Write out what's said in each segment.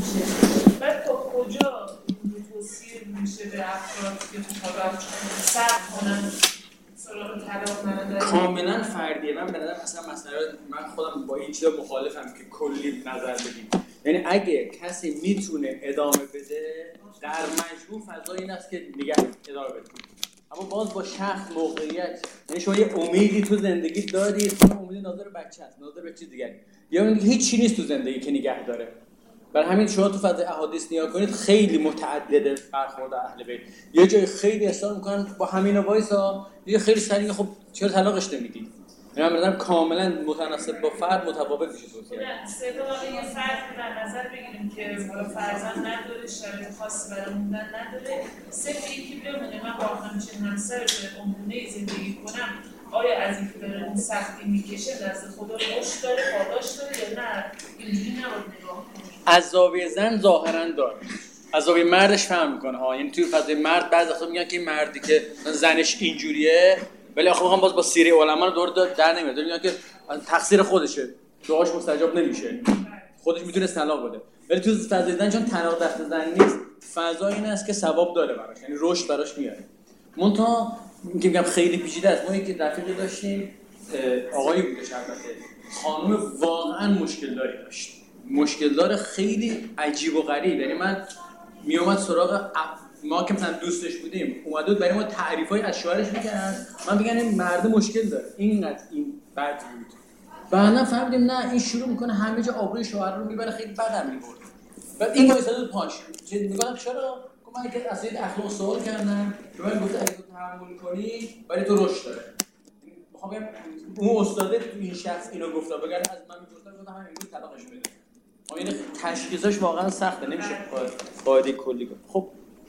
میشه. بعد تا کجا توصیه میشه به افراد که مطابق صبر کنن سراغ طلاق نرن؟ کاملا فردیه. من به نظرم اصلا مسئله من خودم با این چیزا مخالفم که کلی نظر بدیم. یعنی اگه کسی میتونه ادامه بده در مجموع فضا این است که نگه ادامه بده، اما باز با شخص موقعیت. یعنی شما یه امیدی تو زندگی داری، اون امید ناظر بچه است، ناظر به چیز دیگری، یا اون هیچ چیزی نیست تو زندگی که نگه داره. برای همین شما تو فضای احادیث نگاه کنید خیلی متعدده برخورد اهل بیت. یه جای خیلی اصرار میکنن با همین وایسا، یه خیلی سریع خب چرا طلاقش نمیدی؟ من میگم کاملا متناسب با فرد متفاوت میشه توصیه. سه تا یه فرد در نظر بگیریم که فرزند نداره، شرایط خاصی برای موندن نداره، صرف یکی بمونه من با همچین همسر به عمومه زندگی کنم، آیا از این که داره اون سختی میکشه دست خدا روش داره، پاداش داره یا نه؟ اینجوری نباید نگاه کنیم. از زاویه زن ظاهرا داره، از زاویه مردش فهم میکنه ها. یعنی توی فضای مرد بعضی وقتا میگن که این مردی که زنش اینجوریه، ولی آخه میخوام باز با سیره علما رو دور در نمیاد، میگن که تقصیر خودشه، دعاش مستجاب نمیشه، خودش میتونه طلاق بده. ولی تو فضای زن چون طلاق دست زن نیست، فضا این است که ثواب داره براش، یعنی رشد براش میاره. منتها میگم خیلی پیچیده است. ما یکی رفیقی داشتیم، آقایی بودش البته، خانم واقعا مشکل داشت، مشکل داره خیلی عجیب و غریب. یعنی من میومد سراغ ما که مثلا دوستش بودیم، اومد بود برای ما تعریفای از شوهرش می‌کرد، من میگم این مرد مشکل داره، اینقدر این بد بود. بعدا فهمیدیم نه، این شروع میکنه همه جا آبروی شوهر رو میبره، خیلی بدم میبرد. بعد این وایساد پاش میگم چرا؟ من که اصلا اخلاق سوال کردم، به من گفت اگه تو تحمل کنی ولی تو رشد داره. میخوام بگم اون استاده تو این شخص اینو گفته، بگن از من میپرسن گفتم همین امروز طلاقش بده. این تشخیصش واقعا سخته، نمیشه قاعده کلی گفت. خب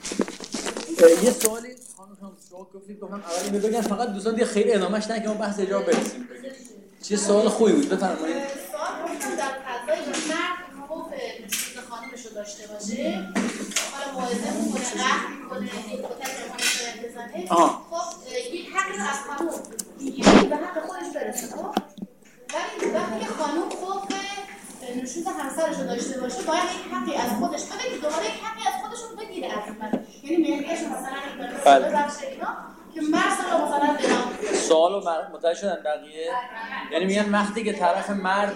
یه سوالی خانم شما گفتید، گفتم اول اینو بگم، فقط دوستان دیگه خیلی ادامهش نه که ما بحث جواب برسیم. چه سوال خوبی بود، بفرمایید. سوال گفتم در فضای مرد خوف نشوز خانمش رو داشته باشه، حالا موعظه میکنه، قهر میکنه، کتک میکنه بزنه، خب یک حقی رو از خانم میگیره به حق خودش برسه. خب ولی وقتی خانم خوف نشوز همسرش رو داشته باشه، باید یک حقی از خودش بده که دوباره یک حقی از خودش رو بگیره از من. یعنی مهریه‌اش مثلا یک بار ببخشه اینا که مرد رو مثلا بدم. سوالو متوجه شدن بقیه؟ یعنی میگن وقتی که طرف مرد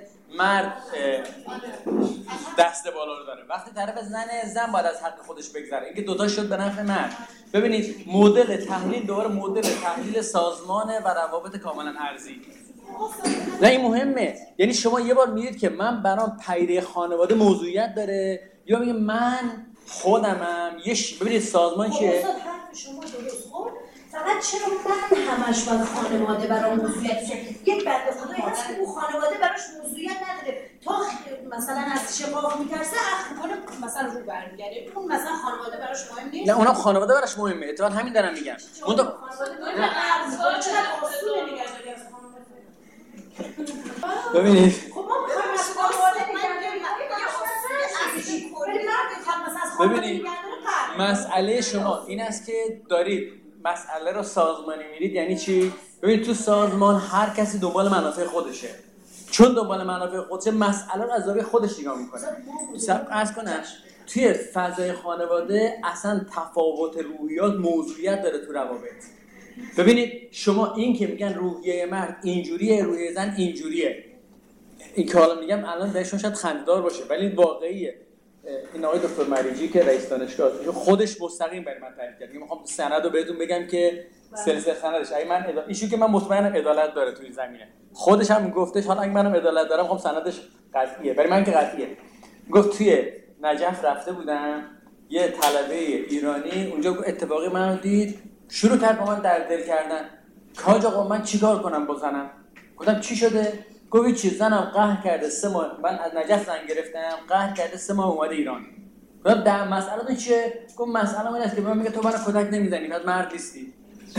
دست بالا رو داره، وقتی طرف زن باید از حق خودش بگذره. اینکه دوتا شد به نفع مرد. ببینید مدل تحلیل دوباره مدل تحلیل سازمانه و روابط کاملا ارضی. نه این مهمه. یعنی شما یه بار میگید که من برام پیره خانواده موضوعیت داره، یا میگه من خودمم ببینید سازمان چیه؟ شما درست. خب فقط چرا من همش باید خانواده برام موضوعیت شه؟ یک بنده خدایی هست که اون خانواده براش موضوعیت نداره، تا مثلا از شقاق میترسه عقل کنه مثلا رو برمیگرده، اون مثلا خانواده براش مهم نیست. نه اونم خانواده براش مهمه، اتفاقا همین دارم میگم. خانواده مهمه، چرا اصول نگهداری از خانواده؟ ببینید خب ما میخوایم از خانواده نگهداری. ببینید مسئله شما این است که دارید مسئله رو سازمانی میرید. یعنی چی؟ ببینید تو سازمان هر کسی دنبال منافع خودشه، چون دنبال منافع خودشه مسئله رو از زاویه خودش نگاه میکنه. عرض کنم توی فضای خانواده اصلا تفاوت روحیات موضوعیت داره تو روابط. ببینید شما این که میگن روحیه مرد اینجوریه، روحیه زن اینجوریه، این که حالا میگم الان بهشون شاید خنده‌دار باشه ولی واقعیه. این آقای دکتر مریجی که رئیس دانشگاه خودش مستقیم برای من تعریف کرد. میخوام سند رو بهتون بگم که سلسله سندش اگه من ایشون که من مطمئنم عدالت داره توی زمینه، خودش هم گفتش. حالا اگه منم عدالت دارم میخوام سندش قطعیه، برای من که قطعیه. گفت توی نجف رفته بودم، یه طلبه ایرانی اونجا اتفاقی منو دید، شروع کرد با من در دل کردن. کاج آقا من چیکار کنم با زنم؟ گفتم چی شده؟ گفت چی، زنم قهر کرده 3 ماه، من از نجف زن گرفتم، قهر کرده 3 ماه اومده ایران. گفتم در مسئله تو چیه؟ گفت مسئله این است که به من میگه تو منو کتک نمیزنی، بعد مرد نیستی.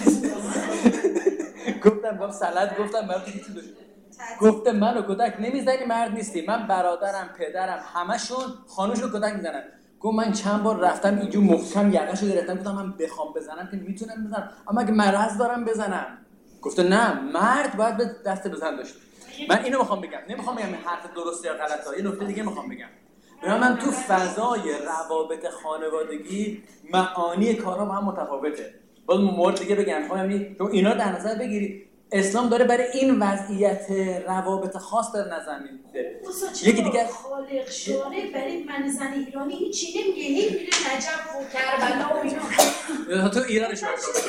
گفتم سلام، گفتم بعد چی دوش؟ گفتم منو کتک نمیزنی مرد نیستی، من برادرم پدرم همشون خانوشو کتک میزنن. گفت من چند بار رفتم اینجور محکم یقهشو گرفتم، گفتم من بخوام بزنم که میتونم بزنم، اما اگه مرض دارم بزنم. گفته نه، مرد باید به دست بزن داشته. من اینو میخوام بگم، نمیخوام بگم حرف درسته یا غلطه، یه نکته دیگه میخوام بگم. من تو فضای روابط خانوادگی معانی کارا هم متفاوته. باز مورد دیگه بگم یعنی تو اینا در نظر بگیری اسلام داره برای این وضعیت روابط خاص در نظر میده. یکی دیگه خالق شاره برای من زن ایرانی هیچی نمیگه، هی میره نجف و کربلا و اینا. تو ایرانش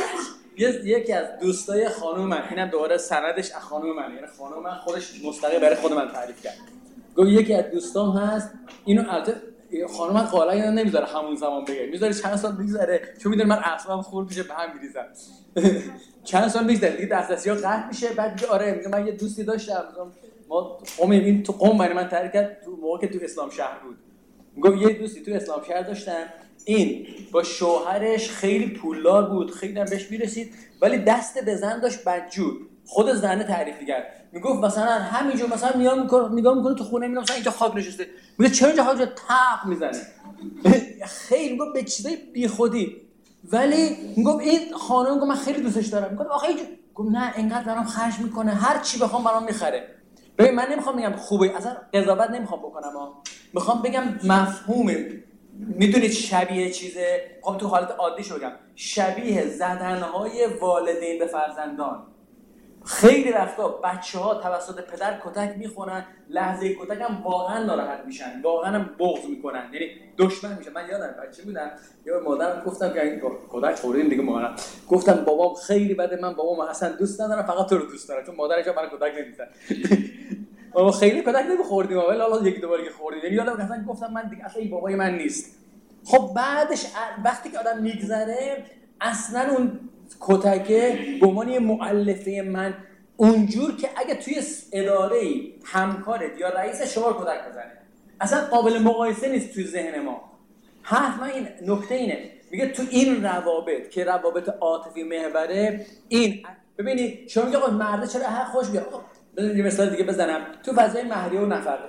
یکی از دوستای خانم من، اینم دوباره سندش از خانم من، یعنی خانم من خودش مستقیم برای خود من تعریف کرد. گفت یکی از دوستام هست اینو البته خانم من قالا اینا نمیذاره همون زمان بگه، میذاره چند سال بگذره چون میدونه من اعصابم خورد میشه به هم میریزم. چند سال بگذره دیگه دسترسی‌ها قطع میشه، بعد میگه آره میگه من یه دوستی داشتم ما این تو قم برای من تعریف کرد تو موقع که تو اسلام شهر بود. میگه یه دوستی تو اسلام شهر داشتن، این با شوهرش خیلی پولدار بود، خیلی هم بهش میرسید ولی دست به زن داشت بدجور. خود زنه تعریف کرد، میگفت مثلا همینجا مثلا نگاه میکنه تو خونه میبینه مثلا اینجا خاک نشسته، میگه چرا اینجا خاک تق میزنه. خیلی میگفت به چیزای بیخودی. ولی میگفت این خانم میگفت من خیلی دوستش دارم. میگفت آخه گفت نه اینقدر برام خرج میکنه، هر چی بخوام برام میخره. ببین من نمیخوام بگم خوبه، اصلا قضاوت نمیخوام بکنم، میخوام بگم مفهومه. میدونید شبیه چیزه، خب تو حالت عادیشو بگم، شبیه زدنهای والدین به فرزندان. خیلی وقتا بچه‌ها توسط پدر کتک میخورن، لحظه کتک هم واقعا ناراحت میشن، واقعا هم بغض میکنن، یعنی دشمن میشن. من یادم بچه بودم یا مادرم گفتم که این کتک خوردیم دیگه، مادرم گفتم بابام خیلی بده، من بابام اصلا دوست ندارم، فقط تو رو دوست دارم، چون مادرش برای کتک نمیزنه. بابا خیلی کتک نمیخوردیم ولی حالا یکی دو بار که خوردیم، یعنی یادم اصلا گفتم من دیگه اصلا این بابای من نیست. خب بعدش وقتی که آدم میگذره اصلا اون کتکه به عنوان مؤلفه من اونجور که اگه توی اداره‌ای همکارت یا رئیس شما کتک بزنه اصلا قابل مقایسه نیست توی ذهن ما. حتما این نکته اینه، میگه تو این روابط که روابط عاطفی محوره، این ببینید شما میگه آقا مرده چرا حق خوش بیاد. بذارید یه مثال دیگه بزنم. تو فضای مهریه و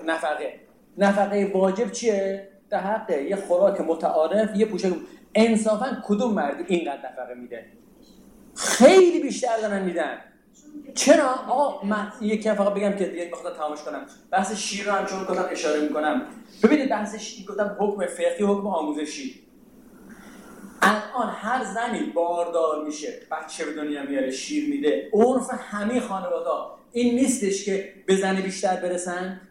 نفقه واجب چیه؟ در حق یه خوراک متعارف، یه پوشاک. انصافا کدوم مرد اینقدر نفقه میده؟ خیلی بیشتر دارن میدن. چرا؟ آقا من یکی فقط بگم که دیگه بخاطر تمامش کنم. بحث شیر رو هم چون گفتم اشاره میکنم. ببینید بحث شیر گفتم حکم فقهی، حکم آموزشی. الان هر زنی باردار میشه، بچه به دنیا میاره، شیر میده. عرف همه خانواده‌ها این نیستش که به زن بیشتر برسن.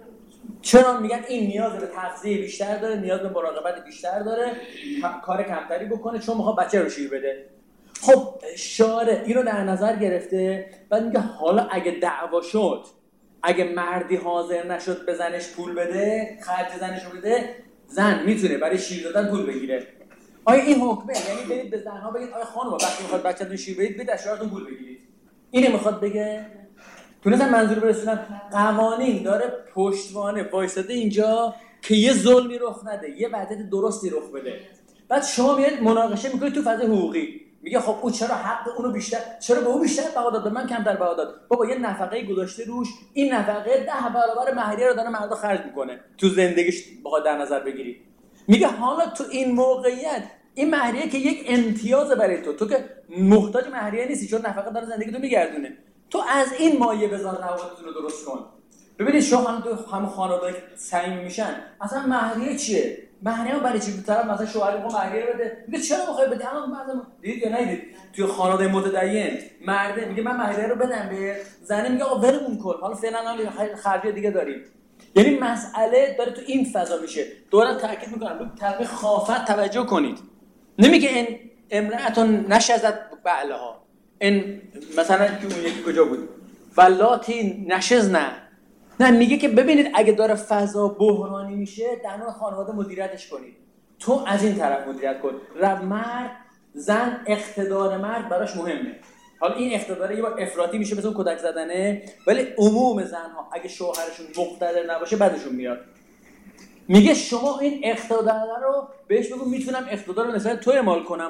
چرا میگن این نیاز به تغذیه بیشتر داره، نیاز به مراقبت بیشتر داره، کار کمتری بکنه چون میخواد بچه رو شیر بده. خب شارع اینو در نظر گرفته، بعد میگه حالا اگه دعوا شد، اگه مردی حاضر نشد به زنش پول بده، خرج زنش رو بده، زن میتونه برای شیر دادن پول بگیره. آیا این حکمه؟ یعنی برید به زنها بگید آیا خانم وقتی میخواد بچه‌تون شیر بدید برید از شوهرتون پول بگیرید. اینو میخواد بگه؟ تونستم منظور برسونم. قوانین داره پشتوانه وایساده اینجا که یه ظلمی رخ نده، یه وضعیت درستی رخ بده. بعد شما میاد مناقشه میکنید تو فضای حقوقی، میگه خب او چرا حق اونو بیشتر، چرا به اون بیشتر بها داد به من کمتر بها داد؟ بابا یه نفقه گذاشته روش، این نفقه 10 برابر مهریه رو داره مردا خرج میکنه تو زندگیش بخواد در نظر بگیری. میگه حالا تو این موقعیت این مهریه که یک امتیاز برای تو که محتاج مهریه نیستی چون نفقه داره زندگی تو میگردونه، تو از این مایه بذار روابطتون رو درست کن. ببینید شما هم خانواده صمیمی میشن، اصلا مهریه چیه؟ مهریه برای چی؟ طرف مثلا شوهر میگه مهریه بده، میگه چرا میخوای بدی؟ اما مثلا دیدید یا ندیدید توی خانواده متدین مرده میگه من مهریه رو بدم به زنه، میگه آقا ولمون کن، حالا فعلا خرجی دیگه داریم. یعنی مسئله داره تو این فضا میشه. دوباره تاکید میکنم رو کلمه خافت توجه کنید. نمیگه این امرأتون نشزت بعلها، این مثلا که اون یکی کجا بود ولاتی نشزنه، نه میگه که ببینید اگه داره فضا بحرانی میشه در نوع خانواده مدیریتش کنید. تو از این طرف مدیریت کن. مرد زن اقتدار مرد براش مهمه. حالا این اقتدار یه بار افراطی میشه مثل کتک زدنه، ولی عموم زنها اگه شوهرشون مقتدر نباشه بعدشون میاد. میگه شما این اقتدار رو بهش بگو میتونم اقتدار رو نسبت تو اعمال کنم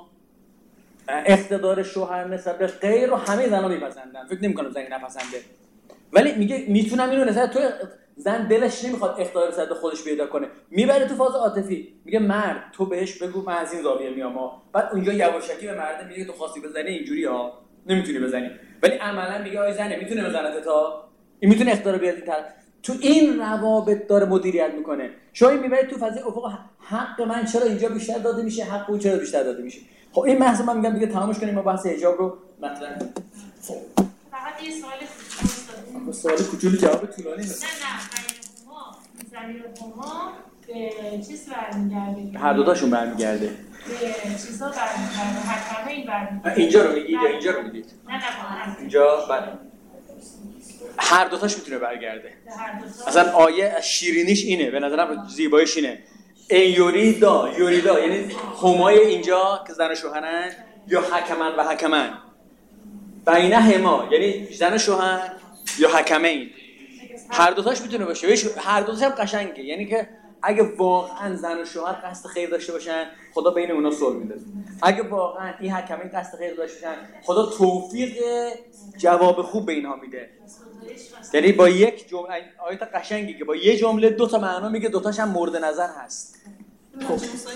اقتدار شوهر نسبت به غیر رو همه زنها میپسندن، فکر نمی‌کنم زنی نپسنده، ولی میگه میتونم اینو نسبت تو. زن دلش نمیخواد اقتدار نسبت خودش پیدا کنه، میبره تو فاز عاطفی. میگه مرد تو بهش بگو من از این زاویه میام بعد اونجا یواشکی به مرد میگه تو خواستی بزنی اینجوری نمیتونی بزنی، ولی عملا میگه آی زنه میتونه بزنه تا این میتونه اقتدار بیاد این طرف. تو این روابط داره مدیریت میکنه. شما میبرید تو فضای افق حق من چرا اینجا بیشتر داده میشه، حق اون چرا بیشتر داده میشه. خب این بحث من میگم دیگه تمامش کنیم، ما بحث حجاب رو مطرح کنیم. فقط یه سوال کوچولو جواب طولانی نه زمین ما به چیز برمیگرده، هر دوتاشون برمیگرده، به چیزا برمیگرده، حکمه این برمیگرده. اینجا رو میگید یا اینجا رو میگید؟ نه اینجا بله، هر دوتاش میتونه برگرده. اصلا آیه شیرینیش اینه، به نظرم زیباییش اینه، ای یوریدا یعنی همای اینجا که زن و شوهرن، یا حکمن و حکمن بینه هما یعنی زن و شوهر یا حکمین، هر دوتاش میتونه باشه. هر دوتاش هم قشنگه، یعنی که اگه واقعا زن و شوهر قصد خیر داشته باشن خدا بین اونا صلح میده. اگه واقعا این حکمین قصد خیر داشته باشن خدا توفیق جواب خوب به اینها میده. یعنی با یک جمله آیت قشنگی که با یه جمله دو تا معنا میگه، دوتاش هم مورد نظر هست. خب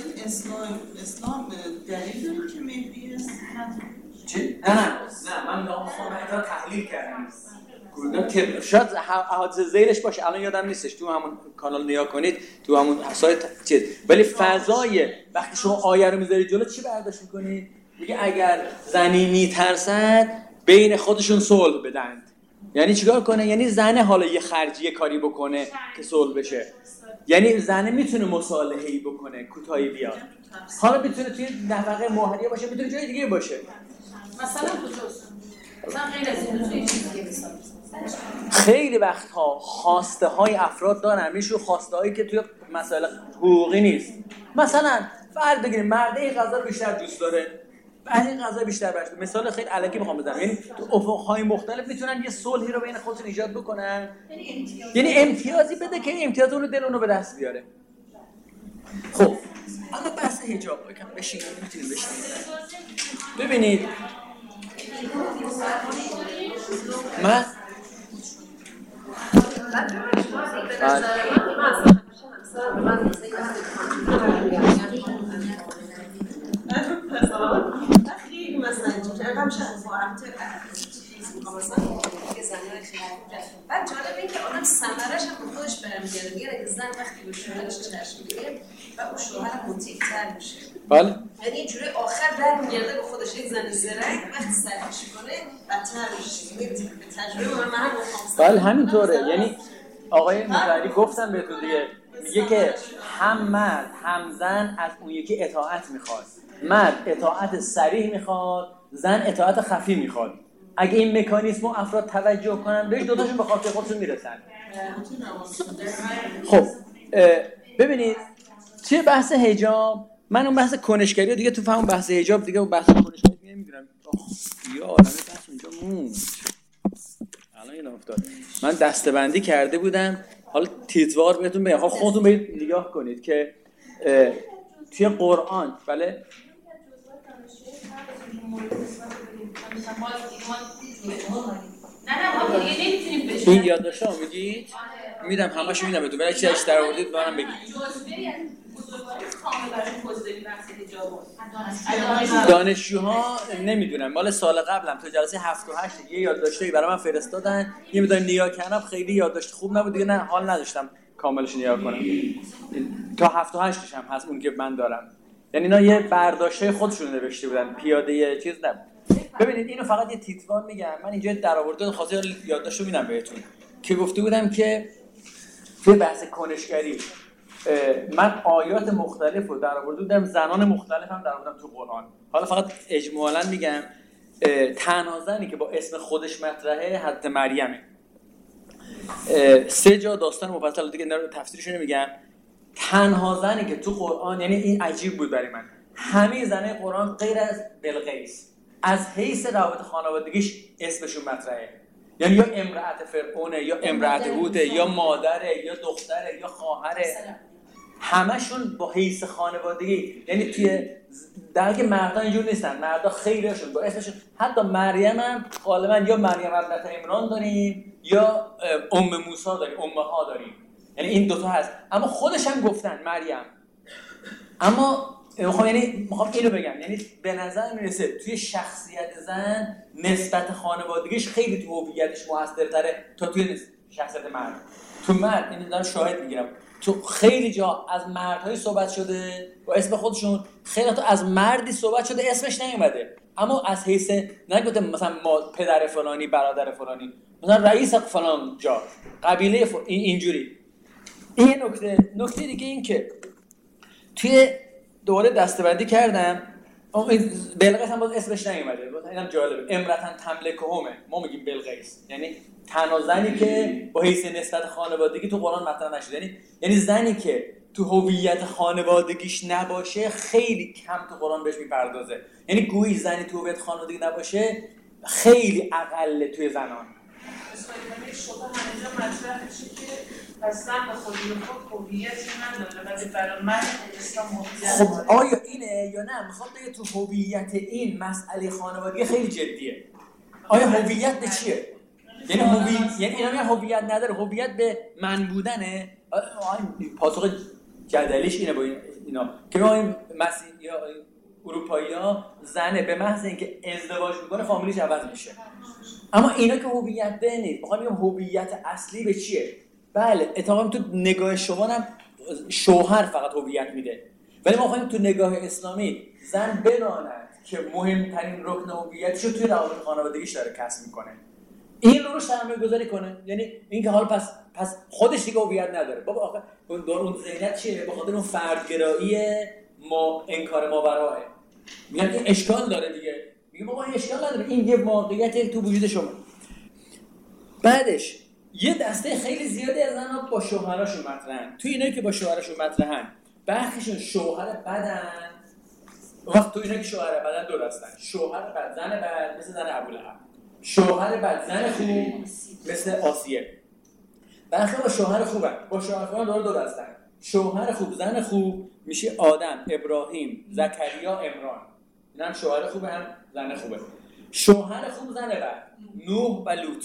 اسلام دلیل داره که مهدی است؟ چه؟ نه من میخوام اینو تحلیل کردم. شاید حادثه زیرش باشه، الان یادم نیستش، تو همون کانال نیا کنید، تو همون سایت چیز. ولی فضای وقتی شما آیه رو میذارید جلو چی برداشت میکنید؟ میگه اگر زنی میترسد بین خودشون صلح بدند. یعنی چیکار کنه؟ یعنی زنه حالا یه خرجی کاری بکنه که صلح بشه. یعنی زنه میتونه مصالحه‌ای بکنه، کوتاهی بیاد. حالا میتونه توی نفقه مهریه باشه، میتونه جای دیگه باشه. مثلا کجاست؟ مثلا غیر از این توی چیزی که مثلا خیلی وقتها خواسته های افراد دارن، میشه خواسته هایی که توی مسائل حقوقی نیست. مثلا فرض بگیریم مرد این غذا رو بیشتر دوست داره، بعد این غذا بیشتر برش. مثال خیلی الکی میخوام بزنم، یعنی تو افق‌های مختلف میتونن یه صلحی رو بین خودشون ایجاد بکنن، یعنی امتیازی بده که امتیاز اون رو دل اون رو به دست بیاره. خب اما بحث حجاب یکم بشینید، میتونید بشینید. ببینید من خیلی مثلا چقدر شد فارمتر چیز میگم مثلا که زنی بعد جالب این که آدم ثمرش هم به خودش برمیگرده. میگه اگه زن وقتی به شوهرش چشم میگیره و اون شوهر مطیع‌تر میشه. بله. یعنی اینجوری آخر برمیگرده به خودش. یک زن زرنگ وقتی سرکشی کنه بدتر میشه. به تجربه من هم گفتم. بله همینطوره. یعنی آقای مزاری گفتم بهتون دیگه، میگه که هم مرد هم زن از اون یکی اطاعت میخواد. مرد اطاعت صریح میخواد، زن اطاعت خفی میخواد. اگه این مکانیزم رو افراد توجه کنن بهش، دوتاشون به خاطر خودشون میرسن. خب ببینید چه بحث حجاب، من اون بحث کنشگری دیگه تو فهم بحث حجاب دیگه، اون بحث کنشگری دیگه نمیدونم. یا آدم بحث اونجا موند الان این افتاد. من دسته‌بندی کرده بودم، حالا تیتوار بهتون بگم، خودتون برید نگاه کنید که توی قرآن بله این یادداشت‌ها میگید میدم همه‌شو میدم بهتون، ولی چیزی در آوردید برام بگید. دانشجوها نمیدونم، مال سال قبلم تو جلسه 7 و 8 یه یادداشتی برای من فرستادن، یه مقدار نگاه کردم، خیلی یادداشت خوب نبود دیگه، نه حال نداشتم کاملش نگاه کنم. تا 7 و 8 هم هست اون که من دارم، یعنی اینا یه برداشتای خودشون نوشته بودن، پیاده یه چیز نبود. ببینید اینو فقط یه تیتوار میگم، من اینجا در آورده خاطر یادداشتو میدم بهتون که گفته بودم که توی بحث کنشگری من آیات مختلف رو در آورده بودم، زنان مختلف هم در آوردم تو قرآن. حالا فقط اجمالاً میگم تنها زنی که با اسم خودش مطرحه حضرت مریمه. 3 جا داستان مفصل دیگه تفسیرشو نمیگم. تنها زنی که تو قرآن، یعنی این عجیب بود برای من، همه زنای قرآن غیر از بلقیس از حیث روابط خانوادگیش اسمشون مطرحه، یعنی یا امرأت فرعونه یا امرأت هوده یا مادره یا دختره یا خواهره، همشون با حیث خانوادگی. یعنی توی در که مردا اینجور نیستن، مردا خیلیشون با اسمشون، حتی مریم هم غالبا یا مریم ابنت عمران داریم یا موسی داریم، امها داریم، یعنی این دوتا هست. اما خودش هم گفتن مریم. اما میخوام اینو بگم، یعنی به نظر میرسه توی شخصیت زن نسبت خانوادگیش خیلی تو هویتش موثرتره تا توی شخصیت مرد. تو مرد، این دارم شاهد میگیرم، تو خیلی جا از مردهایی صحبت شده با اسم خودشون، خیلی تا از مردی صحبت شده اسمش نیومده، اما از حیث نگفته مثلا ما پدر فلانی، برادر فلانی، مثلا رئیس فلان جا، قبیله اینجوری. این نکته دیگه این که توی دوره دسته‌بندی کردم، بلقیس هم باز اسمش نیومده، اینم جالبه. امرتن تملکهمه، ما میگیم بلقیس، یعنی تنها زنی که با حیث نسبت خانوادگی تو قرآن مطرح نشده، یعنی زنی که تو هویت خانوادگیش نباشه خیلی کم تو قرآن بهش میپردازه. یعنی گویی زنی تو هویت خانوادگی نباشه خیلی اقله توی زنان. اسماعیل شما همینجا مطرح میشه که پس زن به خودی خود هویتی نداره ولی برای من اسلام هویت خب آیا اینه یا نه؟ میخواد بگه تو هویت این مسئله خانوادگی خیلی جدیه. آیا هویت به چیه؟ یعنی هویت، یعنی اینا میگن هویت نداره، هویت به من بودنه. پاسخ جدلیش اینه با اینا که ما این مسیحی یا اروپایی‌ها زنه به محض اینکه ازدواج میکنه فامیلیش عوض میشه، اما اینا که هویت به نیست. میخوام بگم هویت اصلی به چیه؟ بله اتفاقا تو نگاه شما هم شوهر فقط هویت میده، ولی ما خواهیم تو نگاه اسلامی زن بداند که مهمترین رکن هویتش رو توی روابط خانوادگیش داره کسب میکنه، این رو سرمایه‌گذاری کنه. یعنی این که حالا پس خودش دیگه هویت نداره. بابا آخه اون ذهنیت چیه؟ به خاطر اون فردگرایی ما انکار ماوراه میگن این اشکال داره دیگه. میگه بابا این اشکال نداره، این یه واقعیت تو وجود شما. بعدش یه دسته خیلی زیادی از زن‌ها با شوهراشون مطرحن. تو اینایی که با شوهراشون مطرحن برخیشون شوهر بدن. وقت تو اینایی که شوهر بدن دو دستن، شوهر بد زن بد مثل زن ابولهب، شوهر بد زن خوب مثل آسیه. برخی با شوهر خوبن، با شوهر خوبن دو دستن، شوهر خوب زن خوب میشه آدم، ابراهیم، زکریا، عمران. این هم شوهر خوبه هم زن خوبه. شوهر خوب زن بد نوح و لوط.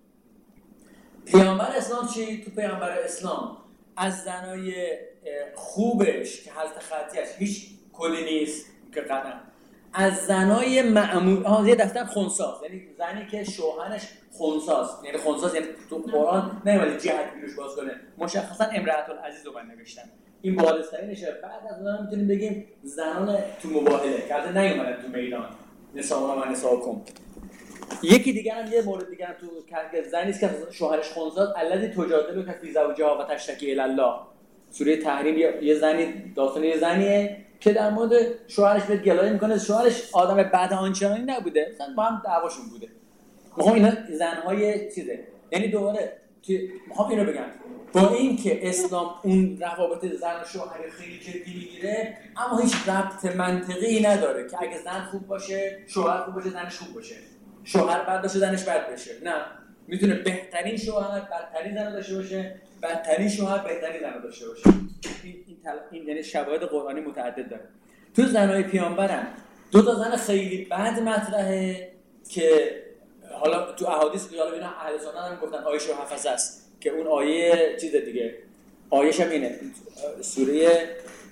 پیامبر اسلام چی؟ تو پیامبر اسلام از زنای خوبش که حالت خطیش هیچ کلی نیست که قدم، از زنای معمول یه دسته خنثاست، یعنی زنی که شوهرش خنثاست. یعنی خنثاست یعنی تو قرآن نمیاد جهت بیروش باز کنه، مشخصا امرأة العزیز رو نوشتن. این بالاترینشه. بعد از اون میتونیم بگیم زنان تو مباهله که البته نیومدن تو میدان، نساء و نساءکم. یکی دیگه هم یه مورد دیگه هم تو که زنی است که شوهرش خنثاست، الذی تجادل که فی زوجها و تشتکی الی الله. سوره تحریم یه زنی داستان یه زنیه که در مورد شوهرش به گلایه میکنه، شوهرش آدم بد آنچنانی نبوده، مثلا با هم دعواشون بوده. میخوام اینا زنهای چیزه. یعنی دوباره میخوام اینو بگم، با این که اسلام اون روابط زن و شوهر خیلی جدی میگیره، اما هیچ ربط منطقی نداره که اگه زن خوب باشه شوهر خوب باشه زنش خوب باشه، شوهر بد باشه زنش بد بشه. نه، میتونه بهترین شوهر بدترین زن داشته باشه، بدترین شوهر بهترین زن داشته باشه. این یعنی شواهد قرآنی متعدد داره. تو زنای پیامبرم دو تا زن خیلی بد مطرحه که حالا تو احادیث که حالا اینا اهل سنت هم گفتن عایشه و حفصه است که اون آیه چیز دیگه، آیه‌ش هم اینه سوره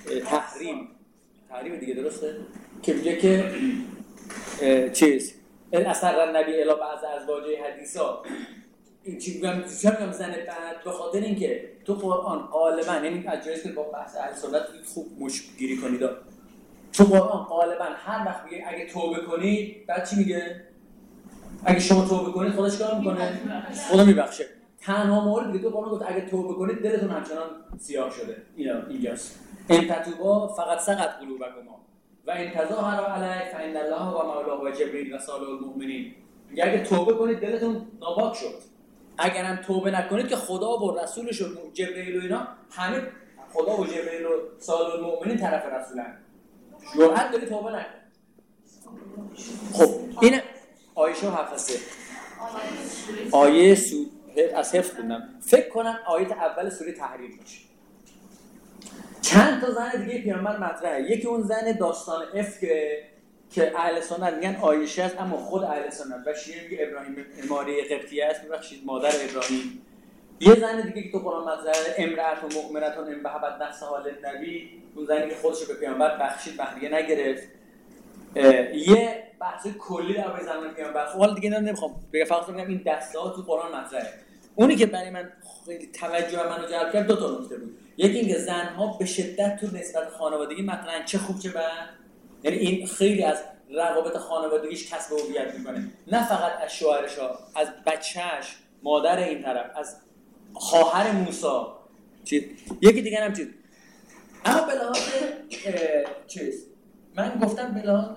تحریم دیگه، درسته؟ که میگه که چیز اثر النبی الی بعض ازواجه حدیثا. این چی میگم زن بعد به خاطر اینکه تو قرآن غالبا، یعنی از جایی که با بحث اهل سنت خوب مشگیری کنید، تو قرآن غالبا هر وقت میگه اگه توبه کنید، بعد چی میگه؟ اگه شما توبه کنید خدا چیکار میکنه؟ خدا میبخشه. تنها مورد دیگه تو قرآن گفت اگه توبه کنید دلتون همچنان سیاه شده. اینجاست. ان تتوبا فقط سقط قلوبکما و ان تظاهروا علیه فان الله و مولاه و جبرئیل و صالح المؤمنین. میگه اگه توبه کنید دلتون ناپاک شد. اگر هم توبه نکنید که خدا و رسولش و جبرئیل و اینا همه، خدا و جبرئیل و صالح المؤمنین طرف رسولن، جرأت داری توبه نکن. خب این عایشه و حفصه آیه از حفظ خوندم، فکر کنم آیه اول سوره تحریم باشه. چند تا زن دیگه پیامبر مطرحه. یکی اون زن داستان افکه که اهل سنت میگن عایشه است، اما خود اهل سنت و شیعه میگه ابراهیم ماری قبطیه است، ببخشید مادر ابراهیم. یه زن دیگه که تو قرآن مطرحه امرأة مؤمنة ان وهبت نفسها للنبی، اون زنی که خودش به پیامبر بخشید بهره نگرفت. یه بحث کلی در مورد زمان پیامبر. حالا دیگه نمیخوام بگم، فقط میگم این دسته ها تو قرآن مطرحه. اونی که برای من خیلی توجه منو جلب کرد 2 تا نکته بود. یکی اینکه زنها به شدت تو نسبت خانوادگی مثلا چه خوب چه بد، یعنی این خیلی از روابط خانوادگیش کسب هویت میکنه، نه فقط از شوهرش ها، از بچهش، مادر این طرف، از خواهر موسی یکی دیگه هم چیز. اما به لحاظ چیز من گفتم به لحاظ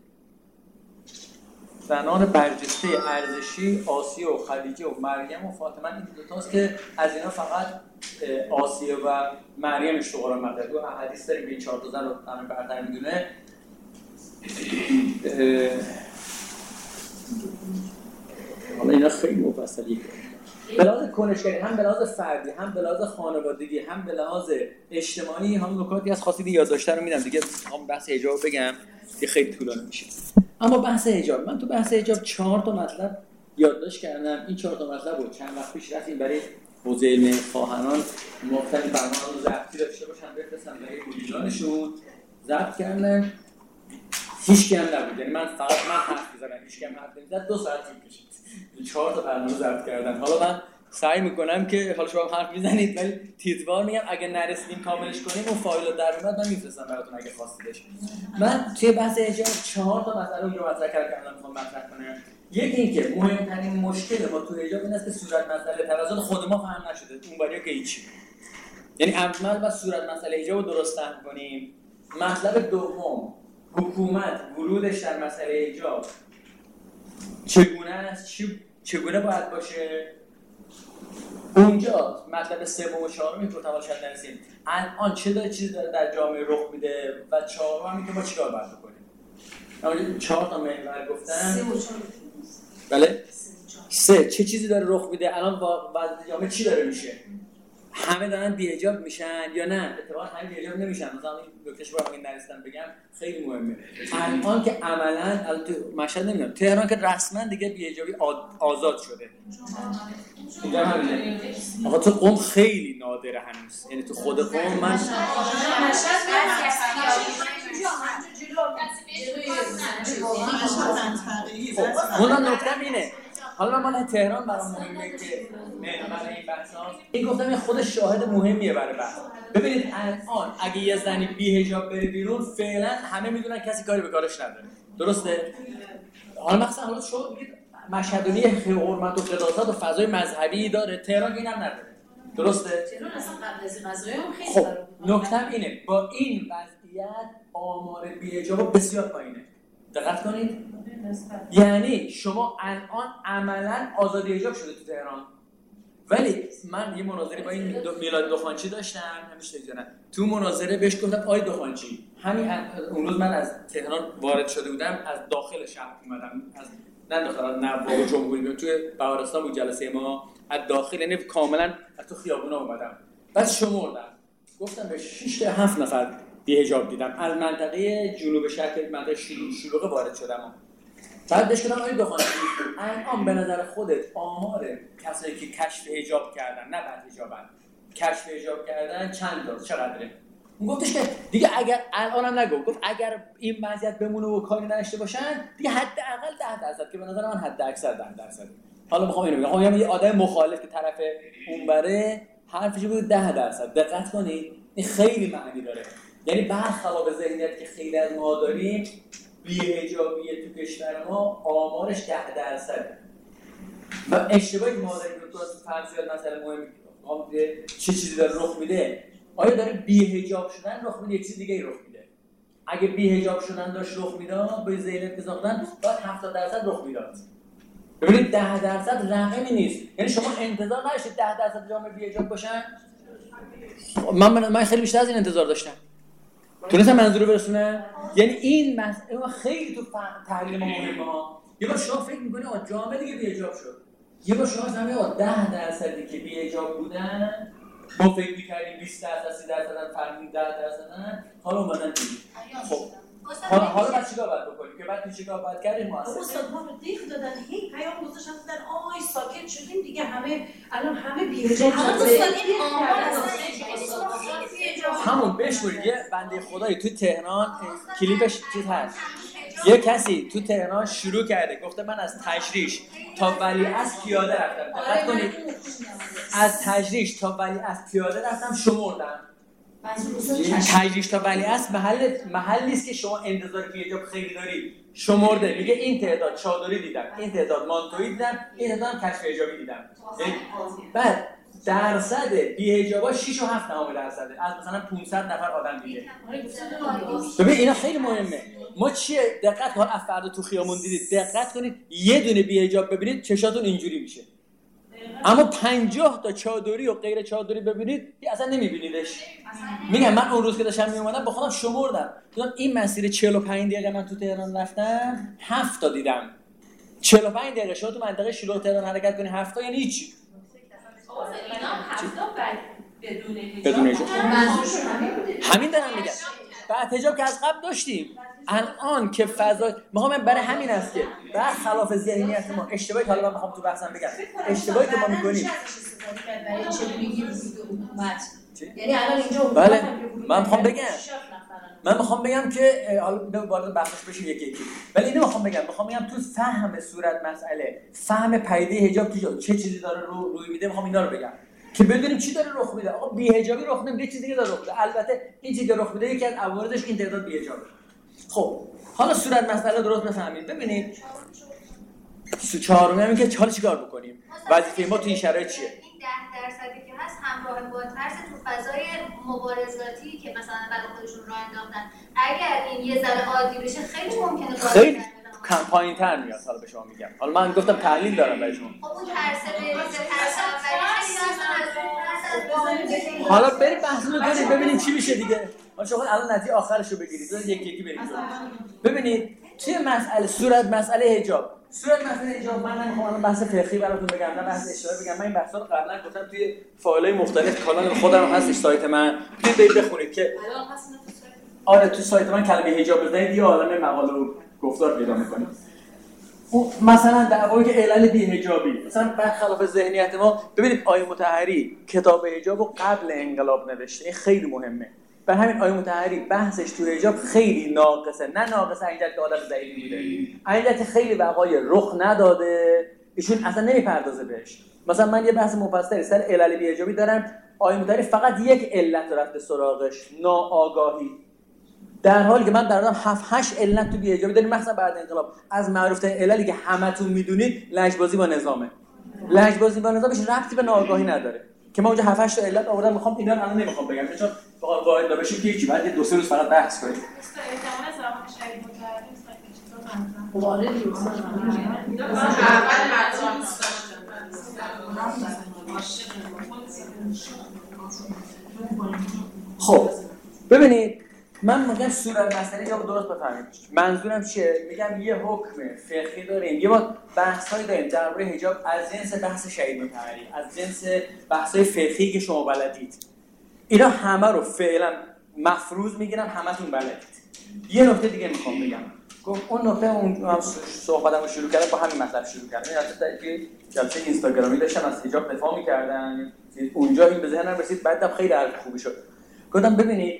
زنان برجسته ارزشی آسیه و خدیجه و مریم و فاطمه این دو تاست که از اینا فقط آسیه و مریم شغل مطلب. دو حدیث داریم که 4 تا زن رو همه برتر میدونه. حالا اینا خیلی مفصلی به لحاظ کنشگری، هم به لحاظ فردی، هم به لحاظ خانوادگی، هم به لحاظ اجتماعی، هم نکاتی از خاصی یادداشته رو میدم دیگه. میخوام بحث حجاب بگم که خیلی طولانی میشه. اما بحث حجاب، من تو بحث حجاب 4 تا مطلب یادداشت کردم. این 4 تا مطلب رو چند وقت پیش رفتیم برای حوزه علم خواهران مختلف برنامه رو ضبطی داشته باشن بفرستن برای مدیرانشون. ضبط کردن، هیچ کی هم نبود، یعنی من حرف می‌زدم، هیچ کی هم حرف نمی‌زد. 2 ساعت طول کشید 4 تا برنامه ضبط کردن. حالا من سعی میکنم که حالا شما حرف میزنید ولی تیتروار میگم اگه نرسیدیم کاملش کنیم اون فایل رو در اومد من میفرستم براتون اگه خواستیدش. من توی بحث حجاب 4 تا مسئله رو مطرح کردم میخوام مطرح کنم. یکی این که مهمترین مشکل ما تو حجاب این است که صورت مسئله توسط خود ما فهم نشده، اون بریا که هیچی. یعنی اول با صورت مسئله حجاب رو درست فهم کنیم. مطلب دوم، حکومت ورودش در مسئله حجاب چگونه است، چگونه باید باشه. اونجا مطلب سوم و چهارم رو تمام شد نرسیم. الان چه چیزی داره در جامعه رخ میده و چهارم هم که ما چیکار باید بکنیم. اما 4 تا محور گفتم. بله 3 چه چیزی داره رخ میده الان با وضع جامعه چی داره میشه. همه دارن بی‌حجاب میشن یا نه اتفاقا همه بی‌حجاب نمیشن. مثلا این نکتهش رو اگه نرسیدم بگم خیلی مهمه. الان که عملاً تو مشهد نمیدونم تهران که رسما دیگه بی‌حجابی آزاد شده. دیگه همینه. آقا تو قم خیلی نادره هنوز. یعنی تو خود قم من اون نکته اینه. حالا من مال تهران برام مهمه که برای این بحثا این گفتم این خود شاهد مهمیه برای بحث. ببینید الان اگه یه زنی بی حجاب بره بیرون فعلا همه میدونن کسی کاری به کارش نداره. درسته؟ حالا مثلا حالا شما بگید مشهدونی حرمت و قداست و فضای مذهبی داره، تهران اینم نداره. درسته؟ تهران اصلا قبل از این قضیه هم خیلی خب نکتم اینه با این وضعیت آمار بی حجاب بسیار پایینه. دقت کنید. یعنی شما الان عملاً آزادی حجاب شده تو تهران. ولی من یه مناظره با این میلاد دخانچی داشتم همیشه دیدن. تو مناظره بهش گفتم آی دخانچی همین اون روز من از تهران وارد شده بودم، از داخل شهر اومدم، از نه داخل نوار جمهوری توی بهارستان بود جلسه ما، از داخل یعنی کاملاً از تو خیابونا اومدم. بعد شمردم گفتم به 6 تا 7 نفر بی‌حجاب دیدم از منطقه جنوب شهر، منطقه شلوغه وارد شدم. بعد بهش گفتم آقای دخانچی الان به نظر خودت آمار کسایی که کشف حجاب کردن نه بعد حجابن کشف حجاب کردن چند تا چقدره؟ اون گفتش که دیگه اگر الان هم نگو، گفت اگر این وضعیت بمونه و کاری نداشته باشن دیگه حداقل 10% که به نظر من حد اکثر 10%. حالا میخوام اینو بگم، میگم یه آدم مخالف که طرف اون بره حرفش بود 10%. دقت کنید این خیلی معنی داره. یعنی برخلاف ذهنیتی که خیلی از ما داریم بی‌حجابی تو کشور ما آمارش 10%. و اشتباهی ما داریم تو فرضیات مسئله مهمی چه چیزی داره رخ میده. آیا داره بی‌حجاب شدن رخ میده، یک چیز دیگه رخ میده. اگه بی‌حجاب شدن داشت رخ میداد با ذهنیت که ساختن باید 70% رخ میداد. ببینید 10% رقمی نیست. یعنی شما انتظار نداشتید 10% جامعه بی‌حجاب باشن. من خیلی بیشتر از این انتظار داشتم. تونستم منظور برسونه؟ یعنی این مسئله خیلی تو تحلیل ما مهمه ها. یه بار شما فکر می‌کنی آقا جامعه دیگه بی‌حجاب شد. یه بار شما فهمیدید آقا 10% که بی‌حجاب بودن ما فکر می‌کردیم 20% 30% فهمیدیم 10%. حالا اومدن دیگه. خب حالا بعد چیکار باید بکنیم که بعد چیکار باید کردیم مؤسسه استاد ما رو دیگه دادن هی پیام گذاشتن گفتن آی ساکت شدیم دیگه همه الان همه بی‌حجاب همون بشورید. یه بنده خدایی توی تهران کلیپش چیز هست یه کسی تو تهران شروع کرده گفته من از تجریش تا ولیعصر پیاده رفتم. دقت کنید، از تجریش تا ولیعصر پیاده رفتم، شمردم. تجریش تا ولیعصر محل نیست که شما انتظار بی‌حجاب خیلی داری. شمرده، میگه این تعداد چادری دیدم، این تعداد مانتویی دیدم، این تعداد کشف حجابی دیدم. بعد درصد بی‌حجابا 6.7% از مثلا 500 نفر آدم دیگه. ببین اینا خیلی مهمه. ما چیه دقت کن، فردا تو خیابون دیدید، دقت کنید یه دونه بی‌حجاب ببینید چشاتون اینجوری میشه. اما 50 تا چادری و غیر چادری ببینید اصلا نمیبینیدش. میگم من اون روز که داشتم میومدم با خودم شمردم، دیدم این مسیر 45 دقیقه من تو تهران رفتم 7 تا دیدم. 45 دقیقه شما تو منطقه شلوغ تهران حرکت کنی 7 تا یعنی هیچ. اینا 7 تا بدون حجاب. همین دارم میگم. بعد حجاب که از قبل داشتیم، الان که فضا من برای همین است که برخلاف ذهنیت ما اشتباهی که حالا من میخوام تو بحثم بگم، اشتباهی که ما میکنیم یعنی الان اینجا بله من میخوام بگم که حالا وارد بحثش بشیم یکی ولی اینو میخوام بگم تو فهم صورت مسئله، فهم پدیده حجاب تو چه چیزی داره روی میده، میخوام اینا رو بگم که بدونیم چی داره رخ میده. آقا بی‌حجابی رخ نمیده، چیزی دیگه داره رخ میده. البته این چیزی که رخ میده یکی از عوارضش این تعداد بی‌حجابه. خب حالا صورت مسئله درست بفهمید. ببینید چهارمی همین که حالا چیکار بکنیم، وظیفه ما تو این شرایط چیه؟ این 10% که هست همراه با ترس تو فضای مبارزاتی که مثلا برای خودشون راه انداختن، اگر این یه ذره عادی بشه خیلی ممکنه خیلی پایین‌تر میاد. حالا به شما میگم، حالا من گفتم تحلیل دارم برای شما. خب اون ترس حالا بریم بحث رو کنیم ببینیم چی میشه دیگه. حالا شما الان نتیجه آخرش رو بگیرید. یکی بریم. ببینید توی مسئله حجاب. صورت مسئله حجاب من نمیخوام الان بحث فقهی براتون بگم، نه بحث اشتباهی بگم. من این بحثا رو قبلا گفتم توی فایل‌های مختلف کانال خودم هستش، سایت من. برید بخونید که آره تو سایت من کلمه حجاب بزنید یه عالمه مقاله و گفتار پیدا می‌کنید. مثلا دعوایی که علل بی‌حجابی، مثلا برخلاف ذهنیت ما. ببینید آیه مطهری کتاب حجاب رو قبل انقلاب نوشته، این خیلی مهمه. بر همین آیه مطهری بحثش تو حجاب خیلی ناقصه، نه ناقصه اینجا که آدم ضعیفی بوده، اینجا خیلی وقایع رخ نداده، ایشون اصلا نمیپردازه بهش. مثلا من یه بحث مفصلی سر علل بی‌حجابی دارم، آیه مطهری فقط یک علت رفته سراغش، ناآگاهی، در حالی که من دارم 7-8 علت تو بی‌حجابی داریم. مثلا بعد انقلاب از معروف‌ترین عللی که همتون میدونید لجبازی با نظامه. لجبازی با نظامش ربطی به ناآگاهی نداره که ما اونجا 7-8 تا علت آوردم. میخوام اینا رو الان نمیخوام بگم چون فقط واحد بشیم که هیچی، بعد 2-3 روز فقط بحث کنیم. خب ببینید من میگم صورت مسئله یا درست بفهمید منظورم چیه. میگم یه حکم فقهی داریم، یه ما بحث‌هایی داریم درباره حجاب از جنس بحث شهید مطهری، از جنس بحث‌های فقهی که شما بلدید. اینا همه رو فعلا مفروض میگیرم، همتون بلدید. یه نکته دیگه میخوام بگم. اون نکته اون صحبتمو شروع کردم با همین مطلب شروع کردم. این حتی جلسه اینستاگرامی داشتم از حجاب دفاع می‌کردن، اونجا این به ذهنم رسید، بعدم خیلی حرف خوبی شد. گفتم ببینید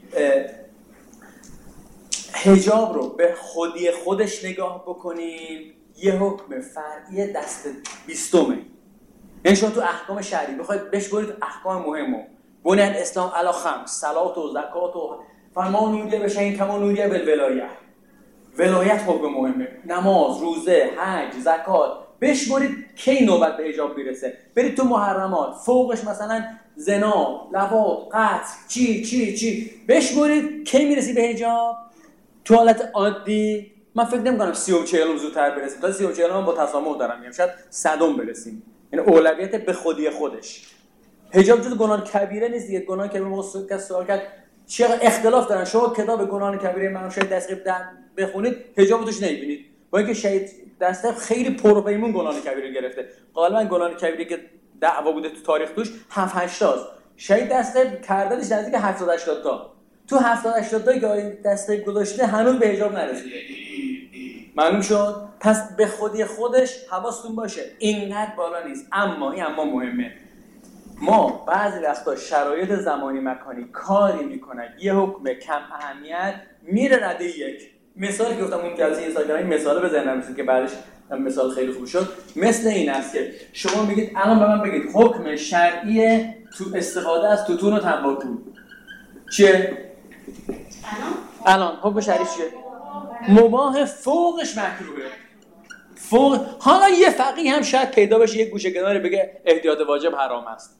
حجاب رو به خودی خودش نگاه بکنیم یه حکم فرعی دست 20مه. یعنی شما تو احکام شرعی بخواید بشورید احکام مهمو بنی الاسلام علی خمس، صلات و زکات و فما نودیه بشین کما نودیه بالولایه. ولایت حکم مهمه، نماز، روزه، حج، زکات بشمرید کی نوبت به حجاب میرسه. برید تو محرمات فوقش مثلا زنا، لواط، قتل، چی بشمرید کی میرسی به حجاب. تو حالت عادی من فکر نمی‌کنم 30 و 40 زودتر برسیم. تا 30 و 40 من با تسامح دارم میگم شاید 100 برسیم. یعنی اولویت به خودی خودش. حجاب جز گناه کبیره نیست دیگه. گناه کبیره موضوع که سوال کرد چرا اختلاف دارن. شما کتاب گناه کبیره من شاید دستقیب بخونید حجاب توش نمی‌بینید. با اینکه شاید دستقیب خیلی پرپیمون گناه کبیره گرفته. غالبا گناه کبیره که دعوا بوده تو تاریخ توش 7-8 تاست. شاید دستقیب کردنش نزدیک 70-80 تا. تو 70-80 تایی که دستقیب گذاشته هنوز به حجاب نرسیده. معلوم شد؟ پس به خودی خودش حواستون باشه اینقدر بالا نیست. اما این اما مهمه، ما بعضی وقتا شرایط زمانی مکانی کاری میکنن یه حکم کم اهمیت میره رده 1 مثالی که گفتم اون جلسه اینستاگرامی مثال بزنم مثل که بعدش مثال خیلی خوب شد، مثل این است که شما میگید الان به من بگید حکم شرعی تو استفاده از توتون و تنباکو چیه؟ الان حکم شرعی چیه؟ مباح، فوقش مکروهه. فوق. حالا یه فقیه هم شاید پیدا بشه یک گوشه کناری بگه احتیاط واجب حرام است.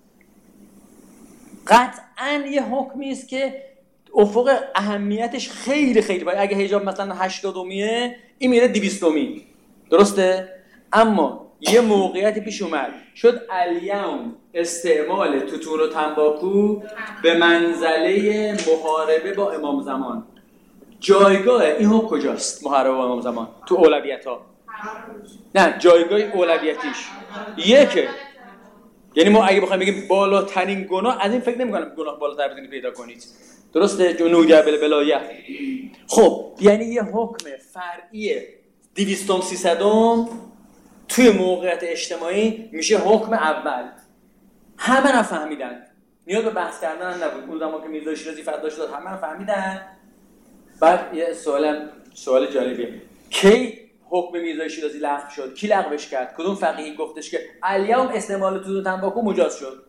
قطعاً یه حکمی است که افق اهمیتش خیلی خیلی باید. اگه حجاب مثلا 80میه این میره 200می، درسته؟ اما یه موقعیتی پیش اومد شد الیوم استعمال توتون و تنباکو به منزله محاربه با امام زمان. جایگاه این حکم کجاست؟ محاربه با امام زمان تو اولویت ها. نه، جایگاه اولویتیش یکه. یعنی ما اگه بخوایم بگیم بالاترین گناه، از این فکر نمی‌کنم گناه بالاتر بتونید پیدا کنید، درسته؟ جنوده بالولایه. خب یعنی یه حکم فرعی 200 300 توی موقعیت اجتماعی میشه حکم اول. همه را فهمیدن، نیاز به بحث کردن نبود. اون زمان که میرزا شیرازی فتوا داد همه را فهمیدن. بعد یه سوال جالبیه، کی حکم میرزا شیرازی لغو شد؟ کی لغوش کرد؟ کدوم فقیه گفتش که الیوم استعمال توتون و تنباکو مجاز شد؟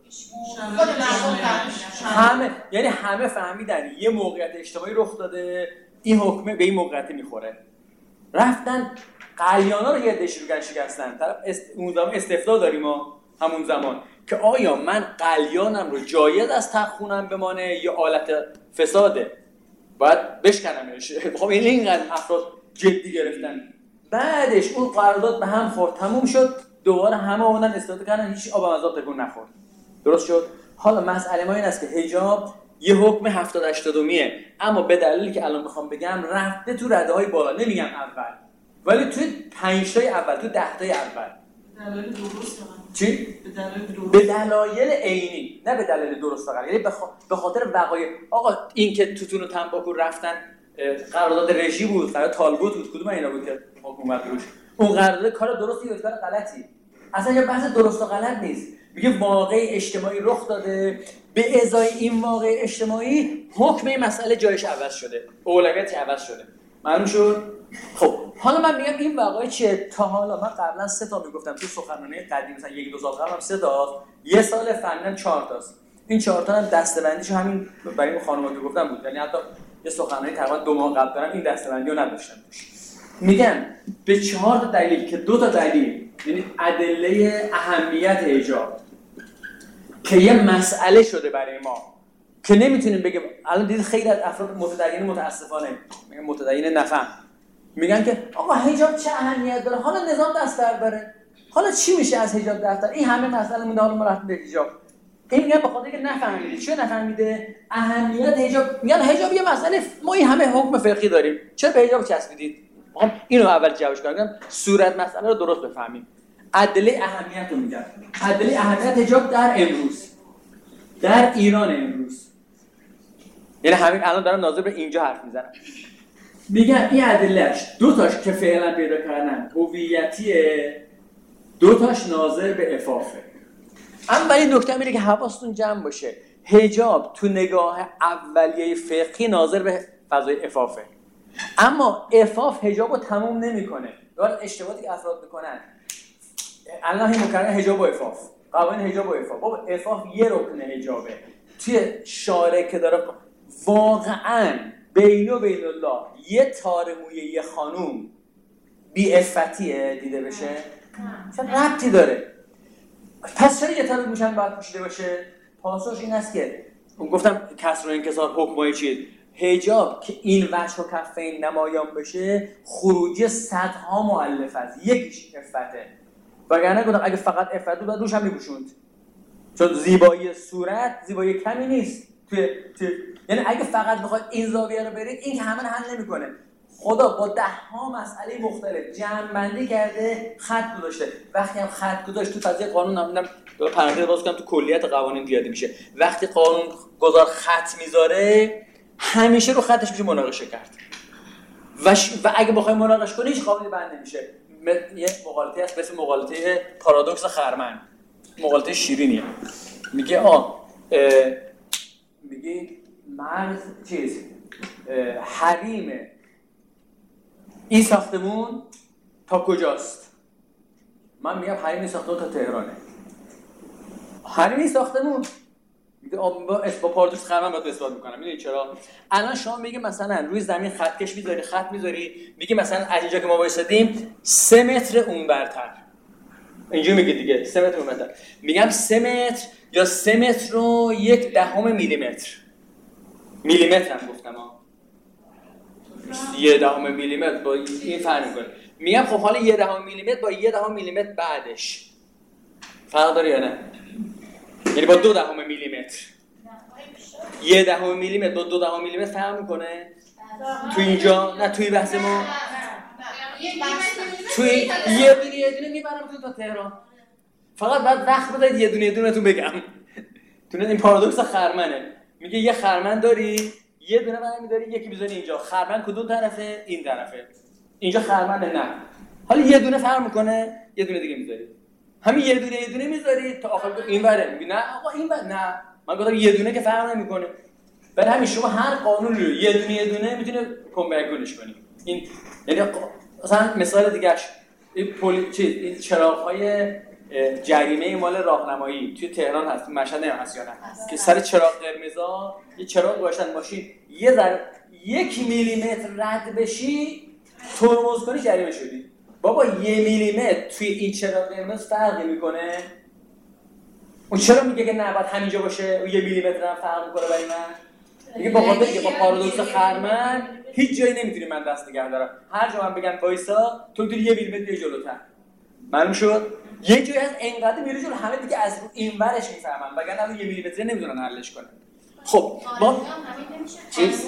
همه. یعنی همه فهمیدن یه موقعیت اجتماعی رخ داده، این حکم به این موقعیت میخوره. رفتن قلیانا رو یه دشی رو شکستن. طرف اون زمان استفتاء داریم ما همون زمان که آیا من قلیانم رو جایز از تخونم بمانه یا آلت فساده؟ باید بشکنمش. خب اینقدر افراد جدی گرفتن. بعدش اون قرارداد به هم خورد، تموم شد، دوباره همه اومدن استفاده کردن، هیچ آب از آب تکون نخورد. درست شد؟ حالا مسئله ما این است که حجاب یه حکم 70-80میه، اما به دلیلی که الان میخوام بگم رفته تو رده‌های بالا. نمیگم اول، ولی تو 5 تای اول، تو 10 تای اول. دلایل درست چی؟ به دلایل عینی، نه به دلیل درست فقط. یعنی به خاطر وقایع. آقا این که توتون و تنباکو رفتن قرارداد رژی بود، قرارداد طالبوت بود، کدوم اینا بود که حکومت روش؟ اون قرارداد کار درستی یا کار غلطی؟ اصلا یه بحث درست و غلط نیست. میگه واقع اجتماعی رخ داده، به ازای این واقع اجتماعی حکم این مسئله جایش عوض شده، اولویت عوض شده. معلوم شد؟ خب حالا من میگم این واقعی چیه؟ تا حالا من قبلا 3 تا میگفتم تو سخنرانی قدیم، مثلا 1-2 سال قبلم 3 تا، یه سال فهمیدم 4 تاست. این 4 تا هم دسته‌بندیشو همین برای این خانم‌ها که گفتم بود. یعنی حتی یه سخنرانی تقریبا 2 ماه قبل دارم این دسته‌بندی رو نداشتم توش. میگم به 4 تا دلیل که 2 تا دلیل، یعنی ادله اهمیت حجاب که یه مسئله شده برای ما که نمیتونیم بگیم. الان دیدید خیلی از افراد متدین متاسفانه میگن متدین نفهم، میگن که آقا حجاب چه اهمیت داره؟ حالا نظام دست بره، حالا چی میشه از حجاب دفتر؟ این همه مسئله مونده، حالا ما رفتیم به حجاب. این میگن به خاطر اینکه نفهمیده. چه نفهمیده؟ اهمیت حجاب. میگن حجاب یه مسئله، ما این همه حکم فقهی داریم، چرا به حجاب چسبیدید؟ میخوام اینو اول جوابش کنم، صورت مسئله رو درست بفهمیم. ادله اهمیت رو میگن. ادله اهمیت حجاب در امروز، در ایران امروز، یعنی همین الان دارم ناظر به اینجا حرف میزنم. میگن این ادلهش 2 تاش که فعلا پیدا کردن هویتیه، 2 تاش ناظر به عفافه. اما این نکته میره که حواستون جمع باشه، حجاب تو نگاه اولیه فقهی ناظر به فضای عفافه، اما عفاف حجابو تموم نمیکنه. دارن اشتباهی که افراد میکنن الان هم مکرر حجاب و عفاف، قوانین حجاب و عفاف. بابا عفاف یه رکن حجابه. توی شارع که داره واقعاً بین الله یه تار موی یه خانوم بی عفتیه دیده بشه؟ چه ربطی داره؟ پس چرا یه تار موشن باید پوشیده باشه؟ پاسخش این است که گفتم کسر و انکسار حکمای چیه؟ حجاب که این وجه و کفین نمایان بشه خروجی صدها مؤلف است. یکیش عفته، وگرنه گفتم اگه فقط عفت بود روش هم میپوشوند، چون زیبایی صورت زیبایی کمی نیست. یعنی اگه فقط بخواد این زاویه رو برید، این که همه حل نمیکنه. خدا با 10 مسئله مختلف جمع‌بندی کرده، خط گذاشته. وقتی هم خط گذاشت تو فضای قانون، نمیدونم دو پرانتز باز کنم، تو کلیت قوانین پیاده میشه. وقتی قانون گذار خط میذاره، همیشه رو خطش میشه مناقشه کرد. و اگه بخوای مناقشه کنی هیچ قابلی بند نمیشه. یه مقالطه هست به اسم مقالطه پارادوکس خرمن. مقالطه شیرینیه. میگه میگه مرز حریم این ساختمون تا کجاست؟ من میگم همین ساختمون تا تهرانه. همین ساختمون میگه با پاردوش خرمن باید اثبات میکنم. میدونی چرا؟ الان شما میگه مثلا روی زمین خط کش خط میذاری، میگه مثلا از اینجا که ما وایسادیم 3 متر اون برتر. اینجوری میگه دیگه 3 متر اون برتر. میگم 3 متر یا 3 متر و 1/10 میلیمتر. میلیمتر هم گفتم ها. 1/10 میلیمتر با این فرق میکنه. میگم خب حالا 1/10 میلیمتر با 1/10 میلیمتر بعدش فرق داره یا نه؟ یعنی با 2/10 میلیمتر 1/10 میلیمتر با 2/10 میلیمتر فرق میکنه؟ تو اینجا نه توی بحث ما توی یه دونه میبرم تو تا تهران. فقط بعد وقت بدید یه دونه تو بگم. تو این پارادوکس خرمنه. میگه یه خرمن داری، یه دونه برمی‌داری، یکی می‌ذاری اینجا. خرمن کدوم طرفه؟ این طرفه. اینجا خرمنه نه. حالا یه دونه فرق میکنه، یه دونه دیگه می‌ذاری. همین یه دونه می‌ذاری تا آخر این وره. میگی نه آقا این ور نه. من گفتم یه دونه که فرق نمی‌کنه. برای همین شما هر قانون رو یه دونه می‌تونه کنورگونش کنی. این یعنی مثلا مثال دیگه‌اش این چراغ‌های جریمه مال راهنمایی توی تهران هست، مشهد هست یا نه؟ که سر چراغ قرمزا یه چراغ گذاشتن ماشین یه ذره 1 میلیمتر رد بشی ترمز کنی جریمه شدی. بابا 1 میلیمتر توی این چراغ قرمز فرقی میکنه؟ اون چرا میگه که نه باید همینجا باشه و 1 میلیمتر هم فرق میکنه برای من؟ دیگه با خاطر که با پارادوکس خرمن هیچ جایی نمیتونی من دست نگه دارم. هر جا من بگم وایسا تو میتونی 1 میلیمتر بیای جلوتر. معلوم شد؟ یه جایی از انقدر میره جلو همه دیگه از این ورش میفهمن وگرنه الان 1 میلیمتر نمیدونن حلش کنن. خب با چیز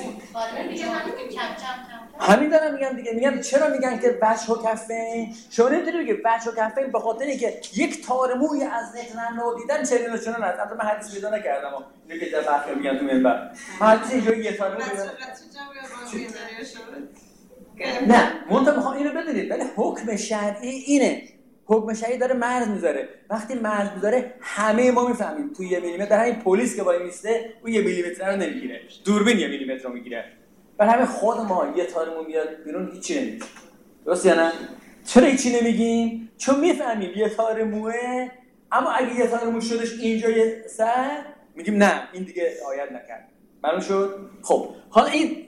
همین دارم میگم دیگه. میگم چرا میگن که وجه و کفین؟ شما نمیتونی بگی وجه و کفین به خاطر اینکه یک تار موی از ذهن نادیدن چنین و چنان است. البته من حدیث پیدا نکردم اینو که در بحث میگن تو منبر. من حدیث اینجوری یه تار موی نه منتها میخوام اینو بدونید ولی حکم شرعی اینه. حکم شرعی داره مرز میذاره. وقتی مرز میذاره همه ما میفهمیم توی 1 میلیمتر در همین پلیس که وای میسته اون 1 میلیمتر رو نمیگیره. دوربین 1 میلیمتر رو میگیره. برای همین خود ما یه تارمون میاد بیرون هیچی نمیگیم. درست یا نه؟ چرا هیچی نمیگیم؟ چون میفهمیم یه تار موه، اما اگه یه تار مو شدش اینجا یه سر میگیم نه این دیگه رعایت نکرد. معلوم شد؟ خب حالا این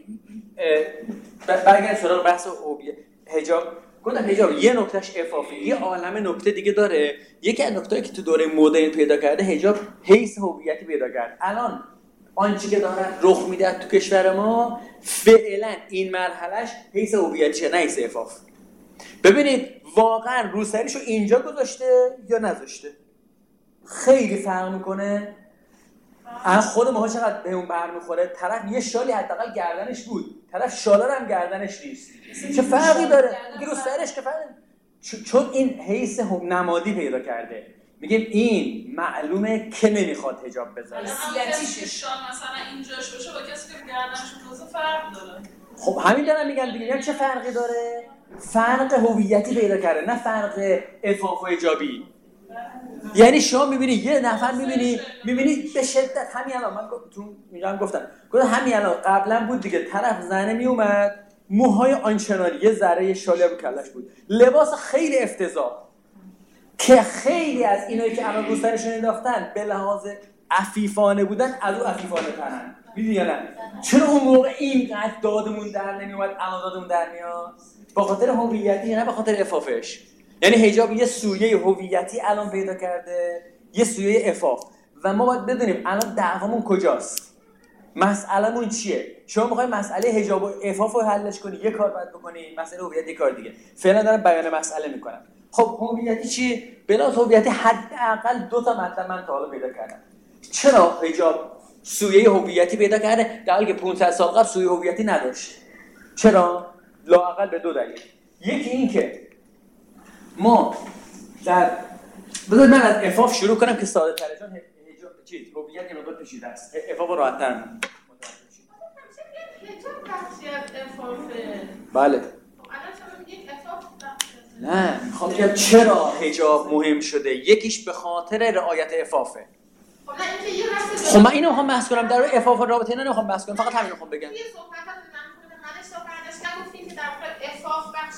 برگردیم سراغ بحث حجاب. گفتم حجاب یه نکتهش عفافی، یه عالمه نکته دیگه داره. یکی از نکتهایی که تو دوره مدرن پیدا کرده حجاب حیث هویتی پیدا کرد. الان آنچه که داره رخ میده تو کشور ما فعلا این مرحلهش حیث هویتیه نه حیث عفاف. ببینید واقعا روسریشو اینجا گذاشته یا نذاشته خیلی فرق میکنه. الان خود ماها چقدر به اون برمیخوره. طرف یه شالی حداقل گردنش بود، طرف شالار هم گردنش نیست. چه فرقی داره؟ میگه رو سرش که فرق. چون این حیث نمادی پیدا کرده. میگیم این معلومه که نمیخواد حجاب بذاره. کسی که شال مثلا اینجاش باشه با کسی که گردنش باشه فرق داره. خب همین دارم میگم دیگه. چه فرقی داره؟ فرق هویتی پیدا کرده نه فرق عفاف و حجابی. یعنی شما میبینی یه نفر میبینی به شدت همین الان من تو گفتم همین الان قبلا بود دیگه طرف زنه میومد موهای آنچنانی یه ذره شالی رو کلش بود، لباس خیلی افتضاح که خیلی از اینایی که الان رو سرشون انداختن به لحاظ عفیفانه بودن از اون عفیفانه ترن. میدونی یا نه؟ چرا اون موقع اینقدر دادمون در نمیومد الان دادمون در میاد؟ با خاطر هویتی نه به خاطر عفافش. یعنی حجاب یه سویه هویتی الان پیدا کرده، یه سویه عفاف و ما باید بدونیم الان دعوامون کجاست. مسئله‌مون چیه؟ شما می‌خواید مسئله حجاب و عفاف رو حلش کنی یه کار باید بکنی، مسئله هویت یه کار دیگه. فعلا دارم بیان مسئله میکنم. خب هویتی چی؟ بلا هویتی حداقل 2 تا مطلب من تا حالا پیدا کردم. چرا حجاب سویه هویتی پیدا کرده در حالی که 500 سال قبل سویه هویتی نداشت؟ چرا؟ لااقل به 2 دلیل. یکی این که ما بذارید من از عفاف شروع کنم که ساده تره چون حجاب چیز هویت یه مقدار پیچیده است. عفاف راحت تر میگم. بله. نه میخوام بگم چرا حجاب مهم شده. یکیش به خاطر رعایت عفافه. خب من اینو میخوام بحث کنم در مورد عفاف و رابطه اینا نمیخوام بحث کنم، فقط همین رو میخوام بگم. یه صحبت از من خود منش صحبتش گفتیم که در واقع عفاف بخش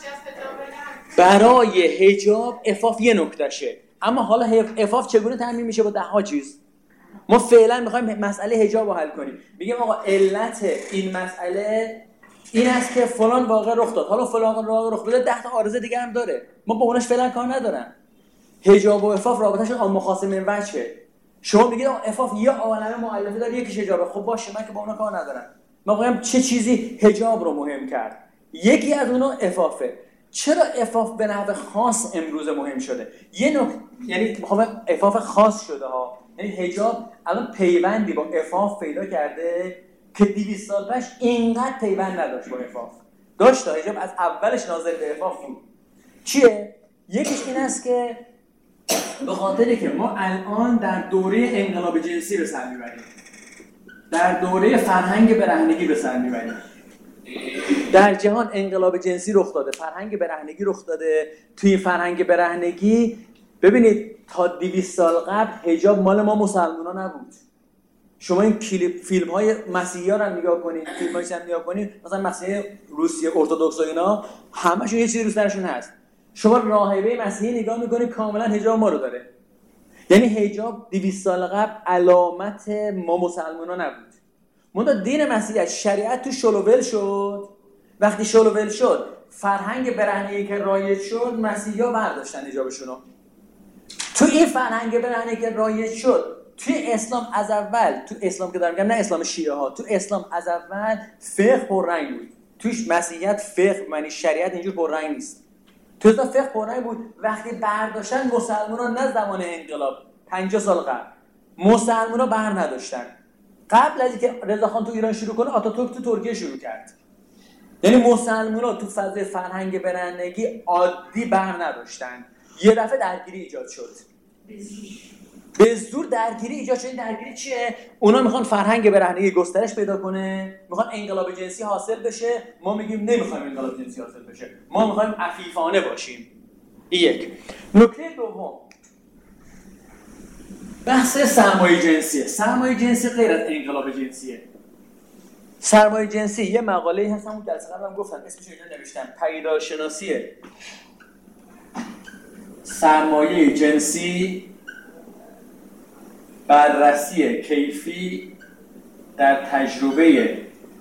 برای حجاب عفاف یه نکتهشه، اما حالا عفاف چگونه تامین میشه؟ با 10 چیز. ما فعلا میخوایم مسئله حجاب رو حل کنیم. میگیم آقا علت این مسئله این است که فلان واقع رخ داد. حالا فلان واقع رخ داد 10 تا عارضه دیگه هم داره، ما با اونش فعلا کار ندارم. حجاب و عفاف رابطه‌شون آن مخاصم من وجهه. شما میگید عفاف یه عالمه مؤلفه داره، یکیش حجابه. خب باشه، من که با اونا کار ندارم. ما میگم چه چیزی حجاب رو مهم کرد؟ یکی از اونها عفافه. چرا عفاف به نحو خاص امروز مهم شده؟ یعنی میخوام عفاف خاص شده ها، یعنی حجاب الان پیوندی با عفاف پیدا کرده که 200 سال پیش اینقدر پیوند نداشت با عفاف. داشت حجاب از اولش ناظر به عفاف بود. چیه؟ یکیش این است که به خاطری که ما الان در دوره انقلاب جنسی به سر میبریم، در دوره فرهنگ برهنگی به سر میبریم. در جهان انقلاب جنسی رخ داده، فرهنگ برهنگی رخ داده. توی فرهنگ برهنگی ببینید تا 200 سال قبل حجاب مال ما مسلمان‌ها نبود. شما این فیلم های مسیحی ها رو نگاه کنید، فیلم هایش هم نگاه کنید، مثلا مسیحی روسیه ارتدوکس و اینا همشون یه چیزی رو سرشون هست. شما راهبه مسیحی نگاه میکنید کاملا حجاب ما رو داره. یعنی حجاب 200 سال قبل علامت ما مسلمان‌ها نبود. منتها دین مسیحیت شریعت تو شلوول شد. وقتی شلوول شد فرهنگ برهنه‌ای که رایج شد مسیحی‌ها برداشتن حجابشونو. تو این فرهنگ برهنه‌ای که رایج شد توی اسلام از اول، تو اسلام که دارم میگم نه اسلام شیعه ها، تو اسلام از اول فقه پررنگ بود. توش مسیحیت فقه معنی شریعت اینجور پررنگ نیست. تو اسلام فقه پررنگ بود. وقتی برداشتن مسلمان‌ها نه زمان انقلاب 50 سال قبل مسلمان‌ها بر نداشتن. قبل از اینکه رضاخان تو ایران شروع کنه آتاتورک تو ترکیه شروع کرد. یعنی مسلمان‌ها تو فضای فرهنگ برهنگی عادی بر نداشتن. یه دفعه درگیری ایجاد شد. به زور درگیری ایجاد شد. درگیری چیه؟ اونا میخوان فرهنگ برهنگی گسترش پیدا کنه، میخوان انقلاب جنسی حاصل بشه. ما میگیم نمیخوایم انقلاب جنسی حاصل بشه، ما میخوایم عفیفانه باشیم. یک. نکته دوم بحث سرمایه جنسیه. سرمایه جنسی غیر از انقلاب جنسیه. سرمایه جنسی یه مقاله‌ای هست، همون جلسه قبلم گفتم، اسمش رو اینجا نوشتم، پدیدارشناسی سرمایه جنسی، بررسی کیفی در تجربه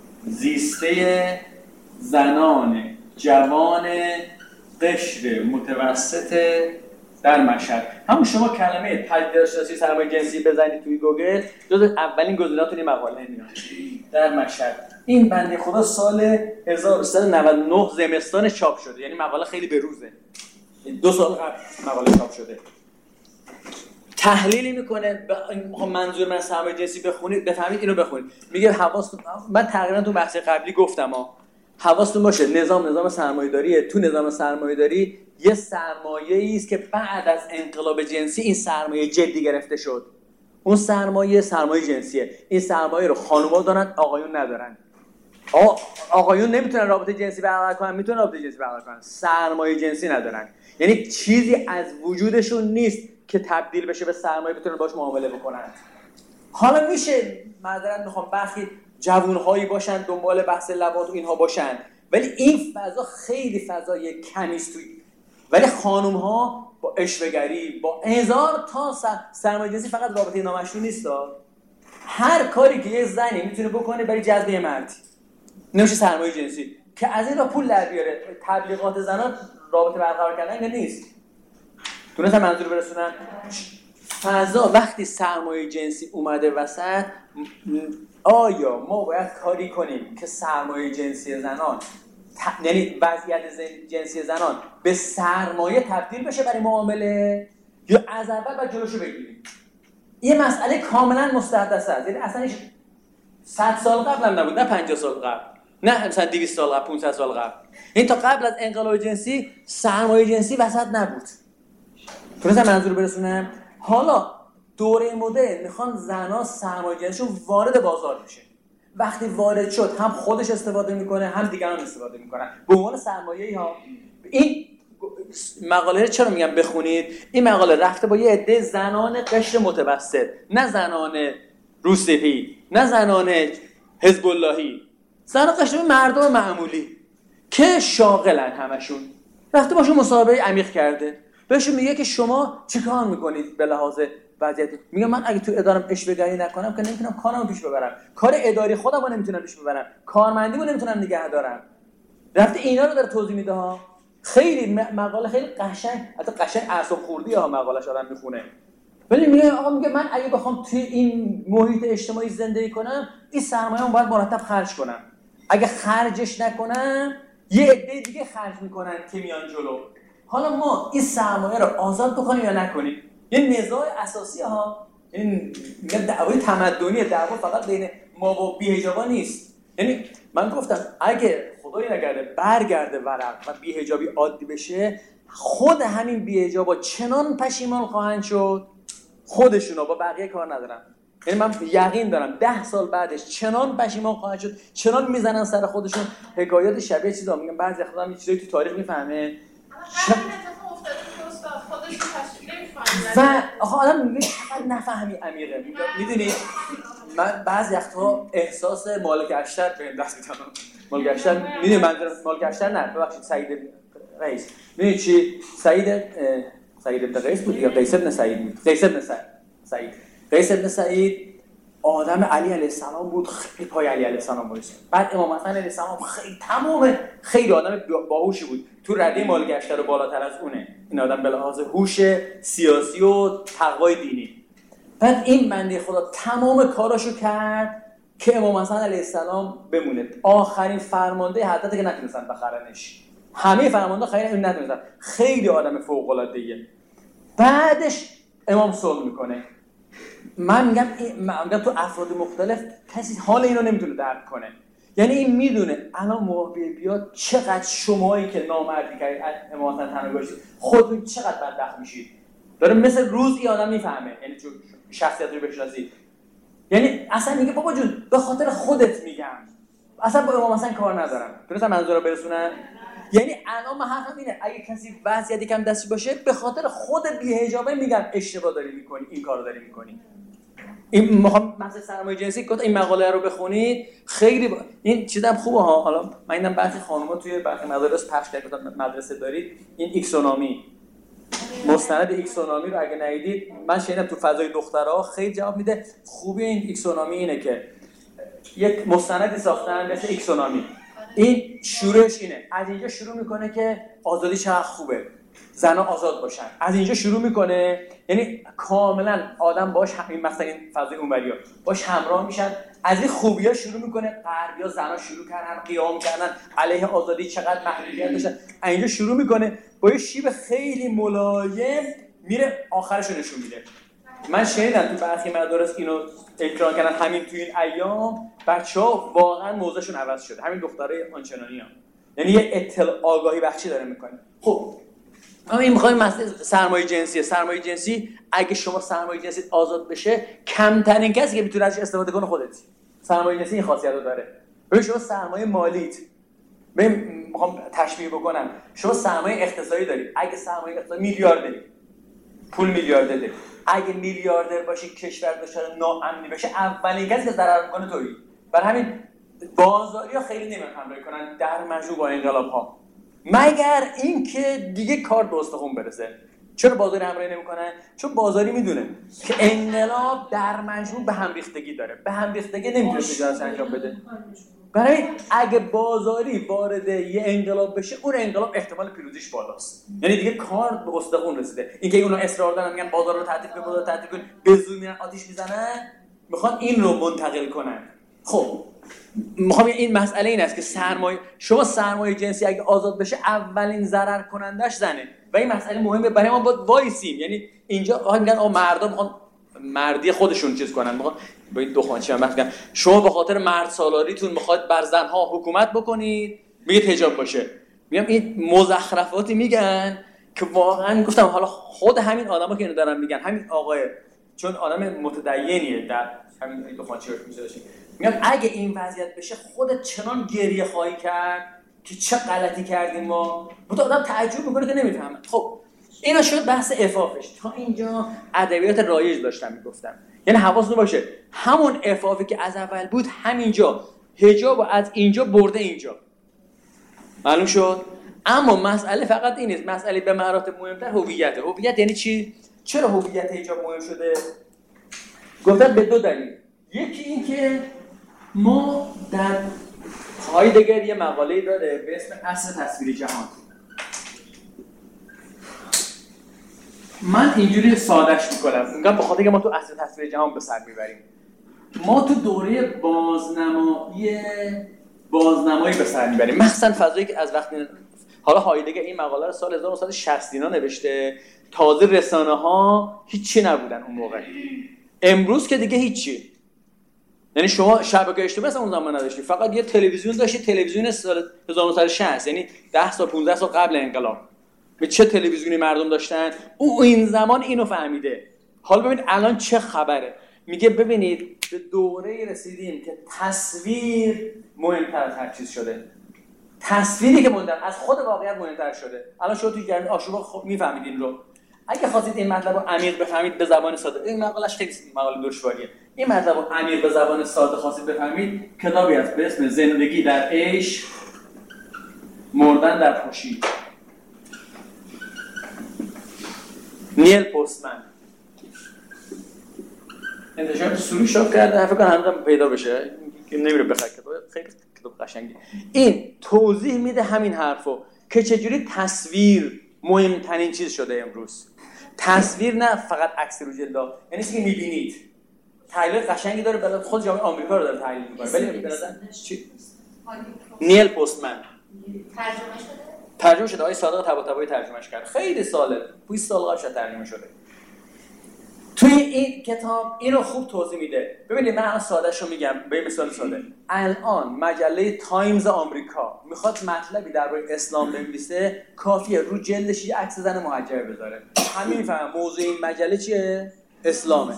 زیسته زنان جوان قشر متوسط در مشهد. همون شما کلمه پدیدارشناسی سرمایه جنسی بزنید توی گوگل، جز اولین گزینه‌هاتون این مقاله میاد. در مشهد این بنده خدا سال 1399 زمستان چاپ شده، یعنی مقاله خیلی به روزه، 2 سال قبل مقاله چاپ شده. تحلیلی میکنه، منظور من سرمایه جنسی بخونید بفهمید اینو بخونید. میگه حواستون، من تقریبا تو بحث قبلی گفتم حواستون باشه نظام سرمایه‌داریه. تو نظام سرمایه‌داری یه سرمایه‌ای است که بعد از انقلاب جنسی این سرمایه جدی گرفته شد. اون سرمایه جنسیه. این سرمایه رو خانوما دارن، آقایون ندارن. آقایون نمیتونن رابطه جنسی برقرار کنن، میتونن رابطه جنسی برقرار کنن، سرمایه جنسی ندارن. یعنی چیزی از وجودشون نیست که تبدیل بشه به سرمایه بتونن باش معامله بکنن. حالا میشه معذرت میخوام برخی جوانهایی باشن دنبال بحث لواط و اینها باشن، ولی این فضا خیلی فضای کمیست توی. ولی خانم ها با عشوه‌گری، با هزار تا سرمایه جنسی، فقط رابطه نامشروع نیست. هر کاری که یه زنی میتونه بکنه برای جذب یه مرد نمیشه سرمایه جنسی، که از این را پول در بیاره. تبلیغات زنان رابطه برقرار کردن نیست. تونستم منظور برسونم؟ فضا وقتی سرمایه جنسی اومده وسط، آیا ما باید کاری کنیم که سرمایه جنسی زنان یعنی وضعیت جنسی زنان به سرمایه تبدیل بشه برای معامله، یا از اول باید جلوشو بگیریم؟ یه مسئله کاملا مستحدث است. یعنی اصلا 100 سال قبل هم نبود، نه 50 سال قبل، نه مثلا 200 سال قبل، 500 سال قبل. این تا قبل از انقلاب جنسی سرمایه جنسی وسط نبود. تونستم منظور برسونم؟ حالا دوره مدرن میخوان زنا سرمایه جنسیشون وارد بازار بشه. وقتی وارد شد هم خودش استفاده میکنه هم دیگران استفاده میکنن به عنوان سرمایه‌ای ها. این مقاله رو چرا میگم بخونید؟ این مقاله رفته با یه عده زنان قشر متوسط، نه زنان روسپی، نه زنان حزب اللهی، زنان قشر مردم معمولی که شاغلن همشون. رفته باشون مصاحبه عمیق کرده، بهشون میگه که شما چیکار میکنید به لحاظ وضعیت. میگه من اگه تو ادارم اشوه‌گری نکنم که نمیتونم کارمو پیش ببرم، کار اداری خودم رو نمیتونم پیش ببرم، کارمندیمو نمیتونم نگه دارم. رفته اینا رو داره توضیح میده ها. خیلی مقاله خیلی قشنگ، حتی قشنگ اعصاب خوردی ها مقالهش آدم میخونه. ولی میگه آقا میگه من اگه بخوام توی این محیط اجتماعی زندگی کنم، این سرمایه‌ام باید مرتب خرج کنم. اگه خرجش نکنم یه عده دیگه خرج میکنن که میان جلو. حالا ما این سرمایه رو آزاد بکنیم یا نکنیم؟ یه نزاع اساسی ها. این دعوای تمدنی، دعوا فقط بین ما و بی‌حجابا نیست. یعنی من گفتم اگه خدایی نکرده برگرده ورق و بی‌حجابی عادی بشه، خود همین بی‌حجابا چنان پشیمان خواهند شد، خودشونا، با بقیه کار ندارم. یعنی من یقین دارم 10 سال بعدش چنان پشیمان خواهند شد، چنان میزنن سر خودشون. حکایات شبیه چیزا میگن، بعضی وقتا هم چیزایی تو تاریخ میفهمه و آدم میگه فقط نفهمی عمیقه. میدونی من بعضی وقتا احساس مالک اشتر بهم دست میدم. مالک اشتر میدونی منظورم مالک اشتر نه، ببخشید سعید رئیس. میدونی چی؟ سعید بن قیس بود یا قیس بن سعید بود؟ قیس بن سعید آدم علی علیه السلام بود، خیلی پای علی علیه السلام بود. بعد امام حسن علیه السلام خیلی آدم باهوشی بود، تو رده مالک اشتر و بالاتر از اونه. این آدم به لحاظ هوش سیاسی و تقوای دینی. بعد این بنده خدا تمام کاراشو کرد که امام حسن علیه السلام بمونه. آخرین فرمانده حضرت که نتونستن بخرنش، همه فرمانده خیلی نتونستن. خیلی آدم فوق العاده ایه. بعدش امام صلح میکنه. من میگم تو افراد مختلف کسی حال اینو نمیتونه درک کنه. یعنی این میدونه الان موقع بیاد چقدر شمایی که نامردی کردید امام حسن تنها باشید خودتون چقدر بدبخت میشید. داره مثل روز این آدم میفهمه، یعنی چون شخصیت رو بشناسید. یعنی اصلا میگه بابا جون به خاطر خودت میگم، اصلا با امام حسن کار ندارم. درسته منظور رو برسونن؟ یعنی الان من حرفم اینه اگه کسی وضعیتی کم دستی باشه به خاطر خود بی‌حجابه میگم اشتباه داری میکنی، این کارو داری میکنی. این میخوام مثلا سرمایه جنسی گفت این مقاله رو بخونید خیلی این چیزام خوبه ها. حالا من اینم برخی خانم‌ها توی برخی مدارس پخش کردن، مدرسه دارید این ایکسونومی، مستند ایکسونومی رو اگه ندیدید، من شنیدم تو فضای دخترها خیلی جواب میده. خوبی این ایکسونومی اینه که یک مستندی ساختن مثل ایکسونومی. این شروعش اینه، از اینجا شروع میکنه که آزادی چقدر خوبه، زنها آزاد باشن. از اینجا شروع میکنه، یعنی کاملا آدم باش همین مثلا این فضای اونوریا باش همراه میشن. از این خوبی‌ها شروع میکنه. غربی‌ها زنها شروع کردن قیام کردن علیه آزادی، چقدر محدودیت داشتن. از اینجا شروع میکنه با یه شیب خیلی ملایم میره آخرش رو نشون میده. من شنیدم تو برخی مدارس اینو اکران کردن همین تو این ایام، بچه‌ها واقعا موضوعشون عوض شده. همین دخترای آنچنانی هم. یعنی یه آگاهی بخشی داره میکنه. خب اما این میخوایم مسئله سرمایه جنسی اگه شما سرمایه جنسی آزاد بشه، کمترین کسی که میتونه ازش استفاده کنه خودتی. سرمایه جنسی این خاصیت رو داره. ببین شما سرمایه مالیت، میخوام تشبیه بکنم، شما سرمایه اقتصادی دارید. اگه سرمایه اقتصادی میلیاردری، پول میلیاردر دارید. اگه میلیاردر باشی کشور دچار ناامنی بشه، اولین کسی که ضرر میکنه تویی. برای همین بازاری‌ها خیلی نمیخوان همراهی کنن در مجموع با انقلاب‌ها، مگر اینکه دیگه کار به استخوان برسه. چرا بازاری همراهی نمیکنن؟ چون بازاری میدونه که انقلاب در مجموع به هم ریختگی داره، به هم ریختگی نمیتونه تجارت انجام بده. برای اگه بازاری وارد یه انقلاب بشه، اون انقلاب احتمال پیروزیش بالاست. یعنی دیگه کار به استخوان رسیده. اینکه اونا اصرار دارن میگن بازار رو تعطیل کن، به زور میرن آتش میزنن، میخوان این رو منتقل کنن. خب میخوام این مسئله این است که شما سرمایه جنسی اگه آزاد بشه اولین ضرر کنندش زنه و این مسئله مهمه برای ما. باید وایسیم. یعنی اینجا میگن مردا میخوان مردی خودشون چیز کنن، میخوان با این دخانچی هم میگن شما به خاطر مرد سالاریتون میخواد بر زنها حکومت بکنید، میگه حجاب باشه. میگم این مزخرفاتی میگن که واقعا گفتم حالا خود همین آدما که اینو دارن میگن، همین آقای چون آدم متدینیه در همین دخانچی رو میذاشیم، میگم اگه این وضعیت بشه خودت چنان گریه خواهی کرد که چه غلطی کردیم ما. بود آدم تعجب میکنه که نمیفهمه. خب اینا شد بحث عفافش. تا اینجا ادبیات رایج داشتم میگفتم. یعنی حواستون باشه همون عفافی که از اول بود همینجا حجاب از اینجا برده اینجا. معلوم شد؟ اما مسئله فقط این نیست، مسئله به مراتب مهمتر هویته. هویت یعنی چی؟ چرا هویت حجاب مهم شده؟ گفتم به دو دلیل. یکی این که ما در هایدگر یه مقاله‌ای داره به اسم اصل تصویر جهان. من اینجوری سادهش میکنم، میگم به خاطر که ما تو اصل تصویر جهان به سر میبریم. ما تو دوره بازنمایی به سر میبریم، مخصوصا فضایی که از وقتی حالا هایدگر این مقاله رو سال 1960 نوشته، تازه رسانه‌ها هیچی نبودن اون موقع. امروز که دیگه هیچی. یعنی شما شبکه اجتماعی اون زمان نداشتی، فقط یه تلویزیون داشتی، تلویزیون سال 1960، یعنی 10 سال 15 سال قبل انقلاب. به چه تلویزیونی مردم داشتن؟ او این زمان اینو فهمیده. حالا ببینید الان چه خبره. میگه ببینید به دوره رسیدیم که تصویر مهمتر از هر چیز شده. تصویری که مهمتر از خود واقعیت مهمتر شده. الان شما توی جریان آشوبا خب میفهمید این رو. اگه خواستید این مطلب رو عمیق بفهمید به زبان ساده، این مقالش خیلی مقاله دشواریه. این مطلب رو عمیق به زبان ساده خواستید بفهمید، کتابی هست به اسم زندگی در عیش، مردن در خوشی. نیل پستمن انتشار سروش شد کرده، فکر کنم هنوزم پیدا بشه، نمیره بخره کتاب، خیلی کتاب قشنگی. این توضیح میده همین حرفو که چجوری تصویر مهمترین چیز شده امروز. تصویر نه فقط عکس رو جلد، یعنی چیزی که میبینید. تحلیل قشنگی داره، برای خود جامعه آمریکا رو داره تحلیل میکنه. ولی به نظر چی؟ نیل پستمن ترجمه شده. آقای صادق طباطبایی ترجمهش کرد. خیلی ساله، 20 سال قبل ترجمه شده. توی این کتاب اینو خوب توضیح میده. ببینید من الان سادهشو میگم به مثال ساده. الان مجله تایمز آمریکا میخواد مطلبی درباره اسلام بنویسه، کافیه رو جلدش یه عکس زن محجبه بذاره. همین میفهمم موضوع این مجله چیه؟ اسلامه.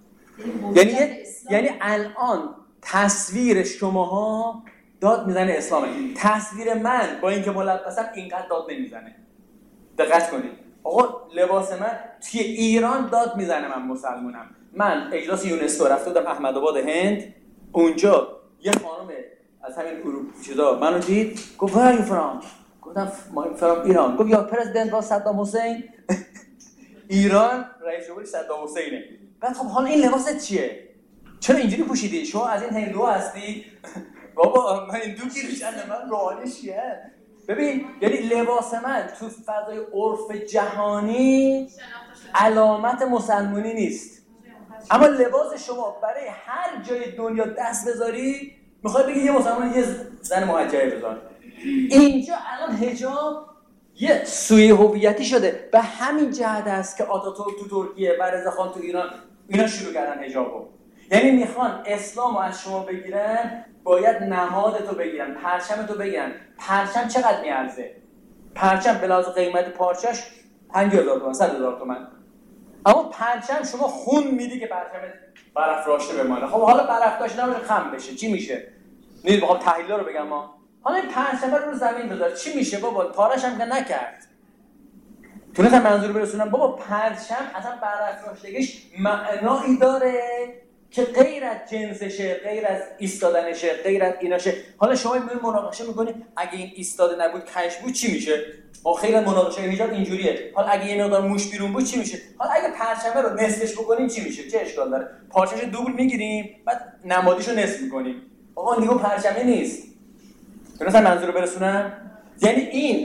یعنی الان تصویر شماها داد میزنه اسلامه. تصویر من با اینکه ملبسم اینقدر داد نمیزنه. دقت کنید. آقا لباس من توی ایران داد میزنه من مسلمونم. من اجلاس یونسکو رفته بودم احمدآباد هند، اونجا یه خانم از همین اروپا چیزا منو دید، گفت where are you from؟ گفتم I'm from ایران. گفت یا پرزیدنت was صدام حسین؟ ایران رئیس جمهوری صدام حسینه. بعد خب حالا این لباست چیه؟ چرا اینجوری پوشیدی؟ شما از این هندو هستی؟ بابا من هندو گیرشن، من روحانی شیعه. ببین یعنی لباس من تو فضای عرف جهانی علامت مسلمانی نیست، اما لباس شما برای هر جای دنیا دست بذاری میخوای بگی یه مسلمان یه زن محجبه بذار. اینجا الان حجاب یه سوی هویتی شده. به همین جهت است که آتاتورک تو ترکیه و رضاخان تو ایران اینا شروع کردن حجابو. یعنی میخوان اسلامو از شما بگیرن، باید نمادتو بگیرن، پرچمتو بگیرن. پرچم چقدر میارزه؟ پرچم به لحاظ قیمت پارچش 50,000 تومان، 100,000 تومان. اما پرچم شما خون میدی که پرچمت برافراشته بمانه. خب حالا برافراشته نمیشه، خم بشه، چی میشه؟ نیست بخوام تحلیلا رو بگم ما. حالا این پرچم رو زمین بذار، چی میشه بابا؟ پارش هم که نکرد. تونستم منظور برسونم بابا پرچم اصلا برافراشتگیش معنایی داره که غیر از جنسشه، غیر از ایستادنشه، غیر از ایناشه. حالا شما مناقشه میکنی اگه این ایستاده نبود کش بود چی میشه؟ ما خیلی مناقشه حجاب اینجوریه. حالا اگه یه مقدار موش بیرون بود چی میشه؟ حالا اگه پرچمه رو نصفش بکنیم چی میشه؟ چه اشکال داره؟ پارچه‌شو دوبل میگیریم بعد نمادیشو نصف میکنیم. آقا دیگه پرچمه نیست. درسته منظور رو برسونم؟ یعنی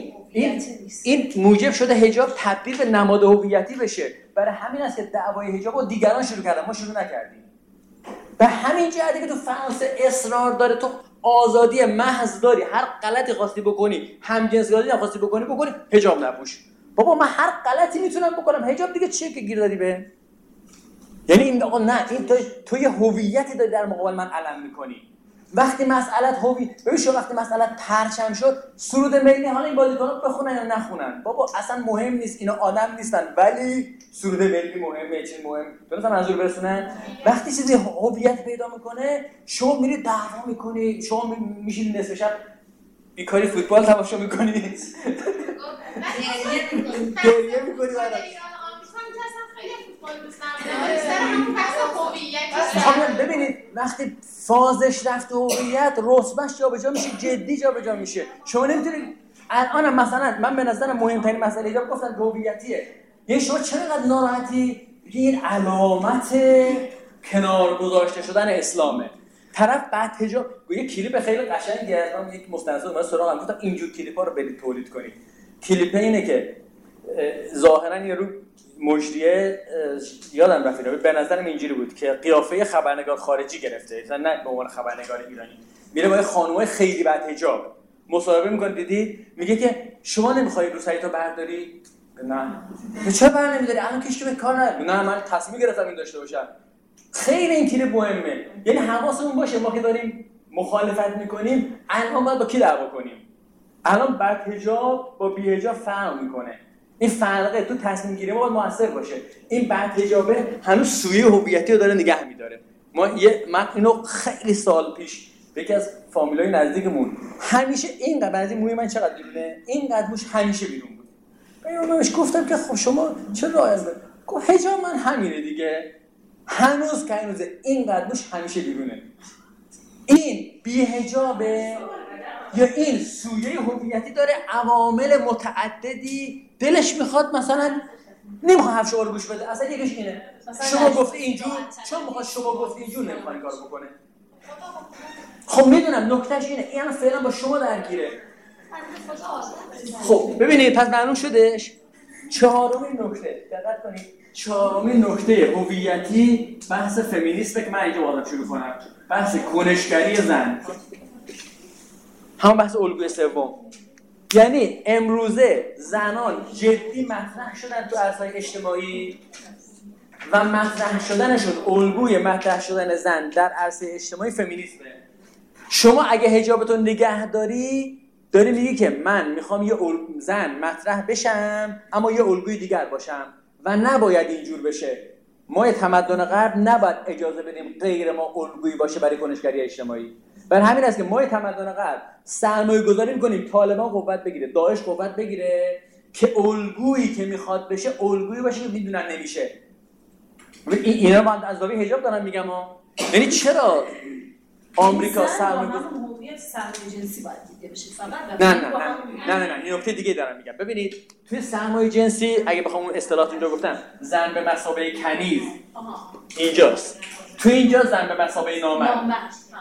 این موجب شده حجاب تبدیل به نماد هویتی بشه. برای همین است که دعوای حجابو دیگران شروع کردن، ما شروع نکردیم. به همین جهتی که تو فرانسه اصرار داره تو آزادی محض داری، هر غلطی خواستی بکنی، همجنسگرایی خواستی بکنی حجاب نپوش. بابا من هر غلطی میتونم بکنم، حجاب دیگه چیه که گیر دادی به؟ یعنی این آقا نه، این تو یه هویتی داری در مقابل من علم میکنی. وقتی مسئله هویت، ببین شو وقتی مسئله پرچم شد، سرود ملی حالا این بازیکن‌ها بخونن یا نخونن، بابا اصلا مهم نیست، اینا آدم نیستن، ولی سرود ملی مهمه، چی مهم؟ درسته منظور برسونن؟ وقتی چیزی هویت پیدا میکنه، شما میری دعوا میکنی، شما میشین نصف شب بیکاری فوتبال تماشا میکنی، گریه میکنی ببینید وقتی فازش رفت هویت، رتبهش جابجا میشه، جدی جابجا میشه. شما نمیتونید الان مثلا من به نظر مهمترین مسئله حجاب گفتن هویتیه. یعنی شما چقدر ناراحتی که این علامت کنار گذاشته شدن اسلامه. طرف بعد حجاب یه کلیپ خیلی قشنگی از من یک مستنصر اومد سراغم، گفتم اینجور کلیپا رو برید تولید کنید. کلیپ اینه که ظاهرا یه رو مجریه یادم رفت به نظرم اینجوری بود که قیافه خبرنگار خارجی گرفته، مثلا نه به عنوان خبرنگار ایرانی، میره با یه خانومه خیلی بعد حجاب مصاحبه میکنه. دیدی میگه که شما نمیخوای روسریتو برداری؟ نه. چرا بر نمیداری؟ الان کشکی به کار نداره. نه من تصمیم گرفتم این داشته باشم. خیلی این کلیپ مهمه. یعنی حواسمون باشه ما که داریم مخالفت میکنیم الان باید با کی دعوا کنیم. الان بعد حجاب با بی حجاب فرق میکنه. این فرقه تو تصمیم گیری ما باید موثر باشه. این بعد حجابه هنوز سویه هویتی رو داره نگه میداره. من اینو خیلی سال پیش یکی از فامیلای نزدیکمون همیشه اینقدر بعضی موی من چقدر بیرونه، اینقدر موش همیشه بیرون بود. من بهش گفتم که خب شما چه راه دارید؟ گفت حجاب من همینه دیگه. هنوز که هنوزه اینقدر موش همیشه بیرونه. این بی حجابه یا این سویه هویتی داره عوامل متعددی دلش میخواد مثلا نمیخواد حرف شما رو گوش بده. اصلا یکیش اینه شما گفتی اینجور، چون میخواد شما گفتی اینجور نمیخواد این کارو بکنه. خب میدونم نکتهش اینه این فعلا با شما درگیره. خب ببینید پس معلوم شدش. چهارمین نکته دقت کنید، چهارمین نکته هویتی بحث فمینیسمه که من اینجا باید شروع کنم. بحث کنشگری زن، همون بحث الگوی سوم. یعنی امروزه زنان جدی مطرح شدن تو عرصه‌های اجتماعی و مطرح شدنشون الگوی مطرح شدن زن در عرصه اجتماعی فمینیسمه. شما اگه حجابتون نگه داری میگی که من میخوام یه زن مطرح بشم اما یه الگوی دیگر باشم و نباید اینجور بشه. ما تمدن غرب نباید اجازه بدیم غیر ما الگویی باشه برای کنشگری اجتماعی. بر همین است که ما تمدن غرب سرمایه گذاری می‌کنیم طالبان قوت بگیره، داعش قوت بگیره که الگویی که میخواد بشه الگویی باشه که میدونن نمیشه. اینا من از زاویه حجاب دارم میگم یعنی چرا آمریکا سرمایه جنسی باید دیده بشه فقط نه این نکته دیگه دارم میگم. ببینید توی سرمایه جنسی اگه بخوام اون اصطلاحات اینجا گفتم زن به مثابه کنیز اینجاست، تو اینجا زن به مثابه نامرد.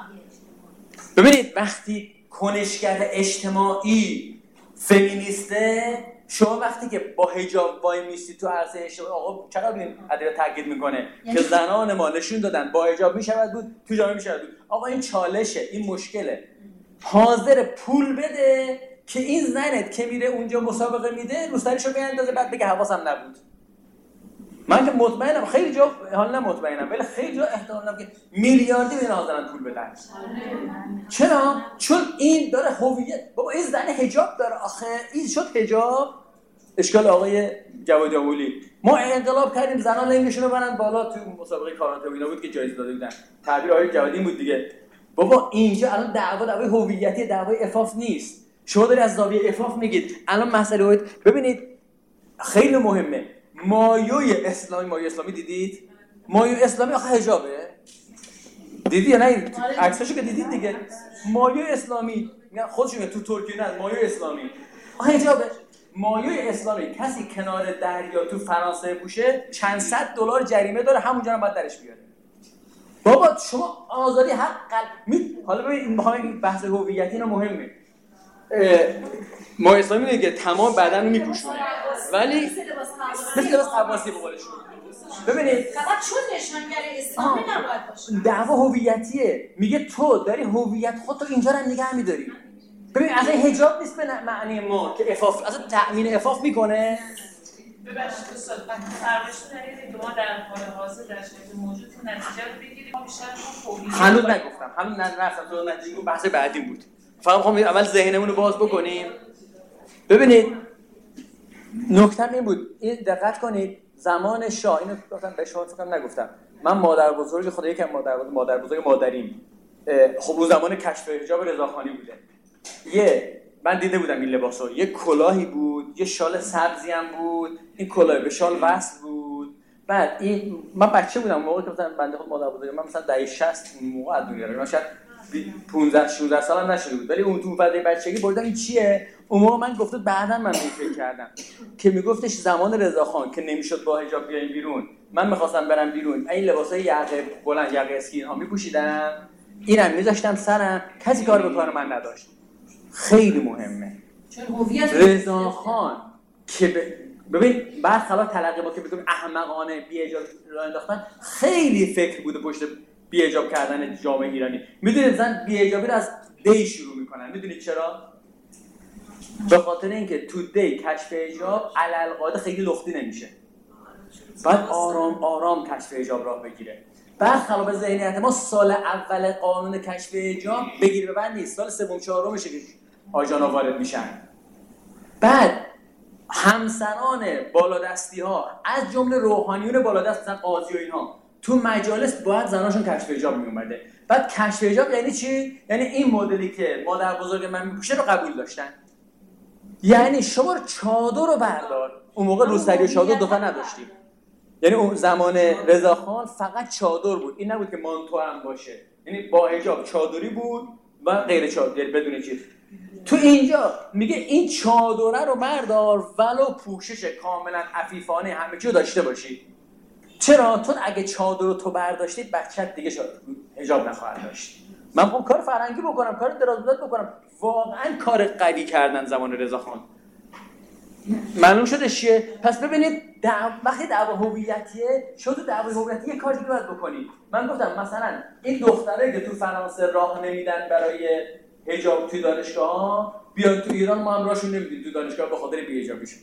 ببینید وقتی کنشگر اجتماعی فمینیسته، شما وقتی که با حجاب وای میستی تو عرصه اجتماعی، آقا چقدر این ادبیات تاکید میکنه که زنان ما نشون دادن با حجاب میشود بود تو جامعه میشود بود. آقا این چالشه، این مشکله. حاضر پول بده که این زنت که میره اونجا مسابقه میده روسریشو بیاندازه بعد بگه حواسم نبود. من که مطمئنم خیلی جا حالا مطمئنم ولی خیلی جا احتمال دارم که میلیاردی به نازدارن پول بدن. چرا؟ چون این داره هویت. بابا این زن حجاب داره آخه، این شد حجاب. اشکال آقای جواد اولی ما انقلاب کردیم زنان لنگشون رو برن بالا تو مسابقه کارانته اینا بود که جایزه داده بودن. تعبیر آقای جوادی بود دیگه. بابا اینجا الان دعوای هویتی، دعوای عفاف نیست. شما داری از زاویه عفاف میگید. الان مسئله هویت ببینید خیلی مهمه. مایوی اسلامی دیدید؟ مایوی اسلامی آخه حجابه؟ دیدی یا نه؟ عکساشو که دیدید دیگه. مایوی اسلامی میگن خودشون تو ترکیه نه مایوی اسلامی آخه حجابه. مایوی اسلامی کسی کنار دریا تو فرانسه پوشه چند صد دلار جریمه داره، همونجا هم باید درش بیاره. بابا شما آزادی حق حالا ببین این بحث هویتی اینا مهمه. ما اسلامی میگه که تمام بدن رو میپوشونه ولی مثل لباس قواسی به قولشون. ببینید فقط چون نشانگر اسلامی نباید باشه. دعوا هویتیه. میگه تو داری هویت خودتو اینجا رو نگه می‌داری. ببین اصلا حجاب نیست به معنی ما که عفاف اصلا تأمین عفاف میکنه. ببخشید استاد فرمایشتون اینه که ما در حال حاضر در شرایط موجود نتیجه رو بگیریم ما بیشتر هویت. هنوز نگفتم. همون نرفتم تو نتیجه بحث بعدی بود. فقط می‌خوام اول ذهنمون رو باز بکنیم. ببینید نکته این بود. این دقت کنید زمان شاه اینو گفتم به شما فکر نگفتم. من مادر بزرگ خدا یکم مادر بزرگ مادریم. خب اون زمان کشف حجاب رضاخانی بوده. من دیده بودم این لباسو. یه کلاهی بود، یه شال سبزی هم بود. این کلاه به شال وصل بود. بعد این من بچه بودم موقعی که مثلا بنده خود مادر بزرگ من مثلا دهه 60 اون موقع از دنیا رفتم. شاید 15 16 سالم نشده بود، ولی اون تو فضای بچگی بردم این چیه. اون موقع من گفته بعداً من فکر کردم که میگفتش زمان رضاخان که نمیشد با حجاب بیایم بیرون، من می‌خواستم برم بیرون این لباسای یقه بلند یقه اسکی ها میپوشیدم، اینم میذاشتم سرم، کسی کار به کار من نداشت. خیلی مهمه چون هویت رضاخان که ببین برخلاف تلقی ما که بگیم احمقانه بی‌حجاب راه انداختن، خیلی فکر بوده پشت بی‌حجاب کردن جامعه ایرانی. میدونید زن بی‌حجابی رو از دی شروع میکنن. میدونید چرا؟ به خاطر اینکه تو دی کشف حجاب علالقاعده خیلی لختی نمیشه، بعد آرام آرام کشف حجاب راه بگیره. برخلاف ذهنیت ما سال اول قانون کشف حجاب بگیر ببند نیست، سال سوم چهارمشه که آجانا وارد میشن. بعد همسران بالادستی ها از جمله روحانیون بالادست مثلا قاضی و اینها تو مجالس باید زناشون کشف حجاب می اومده. بعد کشف حجاب یعنی چی؟ یعنی این مدلی که مادر بزرگ من میپوشه رو قبول داشتن. یعنی شما چادر رو بردار. اون موقع روسری و چادر دوتا نداشتیم. یعنی اون زمان رضاخان فقط چادر بود، این نبود که مانتو هم باشه. یعنی با حجاب چادری بود و غیر چادری بدون چیز. تو اینجا میگه این چادره رو بردار ولو پوشش کاملا عفیفانه همه چیو داشته باشی. چرا؟ تو اگه چادر رو تو برداشتید بچت دیگه حجاب نخواهد داشت. من خب کار فرهنگی بکنم، کار درازمدت بکنم، واقعا کار قوی کردن زمان رضاخان. معلوم شده چیه؟ پس ببینید وقتی دعوا هویتیه، شما تو دعوا هویتی یه کار دیگه باید بکنید. من گفتم مثلا این دختره که تو فرانسه راه نمیدن برای حجاب توی دانشگاه، بیان تو ایران ما هم راهشون نمیدیم تو دانشگاه به خاطر بی‌حجابیشون.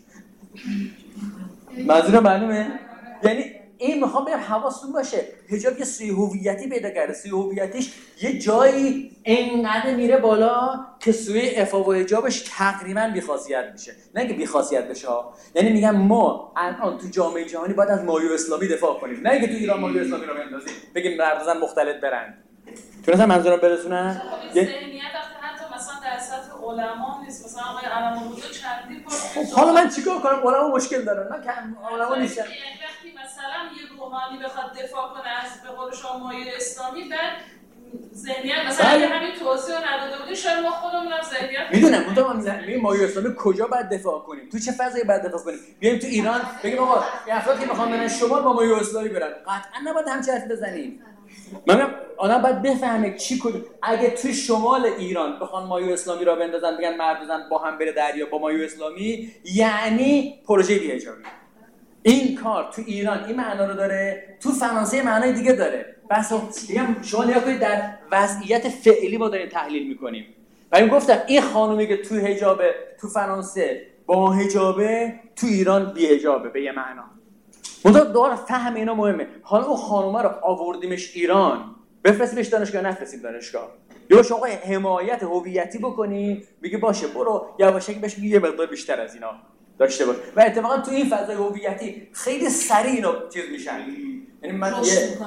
منظور معلومه؟ یعنی این میخوام بگم حواستون باشه، حجاب یه سوی هویتی پیدا کرده، سوی هویتیش یه جایی اینقدر میره بالا که سوی عفا و حجابش تقریبا بی‌خاصیت میشه. نه که بی‌خاصیت بشه ها، یعنی میگم ما الان تو جامعه جهانی باید از مایه اسلامی دفاع کنیم، نه که تو ایران مایه اسلامی رو بندازیم بگیم مردان مختلط برند. تونستم منظورم برسونم؟ ذهنیت حتی مثلا در سطح علما نیست. مثلا آقای علم‌الهدا چندین بار حالا من چیکار کنم؟ علما مشکل دارن، نه که علما نیستن. وقتی مثلا یه روحانی بخواد دفاع کنه از به قول شما مایه اسلامی، بعد ذهنیت مثلا اگه همین توضیح رو نداده بودی شاید ما خودمون هم ذهنیت میدونم میگم مایه اسلامی کجا باید دفاع کنیم، تو چه فضایی باید دفاع کنیم. بیایم تو ایران بگیم آقا این افرادی که میخوان برن شمال با مایه اسلامی برن، قطعا نباید همچین حرفی بزنیم. من میگم آدم باید بفهمه چی کجا. اگه توی شمال ایران بخوان مایه اسلامی را بندازن بگن مرد و زن با هم بره دریا با مایه اسلامی، یعنی پروژه بی‌حجابی. این کار تو ایران این معنا رو داره، تو فرانسه معنای دیگه داره. بس میگم شما نگاه کنید در وضعیت فعلی ما داریم تحلیل میکنیم. من گفتم این خانومی که تو حجاب تو فرانسه با حجابه، تو ایران بی‌حجابه به یه معنا. منتها دوباره فهم اینا مهمه. حالا اون خانومه رو آوردیمش ایران، بفرستیمش دانشگاه نفرستیم دانشگاه، یا شما حمایت هویتی بکنی میگه باشه برو یواشکی بهش میگه یه مقدار بیشتر از اینا داشته باش. و اتفاقا تو این فضای هویتی خیلی سریع اینا چیز میشن، یعنی من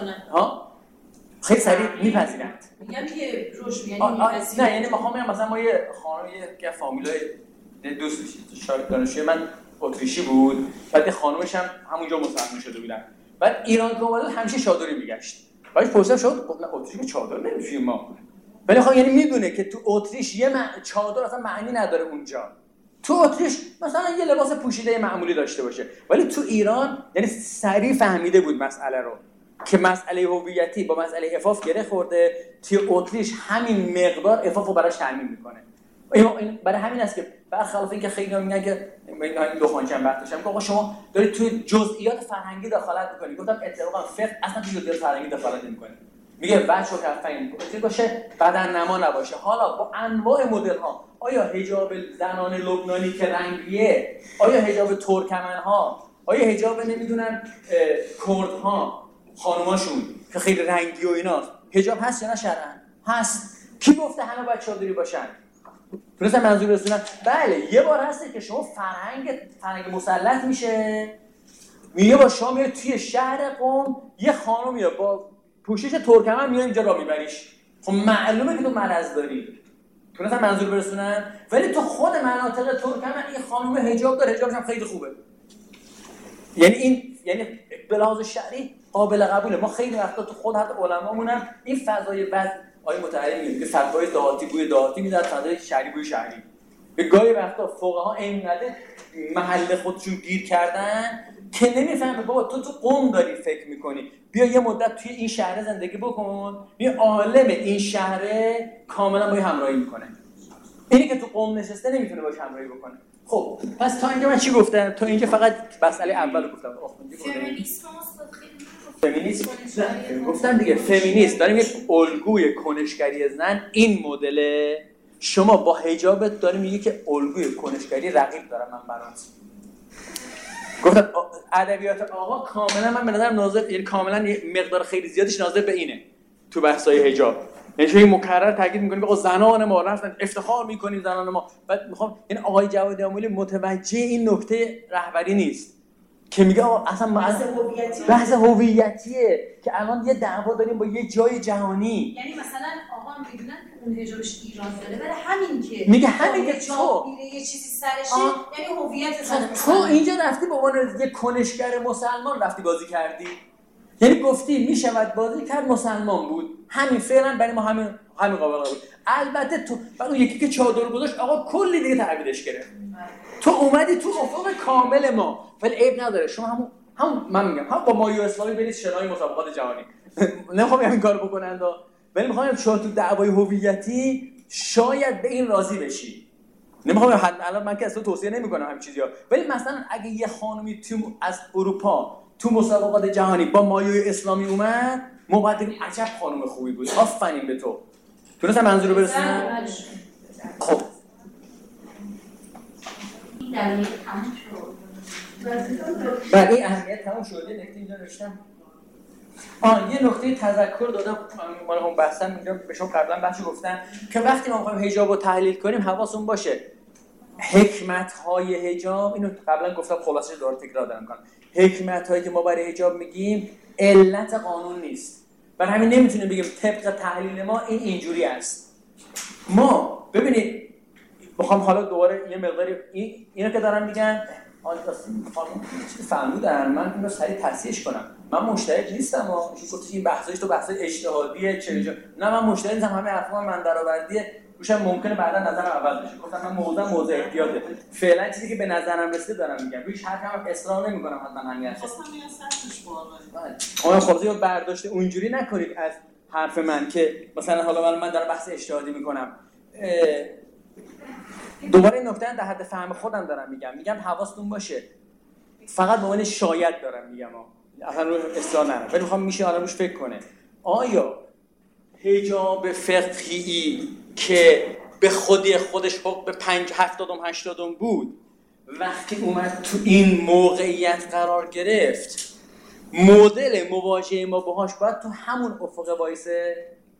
خیلی سریع میپذیرند. میگم که روش یعنی نه یعنی میخوام بگم مثلا ما یه خانم یه فامیلای دوست شاگرد دانشجوی من اتریشی بود، بعد خانومش هم همونجا مسلمان شده بودن، بعد ایران که اومد همیشه چادری میگشت. بعد پرسیدم شد گفت نه اتریش چادر نمی‌پوشیم ما. ولی خب یعنی میدونه که تو اتریش یه چادر اصلا معنی نداره اونجا. تو اتریش مثلا یه لباس پوشیده معمولی داشته باشه، ولی تو ایران یعنی سریع فهمیده بود مسئله رو که مسئله هویتی با مسئله عفاف گره خورده. توی اتریش همین مقدار عفاف رو براش تامین میکنه. این برای همین است که برخلاف اینکه خیلی میگن که این دو خانچه وقت داشتم که آقا شما دارید توی جزئیات فرهنگی دخالت میکنید. گفتم اتفاقا فقه اصلا توی جزئیات فرهنگی دخالت نمیکنه. میگه بچه و کفین چی باشه بدن نما نباشه. حالا با انواع مدل ها، آیا حجاب زنان لبنانی که رنگیه، آیا حجاب ترکمن ها، آیا حجاب نمیدونن کرد ها خانوماشون که خیلی رنگی و ایناست، حجاب هست یا نه شرعاً؟ هست. کی گفته همه باید چادری باشن؟ تونستم منظور رسونم؟ بله یه بار هسته که شما فرهنگ مسلط میشه، میگه با شما میاد توی شهر قم یه خانومی با پوشش ترکمن میاد اینجا را میبریش. خب معلومه که تو مرض داری. تونستم منظور برسونم؟ ولی تو خود مناطق ترکمن این خانوم حجاب داره، حجابش هم خیلی خوبه. یعنی به لحاظ شرعی قابل قبوله. ما خیلی وقتا تو خود حتی علمامون هم این فضای آقای متعلی میگه که فتوای دهاتی بوی دهاتی میدن، فتوای شهری بوی شهری. به گاهی وقتا فقها اینقدر محل خودشون گیر کردن که نمیفهمه بابا تو قم داری فکر میکنی، بیا یه مدت توی این شهر زندگی بکن، یه عالم این شهر کاملا با همراهی میکنه. اینی که تو قم نشسته نمیتونه باش همراهی بکنه. خب پس تا اینجا من چی گفتم؟ تا اینجا فقط مسئله اولو گفتم. فمینیسم گفتم دیگه. فمینیست داریم یک الگوی کنشگری زن، این مدل شما با حجابت داری میگی که الگوی کنشگری رقیب دارم من برات. گفتم ادبیات آقا کاملا من به نظرم ناظر، یعنی کاملا یه مقدار خیلی زیادش ناظر به اینه تو بحث‌های حجاب. یعنی شما مکرر تاکید می‌کنید آقا زنان ما رفتن، افتخار می‌کنیم زنان ما. بعد می‌خوام یعنی آقای جواد امولی متوجه این نکته رهبری نیست که میگه آقا اصلا بحث هویتیه که الان یه دعوا داریم با یه جای جهانی. یعنی مثلا آقا میدونن که اون حجابش ایران داره، ولی همین که میگه همین که تو یه چیزی سرشه یعنی هویت زن. تو اینجا رفتی به عنوان یه کنشگر مسلمان رفتی بازی کردی، یعنی گفتی میشود بازی کرد مسلمان بود، همین فعلا برای ما همین قابل بود. البته تو بعد اون یکی که چادر گذاشت آقا کلی دیگه تعبیرش گرفت. تو اومدی تو افق کامل ما، ولی عیب نداره شما هم من میگم هم با مایو اسلامی برید شنای مسابقات جهانی. نمیخوام همین کارو بکنن ولی میخوام شما تو دعوای هویتی شاید به این راضی بشی. نمیخوام الان من که اصلا توصیه نمیکنم همین چیزیا، ولی مثلا اگه یه خانمی از اروپا تو مسابقات جهانی با مایو اسلامی اومد، ما باید بگیم عجب خانم خوبی بود، آفرین به تو. تونستم منظور رو برسونم؟ خب این دلیل تموم شد. بعد این اهمیت تموم شده. نکته اینجا نوشتم یه نکته تذکر دادم مال هم بحثم اینجا به شما قبلا بحث گفتم که وقتی ما می‌خوایم حجاب رو تحلیل کنیم حواسون باشه حکمت‌های حجاب، اینو قبلا گفتم خلاصش دوباره تکرار دارم می‌کنم. حکمت‌هایی که ما برای حجاب میگیم علت قانون نیست. برای همین نمیتونیم بگیم طبق تحلیل ما اینجوری است. ما ببینید می‌خوام حالا دوباره یه مقداری اینو که دارم میگن چیز فرمودن من اینو سریع تصحیحش کنم. من مشترک نیستم گفتی این بحثش تو بحث اجتهادیه نه من مشترک نیستم، همه حرفا من درآوردیه روشم ممکنه بعدا نظرم عوض بشه. گفتم من موضوع احتیاطه، فعلا چیزی که به نظرم رسیده دارم میگم، روش حرفم اصرار نمیکنم حتما همین هست. اما خلاصه برداشت اونجوری نکنید از حرف من که مثلا حالا من دارم بحث اجتهادی میکنم. دوباره این نکته در حد فهم خودم دارم میگم حواستون باشه، فقط به عنوان شاید دارم میگم اصلا رو اصلاح نرم، ولی میخوام میشه الان روش فکر کنه. آیا حجاب فقهی که به خودش حکم به 70 بود وقتی اومد تو این موقعیت قرار گرفت، مدل مواجهه ما باهاش باید تو همون افق وایسه؟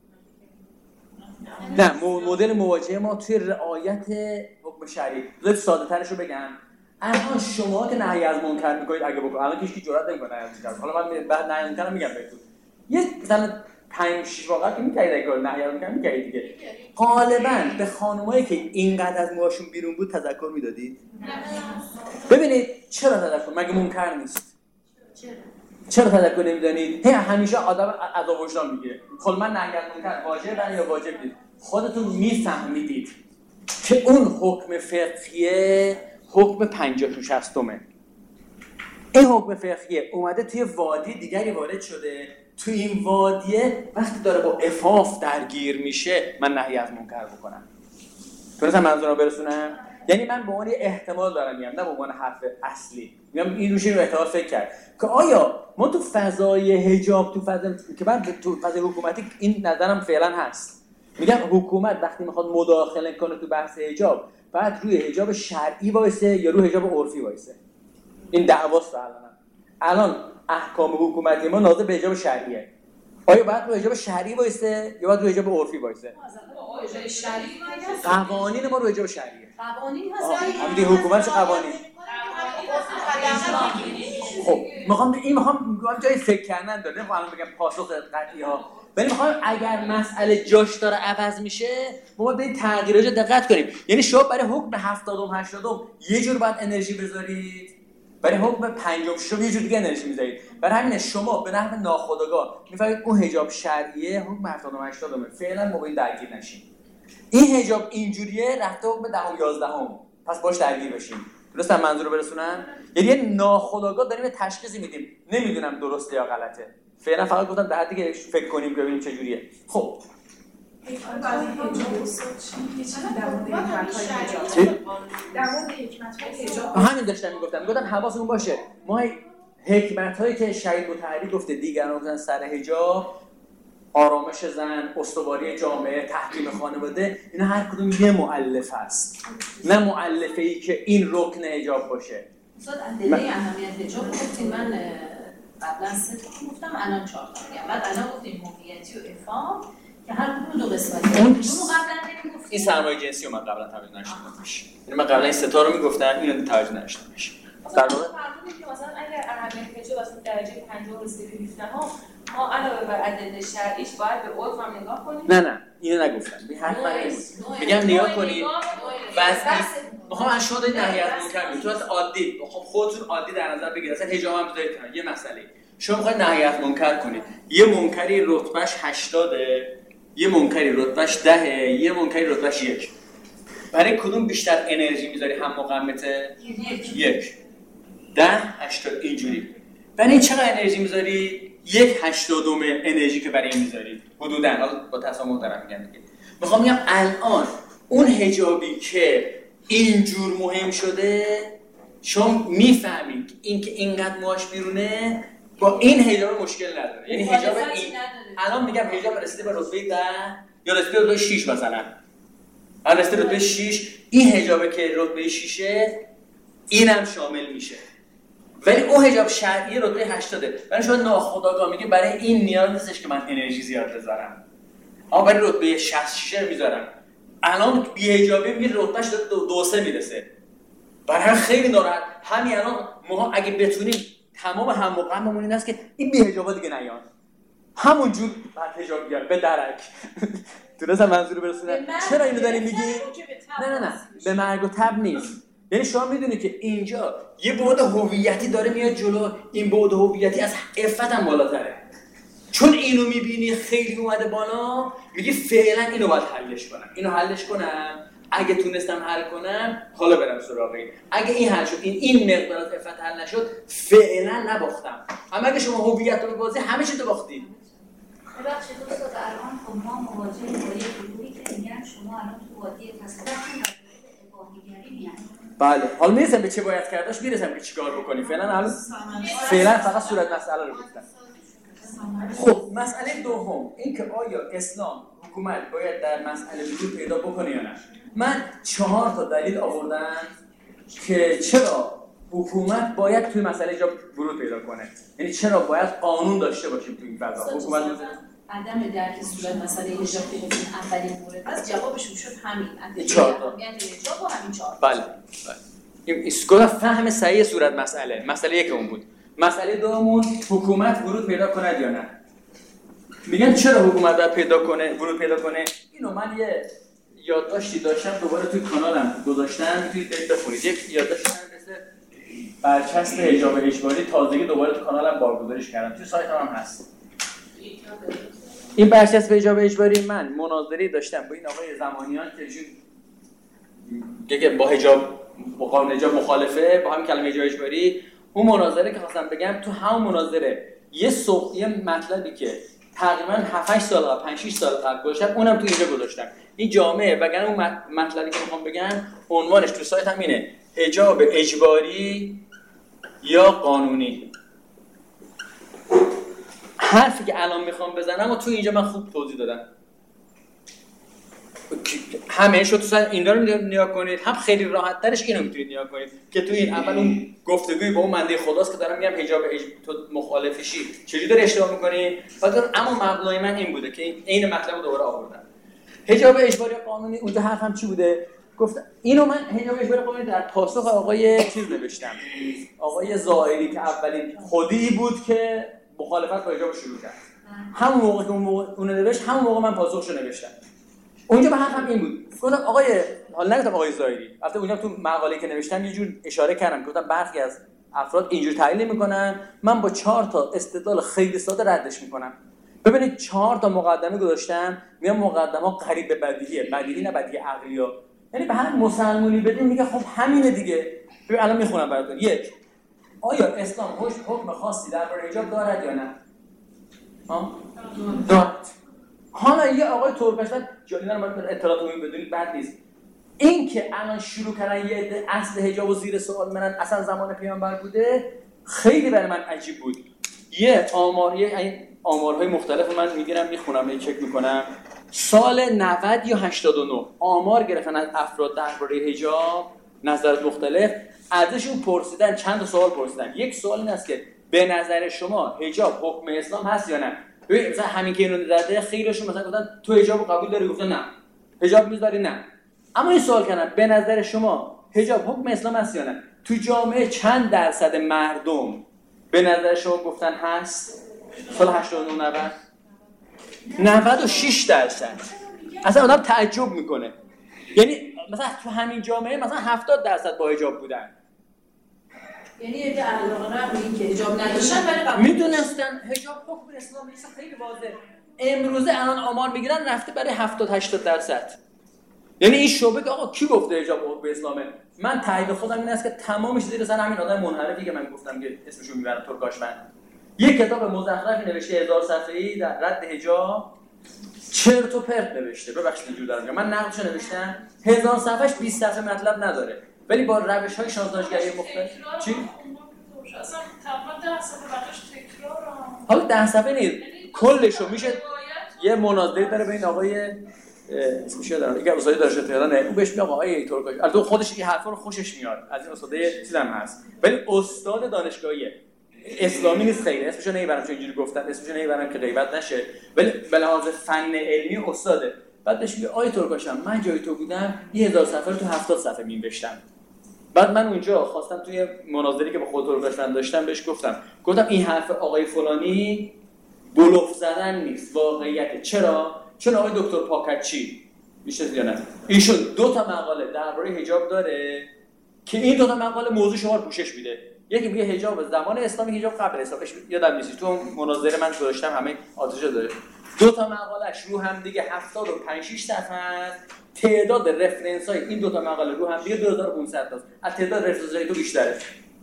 نه، مدل مواجهه ما توی رعایت حکم شرعی. بذارید ساده ترش رو بگم. الان شما که نهی از منکر میکنید اگه بکنید، الان هیچ کی جرئت نمیکنه نهی از منکر. حالا من بعد نهی از منکر میگم بهتون. یه مثلا 5-6 واقعا که میگید اگه نهی از منکر میگید دیگه. غالبا به خانمایی که اینقدر از موهاشون بیرون بود تذکر میدادید؟ ببینید چرا تذکر؟ مگه منکر نیست؟ چرا تذکر نمیدانید؟ همیشه آدم عذاب وجدان میگیره. خب من نهی از منکر واجبه یا واجب نیست؟ خودتون میفهمیدید که اون حکم فقهیه حکم 50-60. این حکم فقهیه اومده توی وادی دیگری وارد شده، توی این وادیه وقتی داره با عفاف درگیر میشه من نهی از منکر بکنم. تونستم منظورم رو برسونم؟ یعنی من به عنوان احتمال دارم میگم، نه به عنوان حرف اصلی. میگم این روش رو احتمال فکر کرد که آیا ما تو فضای حجاب که من تو فضای حکومتی این نظرم فعلا هست، میگم حکومت وقتی میخواد مداخله کنه تو بحث حجاب بعد روی حجاب شرعی وایسه یا روی حجاب عرفی وایسه. این دعواست الان احکام حکومتی ما ناظر به حجاب شرعیه. آیا باید روی حجاب شرعی وایسه یا باید روی حجاب عرفی وایسه؟ قوانین ما روی حجاب شرعیه. قوانین هست. همین حکومت چه قوانین؟ خب میخوام جای فکر کردن داره، نمیخوام الان بگم پاسخ قطعی ها، ولی میخوام اگر مسئله جاش داره عوض میشه ما به این تغییرات دقت کنیم. یعنی شما برای حکم 70 80 یه جور باید انرژی بذارید، ولی حکم پنجم ششم یه جور دیگه انرژی میذارید. برای همین شما به نحو ناخودآگاه میفهمید اون حجاب شرعیه حکم 70 و 80 فعلا موقعی درگیر نشین. این حجاب اینجوریه رفته حکم 10 و 11 پس باش درگیر بشین. درستم منظور رو برسونم؟ یعنی ناخودآگاه داریم تشخیصی میدیم. نمیدونم درسته یا غلطه. فعلا فقط گفتم در حدی که فکر کنیم ببینیم چه جوریه. خب همین داشتم میگفتم حواستون باشه ما حکمت‌هایی که شهید مطهری گفته دیگران گفتن سر حجاب، آرامش زن، استواری جامعه، تحکیم خانواده، اینا هر کدوم یه مؤلف هست، نه مؤلفه‌ای که این رکن حجاب باشه. استاد ادله اهمیت حجاب گفتین، من قبلا 3 تا گفتم الان 4 تا میگم. بعد الان گفتیم هویتی و افهام که هر کدوم دو قسمته. اونو قبلا نمیگفتیم. این سرمایه جنسی رو من قبلا توجه نشدمش. یعنی من قبلا این 3 تا رو میگفتم، اینو توجه نشدمش. در واقع فرض که مثلا اگر اهمیت حجاب از درجه 50 رسیده به 17 ما علاوه بر ادله شرعیش باید به عرف هم نگاه کنیم. نه اینو نگفتم. میگم نگاه کنید. بس میخوام از شما نهایت منکر میگم. تو از عادی خب خودتون عادی در نظر بگیرید. اصلا حجاب هم بذارید کنار. یه مسئله. شما میخواید نهایت منکر کنید. یه منکری رتبهش 80، یه منکری رتبهش 10، یه منکری رتبهش 1. برای کدوم بیشتر انرژی میذاری هم مقمته؟ 1. 10 80 اینجوری. برای این چقدر انرژی میذاری؟ 1/80 انرژی که برای این میذاری حدوداً. حالا با تسامح دارم میگم دیگه. میخوام بگم الان اون حجابی که اینجور مهم شده شما میفهمید این که اینقدر موهاش بیرونه با این حجاب مشکل نداره. یعنی حجاب این الان میگم حجاب رسیده به رتبه 10 یا رسیده به رتبه 6 مثلا. الان رسیده به رتبه 6 این حجابه که رتبه 6 اینم شامل میشه. ولی اون حجاب شرعی رتبه 80. برای شما ناخودآگاه میگه برای این نیاز نیستش که من انرژی زیاد بذارم. اما برای رتبه 66 میذارم. الان بی‌حجابی میگه رتبهش دو 2-3 میرسه. برای خیلی ناراحت. همین الان ما اگه بتونیم تمام هم غممون این است که این بی‌حجابا دیگه نیان. همونجور بعد حجاب بیار به درک. درست منظور برسونه. چرا اینو داری میگی؟ نه به مرگ و تب نیست. یعنی شما میدونی که اینجا یه بعد هویتی داره میاد جلو. این بعد هویتی از عفت هم بالاتره. چون اینو میبینی خیلی اومده بالا میگی فعلا اینو باید حلش کنم. اینو حلش کنم، اگه تونستم حل کنم حالا برم سراغ این. اگه این حل شد، این مقدار از عفت حل نشد، فعلا نباختم. اما اگه شما هویت رو ببازی همه چی تو باختی. ببخشید دوستان، الان خب ما مواجهیم با یه گروهی که میگن شما الان تو وادی تصادفتون در اباهیگری میان. بله، حالا میرسم به چه باید کرداش، میرسم که چیکار بکنی. فعلا فقط صورت مسئله رو گفتم. خب مسئله دوم این که آیا اسلام حکومت باید در مسئله ورود پیدا بکنه یا نه. من 4 تا دلیل آوردم که چرا حکومت باید توی مسئله جا ورود پیدا کنه. یعنی چرا باید قانون داشته باشیم توی این فضا. حکومت عدم درک صورت مسئله حجاب که گفتیم اولین مورد است، جوابشون شد همین. 4 تا حجاب و همین 4. بله. این اسکولا فهم صحیح صورت مسئله یک اون بود. مسئله دومون حکومت ورود پیدا کنه یا نه. میگن چرا حکومت باید ورود پیدا کنه؟ اینو من یه یادداشتی داشتم دوباره توی کانالم گذاشتم، میتونید بخونید. یک یادداشتی مثل برچسب حجاب اجباری تازگی دوباره توی کانالم بارگذاریش کردم. توی سایتم هم هست. این برچسب حجاب اجباری من مناظری داشتم با این آقای زمانیان که با قانون حجاب مخالفه، با همین کلمه حجاب اجباری. اون مناظره که خواستم بگم، تو همون مناظره یه مطلبی که تقریبا 7-8 سال قبل 5-6 سال قبل گذاشتم اونم تو اینجا گذاشتم. این جامعه وگرنه اون مطلبی که میخوام بگم عنوانش تو سایت هم اینه: حجاب اجباری یا قانونی. حرفی که الان میخوام بزنم و تو اینجا من خوب توضیح دادم. همه شو تو اینا رو نگاه کنید، هم خیلی راحت ترش اینو میتونید نگاه کنید که تو این اول اون گفتگوی با اون بنده خداست که دارم میگم حجاب تو مخالفشی چجوری داری اشتباه میکنی. اما مبنای من این بوده که این مطلب رو دوباره آوردم. حجاب اجباری قانونی، اونجا حرفم چی بوده؟ گفتم اینو من حجاب اجباری قانونی در پاسخ آقای چیز نوشتم، آقای زائری که اولین خودی بود که مخالفت با حجاب شروع کرد. همون موقع که اون نوشت، همون موقع من پاسخشو نوشتم. اونجا به حرفم این بود. گفتم آقای، حالا نگفتم آقای زائری، البته اونجا تو مقاله‌ای که نوشتم یه جور اشاره کردم، گفتم برخی از افراد اینجور تحلیل میکنن، من با 4 تا استدلال خیلی ساده ردش میکنم. ببینید 4 تا مقدمه گذاشتم، میگم مقدمه قریب به بدیهیه، بدیهی نه بدیهی عقلیه. یعنی به هر مسلمونی بدین میگه خب همینه دیگه. ببین الان میخونم براتون. 1. آیا اسلام حکم خاصی درباره حجاب دارد یا نه؟ دارد. حالا یه آقای ترکمنستان جالبه، من اطلاعات عمومی بدونید بد نیست. این که الان شروع کردن یه عده اصل حجاب و زیر سوال منن، اصلا زمان پیامبر بوده، خیلی برای من عجیب بود. یه آمارهای مختلف من میگیرم میخونم چک میکنم. سال 90 یا 89 آمار گرفتن از افراد درباره حجاب، نظرات مختلف ازشون پرسیدن، چند سوال پرسیدن. یک سوال این است که به نظر شما حجاب حکم اسلام هست یا نه؟ ببین مثلا همین که اینو داده خیلیشون مثلا گفتن تو حجاب قبول داری؟ گفتن نه. حجاب میذاری؟ نه. اما این سوال کردن به نظر شما حجاب حکم اسلام هست یا نه؟ تو جامعه چند درصد مردم به نظر شما گفتن هست؟ سال 89 96%. اصلا آدم تعجب میکنه. یعنی مثلا تو همین جامعه مثلا 70% با حجاب بودن. یعنی یه علاقه نه این که حجاب نداشتن ولی قبول میدونستن حجاب حکم اسلام نیست. خیلی واضحه. امروزه الان آمار میگیرن رفته برای 70-80%. یعنی این شعبه که آقا کی گفته حجاب حکم اسلامه؟ من تایید خودم این است که تمامش زیر سر همین آدم منحرفی که من گفتم که اسمشو میبرم، ترکاشمند. یک کتاب مزخرفی نوشته 1000 صفحه‌ای در رد حجاب، چرت و پرت نوشته. ببخشید اینجوری دارم، من نقدش نوشتم 1000 صفحه‌اش 20 صفحه مطلب نداره، ولی با روش‌های شناسایی‌گری مختلف. چی؟ اصلا تقریبا 10 صفحه بقیش تکرار. حالا 10 صفحه نیست، کلشو میشه. یه مناظره داره بین آقای اسمش یادم نمیاد، استاد دانشگاه تهرانه، اون بهش میگه آقای ترکاش، البته خودش این حرفا رو خوشش میاد، از این استادای چیزام هست، ولی استاد دانشگاهیه، اسلامی نیست خیلی، اسمشو نمیبرم چون اینجوری گفتن، اسمشو نمیبرم که غیبت نشه، ولی به لحاظ فن علمی استاده. بعد بهش میگه آقای ترکاشم من جای تو بودم 1000 صفحه رو تو 70 صفحه می‌نوشتم. بعد من اونجا خواستم توی مناظری که با خود ترکاشم داشتم بهش گفتم این حرف آقای فلانی بلوف زدن نیست، واقعیته. چرا؟ چون آقای دکتر پاکچی میشه یا نه، ایشون 2 تا مقاله درباره حجاب داره که این 2 تا مقاله موضوع شما رو پوشش میده. یکی میگه حجاب زمان اسلامی، حجاب قبل اسلامش، یادم نیست تو مناظره من گذاشتم همه آتش داره. 2 تا مقالهش رو هم دیگه 75-6 صفحه است. تعداد رفرنس های این 2 تا مقاله رو هم دیگه 2500 تاست. از تعداد رفرنس های تو بیشتره.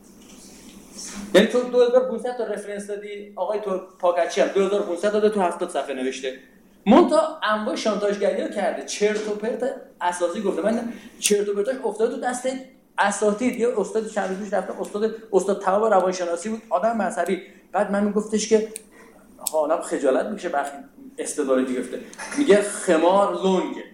یعنی تو 2500 تا رفرنس دادی، آقای تو پاکچی هم 2500 داده تو 70 صفحه نوشته. مونتا انواع شانتاژگری رو کرده، چرت و پرت اساسی گفته. من چرت و پرتاش افتاده تو دست اساتید. یه استاد چند روز پیش رفتم، استاد تواب روانشناسی بود، آدم مذهبی. بعد من میگفتش که حالا خجالت میشه وقتی استدلالی گفته، میگه خمار لنگه،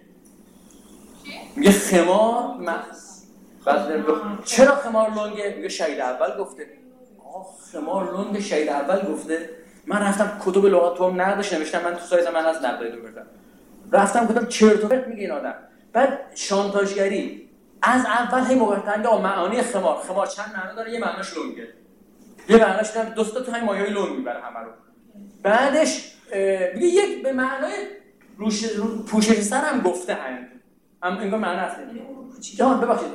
میگه خمار بعد چرا خمار لنگه؟ میگه شهید اول گفته. خمار لنگ شهید اول گفته. من رفتم کتب لغت تو هم نداشت نوشتم، من تو سایت من از نقدای دو بردم، رفتم گفتم چرت و پرت میگه این آدم. بعد شانتاژگری از اول هی مبتنی آقا معانی خمار چند معنا داره، یه معناش لنگه، یه معناش هم دوستا تو همین مایه‌های لنگ میبره همه رو. بعدش میگه یک به معنای پوشش سر هم گفته هم انگار معنا هست. جان ببخشید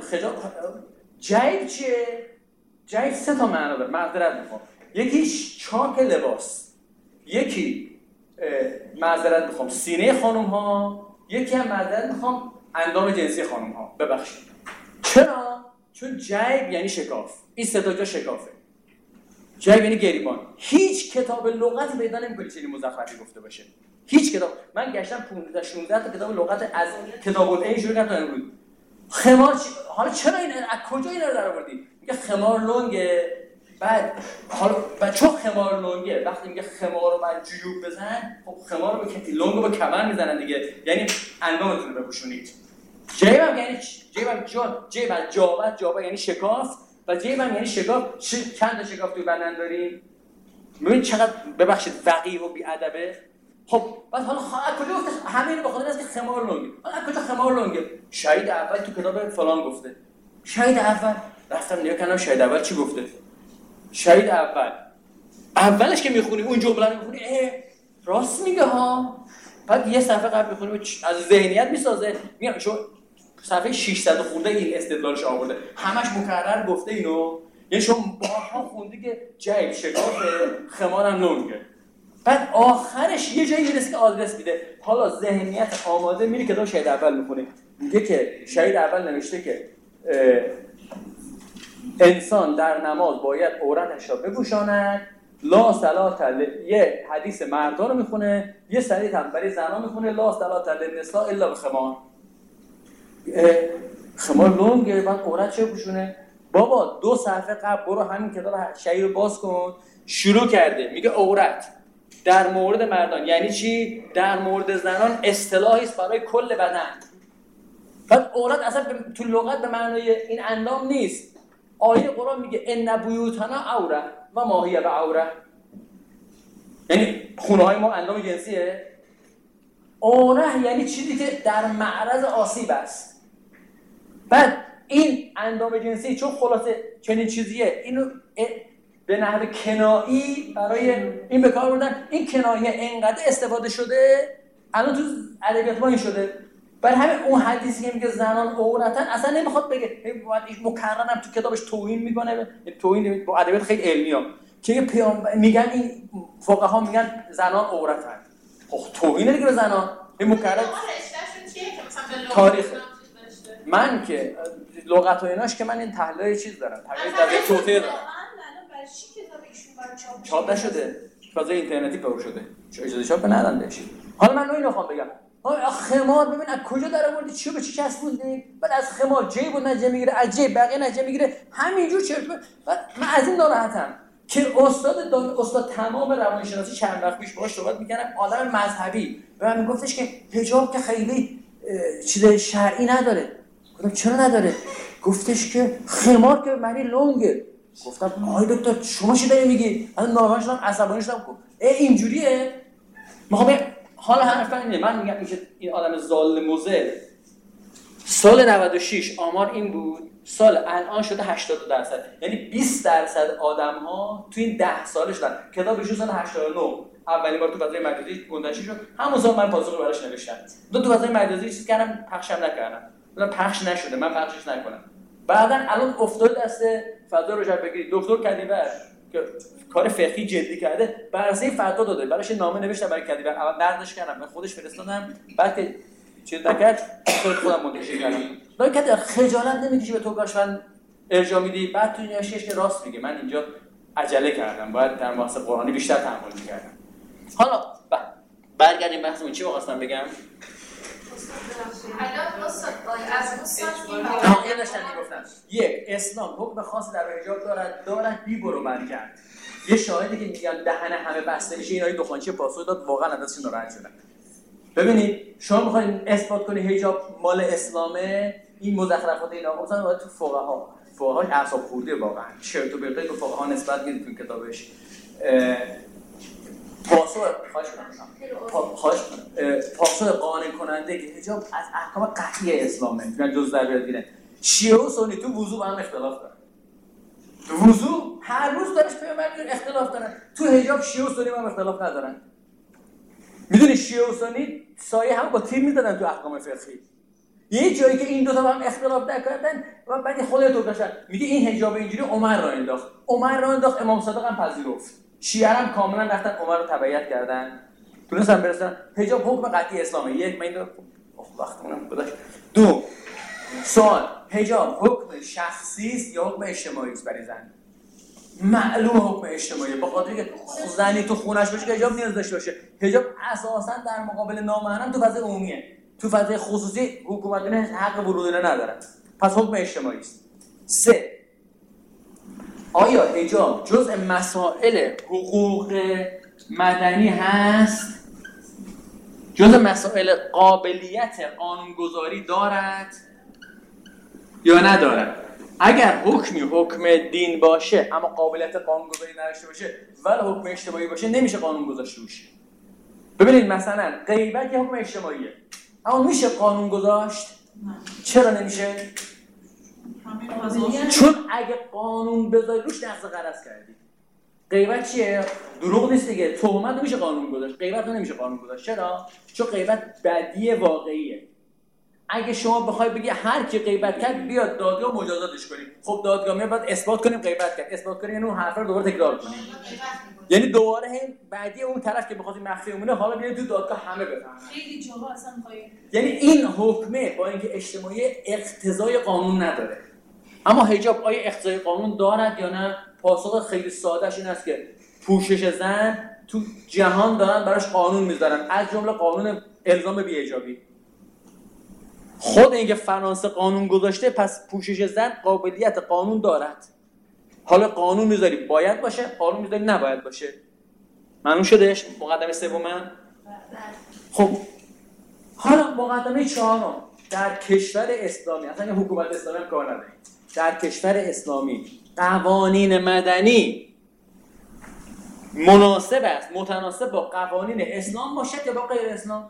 جیب چیه؟ جیب 3 تا معنا داره، معذرت میخوام. یکیش چاک لباس، یکی معذرت میخوام سینه خانم ها، یکی هم معذرت میخوام اندام جنسی خانم ها. ببخشید چرا؟ چون جیب یعنی شکاف، این 3 تا جا شکافه. جیب یعنی گریبان. هیچ کتاب لغتی پیدا نمی‌کنی چنین مزخرفی گفته باشه. هیچ کتاب. من گشتم 15-16 تا کتاب لغت از کتاب العین شروع کردم امروز. خمار حالا چرا این از کجا اینا رو درآوردی؟ میگه خمار لنگه. بعد حالا چون خمار لنگه، وقتی میگه خمار رو بعد جیوب بزن، خب خمار رو به کتی لنگ رو به کمر میزنن دیگه، یعنی اندامتون رو بپوشونید. جیبم یعنی جیب از جابت یعنی شکاف، و جیبم یعنی شکاف. چند تا شکاف توی بدن داریم؟ ببین چقدر ببخشید وقیح و بی‌ادبه. خب بعد حالا کجا گفته همین به خاطر است که خمار لنگه. حالا کجا خمار لنگه؟ شهید اول تو کتاب فلان گفته. شهید اول رفتم نگاه کردم شهید اول چی گفته؟ شهید اولش که میخونی اون جمله رو میخونی راست میگه ها. بعد یه صفحه قبل میخونی از ذهنیت میسازه، میگم چون صفحه 600 خورده این استدلالش آورده، همش مکرر گفته اینو. یعنی شما بارها خوندی که جیب شکافه، خمار هم لنگه. بعد آخرش یه جایی میرسه که آدرس میده. حالا ذهنیت آماده میری کتاب شهید اول میخونه، میگه که شهید اول نوشته که انسان در نماز باید عورتش را بپوشاند، لا صلاة یه حدیث مردان رو میخونه، یه سریع هم برای زنان میخونه، لا صلاة للنساء الا بخمار. خمار لنگه، بعد عورت چه پوشونه؟ بابا 2 صفحه قبل برو همین کتاب شهید رو باز کن، شروع کرده میگه عورت در مورد مردان یعنی چی؟ در مورد زنان اصطلاحی است برای کل بدن. بعد عورت اصلا تو لغت به معنای این اندام نیست. آیه قرآن میگه ان بیوتنا عوره و ما هی بعوره، یعنی خونه های ما اندام جنسیه. عوره یعنی چیزی که در معرض آسیب است. بعد این اندام جنسی چون خلاصه چنین چیزیه، اینو به نحو کنایی برای این به کار بردن. این کنایه اینقدر استفاده شده الان تو ادبیات ما این شده. برای همین اون حدیثی که میگه زنان عورتن اصلا نمیخواد بگه، مکررم تو کتابش توهین میکنه. توهین با ادبیات خیلی علمیه که میگن این فقها میگن زنان عورتن. خب توهینه دیگه به زنان. این مکرر تاریخ من که لغت و ایناش که من این تحلیل چیز دارم، تحلیل توته دارم. چاپ نشده، فضای اینترنتی پر شده، اجازه چاپ ندادن بهش. حالا من اینو میخوام بگم، خمار ببین از کجا در آوردی، چیو به چی چسبوندی؟ بعد از خمار جیب و نجه میگیره، از جیب بقیه نجه میگیره، همینجور چرت. بعد من از این ناراحتم که استاد تمام روانشناسی چند وقت پیش باهاش صحبت می‌کردم، آدم مذهبی به من میگفتش که حجاب که خیلی چیز شرعی نداره. گفتم چرا نداره؟ گفتش که خمار که معنی لنگه. گفتم آهای دکتر شما چی داری میگی؟ من ناراحت شدم، عصبانی شدم. اینجوریه؟ میخوام حالا حرفا اینه، من میگم این آدم ظالم مضل سال 96 آمار این بود، سال الان شده 80%، یعنی 20% آدم‌ها تو این 10 سالش دارن. کتابش سال 89 اولین بار تو فضای مجازی منتشر شد، همون سال من پاسخ براش نوشتم. تو فضای مجازی چیز کردم، پخشم نکردم. مثلا پخش نشده، من پخشش نکنم. بعداً الان افتاد دست فضا رو جلب بگیرید. دکتر کدیور که کار فقهی جدی کرده، بررسی فتوا داده، براش نامه نوشتم برای کدیور، اول نقدش کردم، به خودش فرستادم، بعد که چیز نکرد خودم منتشر کردم. من کدیور خجالت نمیکشی به تو گاشون ارجاع میدی، بعد تو نوشتش که راست میگه، من اینجا عجله کردم، باید در مباحث قرآنی بیشتر تحمل می‌کردم. حالا برگردیم بحثمون، چی می‌خواستم بگم؟ یک، اسلام حکم خاصی در حجاب دارد بی برو برگرد. یه شاهدی که میگن دهن همه بسته میشه، اینایی دخانچی پاسخ داد، واقعا ازش ناراحت شدن. ببینید شما میخواین اثبات کنید حجاب مال اسلامه، این مزخرفات اینا مثلا باید تو فقها اعصاب خورده، واقعا چرت و پرتای به فقها نسبت میدید تو کتابش. پاسخ قانع کننده که حجاب از احکام قطعی اسلامه، میگن جز در بیاد گیره. شیعه و سنی تو وضو با هم اختلاف دارن. تو وضو هر روز درش پیامبر میگن اختلاف دارن. تو حجاب شیعه و سنی هم اختلاف ندارن. میدونی شیعه و سنی سایه هم با تیر میدادن تو احکام فقهی. یه جایی که این دو تا با هم اختلاف نکردن و بعد خودت تو داشتن میگه این حجاب اینجوری عمر را انداخت، امام صادق هم پذیرفت. شیعه هم کاملا رفتن عمر رو تبعیت کردن، تونستن برسن حجاب حکم قطعی اسلامه. یک، من اینو وقتمونم گذاشت. دو، سوال، حجاب حکم شخصی است یا حکم اجتماعی است برای زن؟ معلوم حکم اجتماعی، به خاطر اینکه زنی تو خونش باشه که حجاب نیاز داشته باشه. حجاب اساسا در مقابل نامحرم تو فضای عمومیه، تو فضای خصوصی حکومت حق ورود نداره، پس حکم اجتماعی است. سه، آیا حجاب جزء مسائل حقوق مدنی هست؟ جزء مسائل قابلیت قانونگذاری دارد یا ندارد؟ اگر حکمی حکم دین باشه اما قابلیت قانونگذاری نداشته باشه ولی حکم اجتماعی باشه نمیشه قانون گذاشته روش. ببینید مثلا غیبت یه حکم اجتماعیه اما میشه قانون گذاشت؟ چرا نمیشه؟ چون اگه قانون بذاری روش نقض غرض کردی. غیبت چیه؟ دروغ نیست دیگه، تهمت نمیشه قانون گذاشت، غیبت نمیشه قانون گذاشت. چرا؟ چون غیبت بدی واقعیه. اگه شما بخوای بگی هر کی غیبت کرد بیاد دادگاه مجازاتش کنیم، خب دادگاه میاد بعد اثبات کنیم غیبت کرد، اثبات کنیم یعنی اون حرفا رو دوباره تکرار کنیم، یعنی دوباره هم بعدی اون طرف که بخواد مخفی بمونه حالا بیاد تو دادگاه همه بفهمن. خیلی جاها اصلا یعنی این حکمه با اینکه اجتماعی اقتضای قانون نداره، اما حجاب آیا اقتضای قانون دارد یا نه؟ پاسخ خیلی سادهش این است که پوشش زن تو جهان دارن براش قانون میذارن، از جمله قانون الزام بی‌حجابی. خود اینکه فرانسه قانون گذاشته، پس پوشش زن قابلیت قانون دارد. حالا قانون میذاری باید باشه، قانون میذاری نباید باشه. معلوم شدش مقدمه سوم؟ خب حالا مقدمه چهارم، در کشور اسلامی، اصلا حکومت اسلامی هم کار نداره، در کشور اسلامی قوانین مدنی مناسب است، متناسب با قوانین اسلام باشد یا با غیر اسلام؟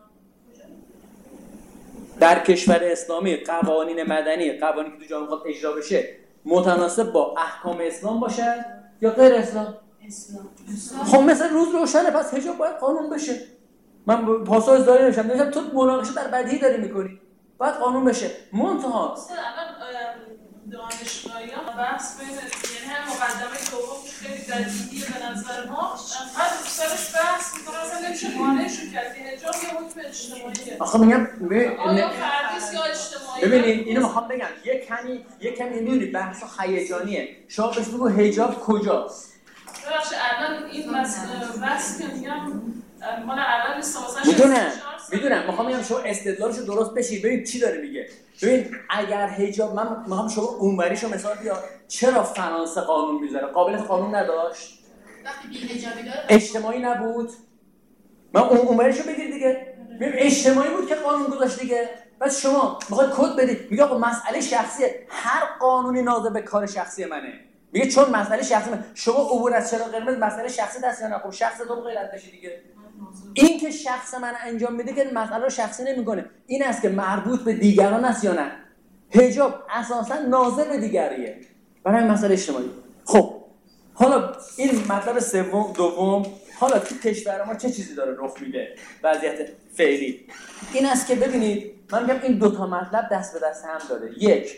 در کشور اسلامی قوانین مدنی، قوانینی که تو جامعه خود اجرا بشه متناسب با احکام اسلام باشد یا غیر اسلام؟ خب مثلا روز روشنه، پس حجاب باید قانون بشه. من پاسخ اصداری نمیشم تو مناقشه در بدیهی داری میکنی، باید قانون بشه. منتها دانشگاهیان بحث بین یعنی هم مقدمه دوم خیلی بدیهیه به نظر ما، بعد سرش بحث میکنه اصلا نمیشه مانعشون کرد که حجاب یه حکم اجتماعیه. آخه میگم آیا فردیست یا اجتماعی؟ ببینید اینو میخوام بگم یه کمی میدونی بحث هیجانیه. شما بهش بگو حجاب کجاست؟ ببخشید الان این بحث که میگم مال الان نیست، مثلا میدونم میخوام بگم شما استدلالشو درست بشی. ببین چی داره میگه. ببین اگر حجاب، من میخوام شما اونوریشو مثال بیار، چرا فرانسه قانون میذاره؟ قابلیت قانون نداشت؟ وقتی بی‌حجابی داره اجتماعی نبود؟ من اونوریشو بگیر دیگه. ببین اجتماعی بود که قانون گذاشت دیگه. بس شما میخواد کد بدید، میگه آقا مسئله شخصیه، هر قانونی ناظر به کار شخصی منه. میگه چون مسئله شخصی من، شما عبور از چراغ قرمز مسئله شخصی دست یا نه؟ خب شخص تو غیرت بشه دیگه. این که شخص من انجام میده که مسئله رو شخصی نمیکنه، این است که مربوط به دیگران است یا نه. حجاب اساسا ناظر به دیگریه، برای مسئله اجتماعی. خب حالا این مطلب دوم، حالا تو کشور ما چه چیزی داره رخ میده وضعیت فعلی؟ این است که ببینید من میگم این دو تا مطلب دست به دست هم داره.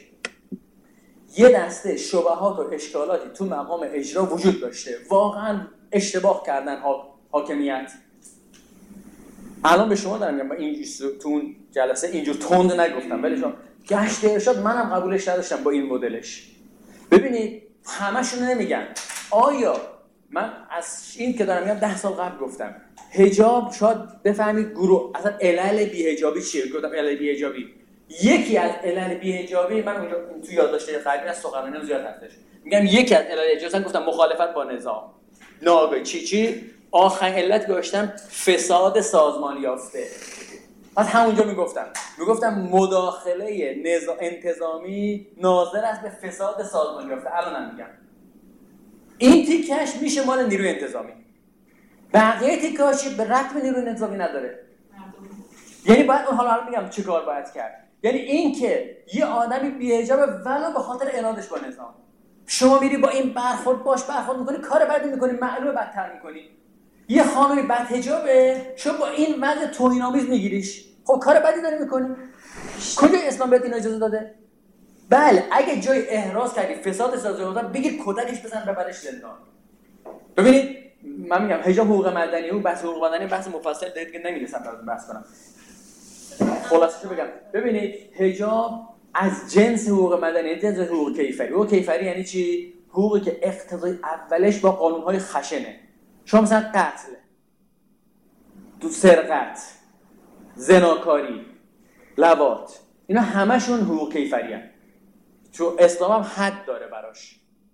یه دسته شبهات و اشکالاتی تو مقام اجرا وجود داشته، واقعا اشتباه کردن حاکمیت. الان به شما دارم میگم، این تو اون جلسه اینجور تند نگفتم، ولی شما گشت ارشاد منم قبولش نداشتم با این مدلش. ببینید همشون نمیگن. آیا من از این که دارم میگم 10 سال قبل گفتم حجاب، شاید بفهمید گروه اصلا علل بی‌حجابی چیه. گفتم علل بی‌حجابی، یکی از علل بی‌حجابی، من اونجا تو یادداشت قلبی از سخنرانیام زیاد هستش، میگم یکی از علل اجازه گفتم مخالفت با نظام، ناگه چی آخرین علت گذاشتم فساد سازمان یافته. بعد همونجا میگفتم مداخله انتظامی ناظر است به فساد سازمان یافته. الانم میگم این تیکش میشه مال نیروی انتظامی، بقیه تیکاش به ربط به نیروی انتظامی نداره. یعنی باید اون حالا میگم چه کار باید کرد. یعنی این که یه آدمی بی‌حجابه ولو به خاطر عنادش با نظام، شما میری با این برخورد میکنی، کار بدی میکنی، معلومه بدتر میکنی. یه خانمی بدحجابه، شما با این وضع توهین‌آمیز میگیریش، خب کار بدی داری میکنی. کجا اسلام بهت این اجازه داده؟ بله اگه جای احراز کردی فساد سازمان بگیر کتکش بزن ببرش زندان. ببینید من میگم حجاب حقوق مدنی و بحث حقوق مدنی بحث مفصل دارید که نمیرسم براتون بحث کنم. خلاصش بگم، ببینید حجاب از جنس حقوق مدنی، جنس حقوق کیفری. حقوق کیفری یعنی چی؟ حقوقی که اقتضای اولش با قانون‌های خشنه. شما مثلا قتل، تو سرقت، زناکاری، لواط، اینا همشون حقوق کیفری هست. چون اسلام هم حد داره براش.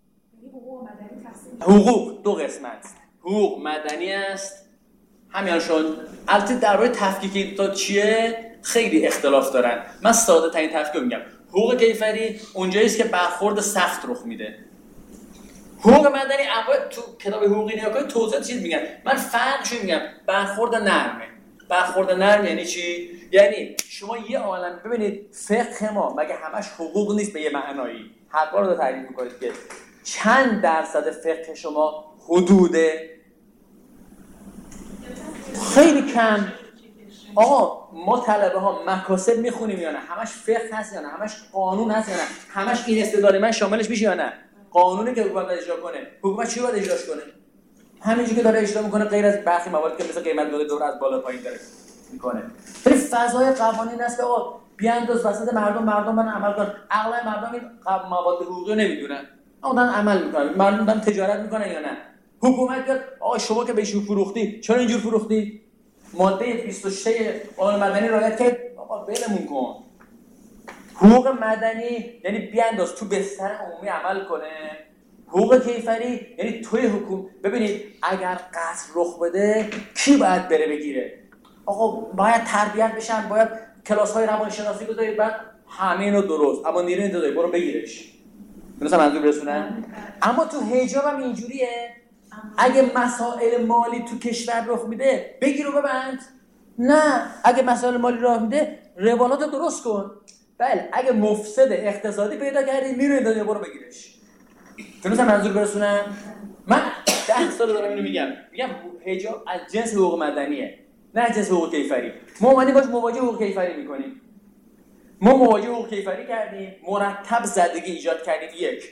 حقوق دو قسمت است. حقوق مدنی است، همیانشون. البته درباره تفکیک تا چیه خیلی اختلاف دارن. من ساده ترین تفکیک میگم. حقوق کیفری اونجایی است که برخورد سخت رخ میده. حقوق مدنی اول تو کتاب حقوقی نگاه کنید توضیح چیز میگن. من فرقشو میگم. برخورد نرمه. برخورد نرم یعنی چی؟ یعنی شما یه عالم ببینید فقه ما مگه همش حقوق نیست به یه معنایی. حقا رو تعریف میکنید که چند درصد فقه شما حدوده؟ خیلی کم. آقا ما طلبه ها مکاسب میخونیم یا نه؟ همش فقه هست یا نه؟ همش قانون هست یا نه؟ همش این استدلال من شاملش میشه یا نه؟ قانونی که حکومت اجرا کنه، حکومت چی باید اجراش کنه؟ همینجوری که داره اجرا میکنه غیر از برخی موارد که مثل قیمت دور از بالا پایین داره میکنه. ولی فضای قوانین هست که آقا بیانداز وسط مردم من عمل کنن. اغلب مردم این مواد حقوقی نمیدونن. آقا دارن عمل میکنن. مردم دارن تجارت میکنن یا نه؟ حکومت بیاد آقا شما که بهشون فروختی، چرا اینجور فروختی؟ ماده 26 قانون مدنی رعایت کرد، آقا ولمون کن. حقوق مدنی یعنی بیانداز تو بستر عمومی عمل کنه. حقوق کیفری یعنی توی حکومت. ببینید اگر قتل رخ بده کی باید بره بگیره؟ آقا باید تربیت بشن، باید کلاس‌های روانشناسی بذارید، بعد همه اینو درست، اما نیروی انتظاری برو بگیرش. مثلا منظور برسونم. اما تو حجاب هم اینجوریه، اگه مسائل مالی تو کشور رخ میده بگیر و ببند. نه، اگه مسائل مالی راه میده روالات رو درست کن. بله، اگه مفسد اقتصادی پیدا کردی نیروی انتظاری برو بگیرش. مثلا منظور برسونم. من 10 سال دارم اینو میگم حجاب از جنس حقوق مدنیه، نه از جنس حقوق کیفری. ما اومدیم باش مواجه حقوق کیفری میکنیم. ما مواجه حقوق کیفری کردیم، مرتب زدگی ایجاد کردیم. یک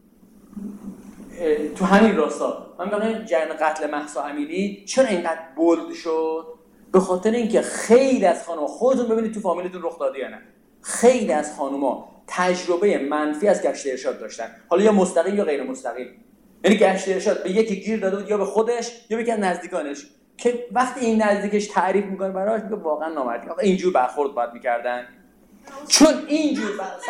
تو همین راستا من میگم جریان قتل مهسا امینی چرا اینقدر بولد شد؟ به خاطر اینکه خیلی از خانم‌ها، خودتون ببینید تو فامیلتون رخ داده یا نه، خیلی از خانم‌ها تجربه منفی از گشت ارشاد داشتن، حالا یا مستقیم یا غیر مستقیم. یعنی گشت ارشاد به یکی گیر داده بود، یا به خودش یا به یکی از نزدیکانش، که وقتی این نزدیکش تعریف میکنه براش میگه واقعا نامردی، آقا اینجور برخورد باید میکردن. چون اینجور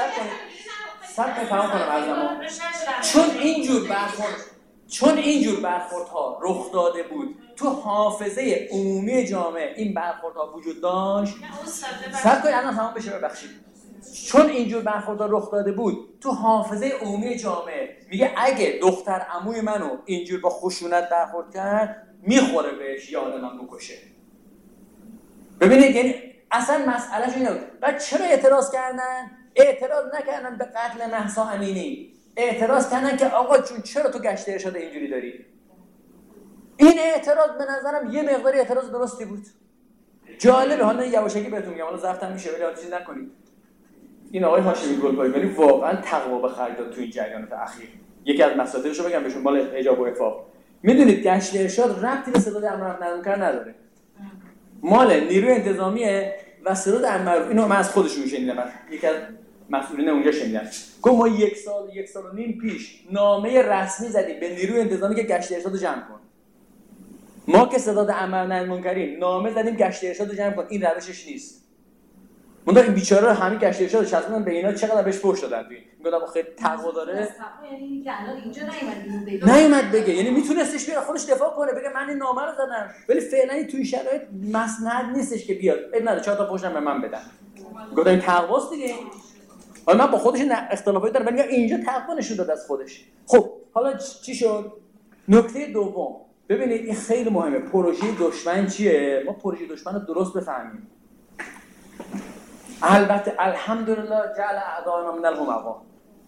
چون اینجور برخوردها رخ داده بود، تو حافظه عمومی جامعه این برخوردها وجود داشت. الان تمام بشه، ببخشید. چون اینجور برخوردها رخ داده بود تو حافظه عمومی جامعه، میگه اگه دختر عموی منو اینجور با خشونت برخورد کرد میخوره بهش یا آدمم بکشه. ببینید یعنی اصلا مسئلهش اینه بود. بعد چرا اعتراض کردن؟ اعتراض نکردن به قتل مهسا امینی، اعتراض کردن که آقا جون چرا تو گشت ارشاد اینجوری داری؟ این اعتراض به نظرم یه مقداری اعتراض درستی بود. جالبه، حالا یواشکی بهتون میگم، حالا ضبطم میشه ولی چیزی نکنید. این آقای هاشمی گلپایی ولی واقعا تقوا به خرج داد تو این جریانات اخیر. یکی از مصادیقشو بگم بهشون، مال حجاب و عفاف. میدونید گشت ارشاد ربطی به ستاد امر معروف نداره. مال نیروی انتظامیه و ستاد امر معروف. اینو من از خودشون شنیدم، یکی از مسئولین اونجا شنیدم. گفت ما یک سال و نیم پیش نامه رسمی زدیم به نیروی انتظامی که گشت ارشاد جمع کن. ما که ستاد امر منکریم نامه زدیم گشت ارشاد جمع کن. این روشش نیست. من این بیچاره همین گشت ارشاد چسبوندن به اینا، چقدر بهش فحش دادن. میگم خیلی تقوا داره. یعنی که الان اینجا نیومد بگه، یعنی میتونستش بیاد خودش دفاع کنه، بگه من این نامه رو زدم، ولی فعلا تو این شرایط مسند نیستش که بیاد. نداره 4 تا پشتم به من بدن. گفتم این تقواست دیگه. حالا من با خودش اختلافی دارم، ولی اینجا تقوا نشون داد از خودش. خب حالا چی شد؟ نکته دوم، ببینید این خیلی مهمه. پروژه دشمن چیه؟ ما پروژه دشمن رو درست بفهمیم. البته الحمدلله جعل اعداءنا من الهمقا.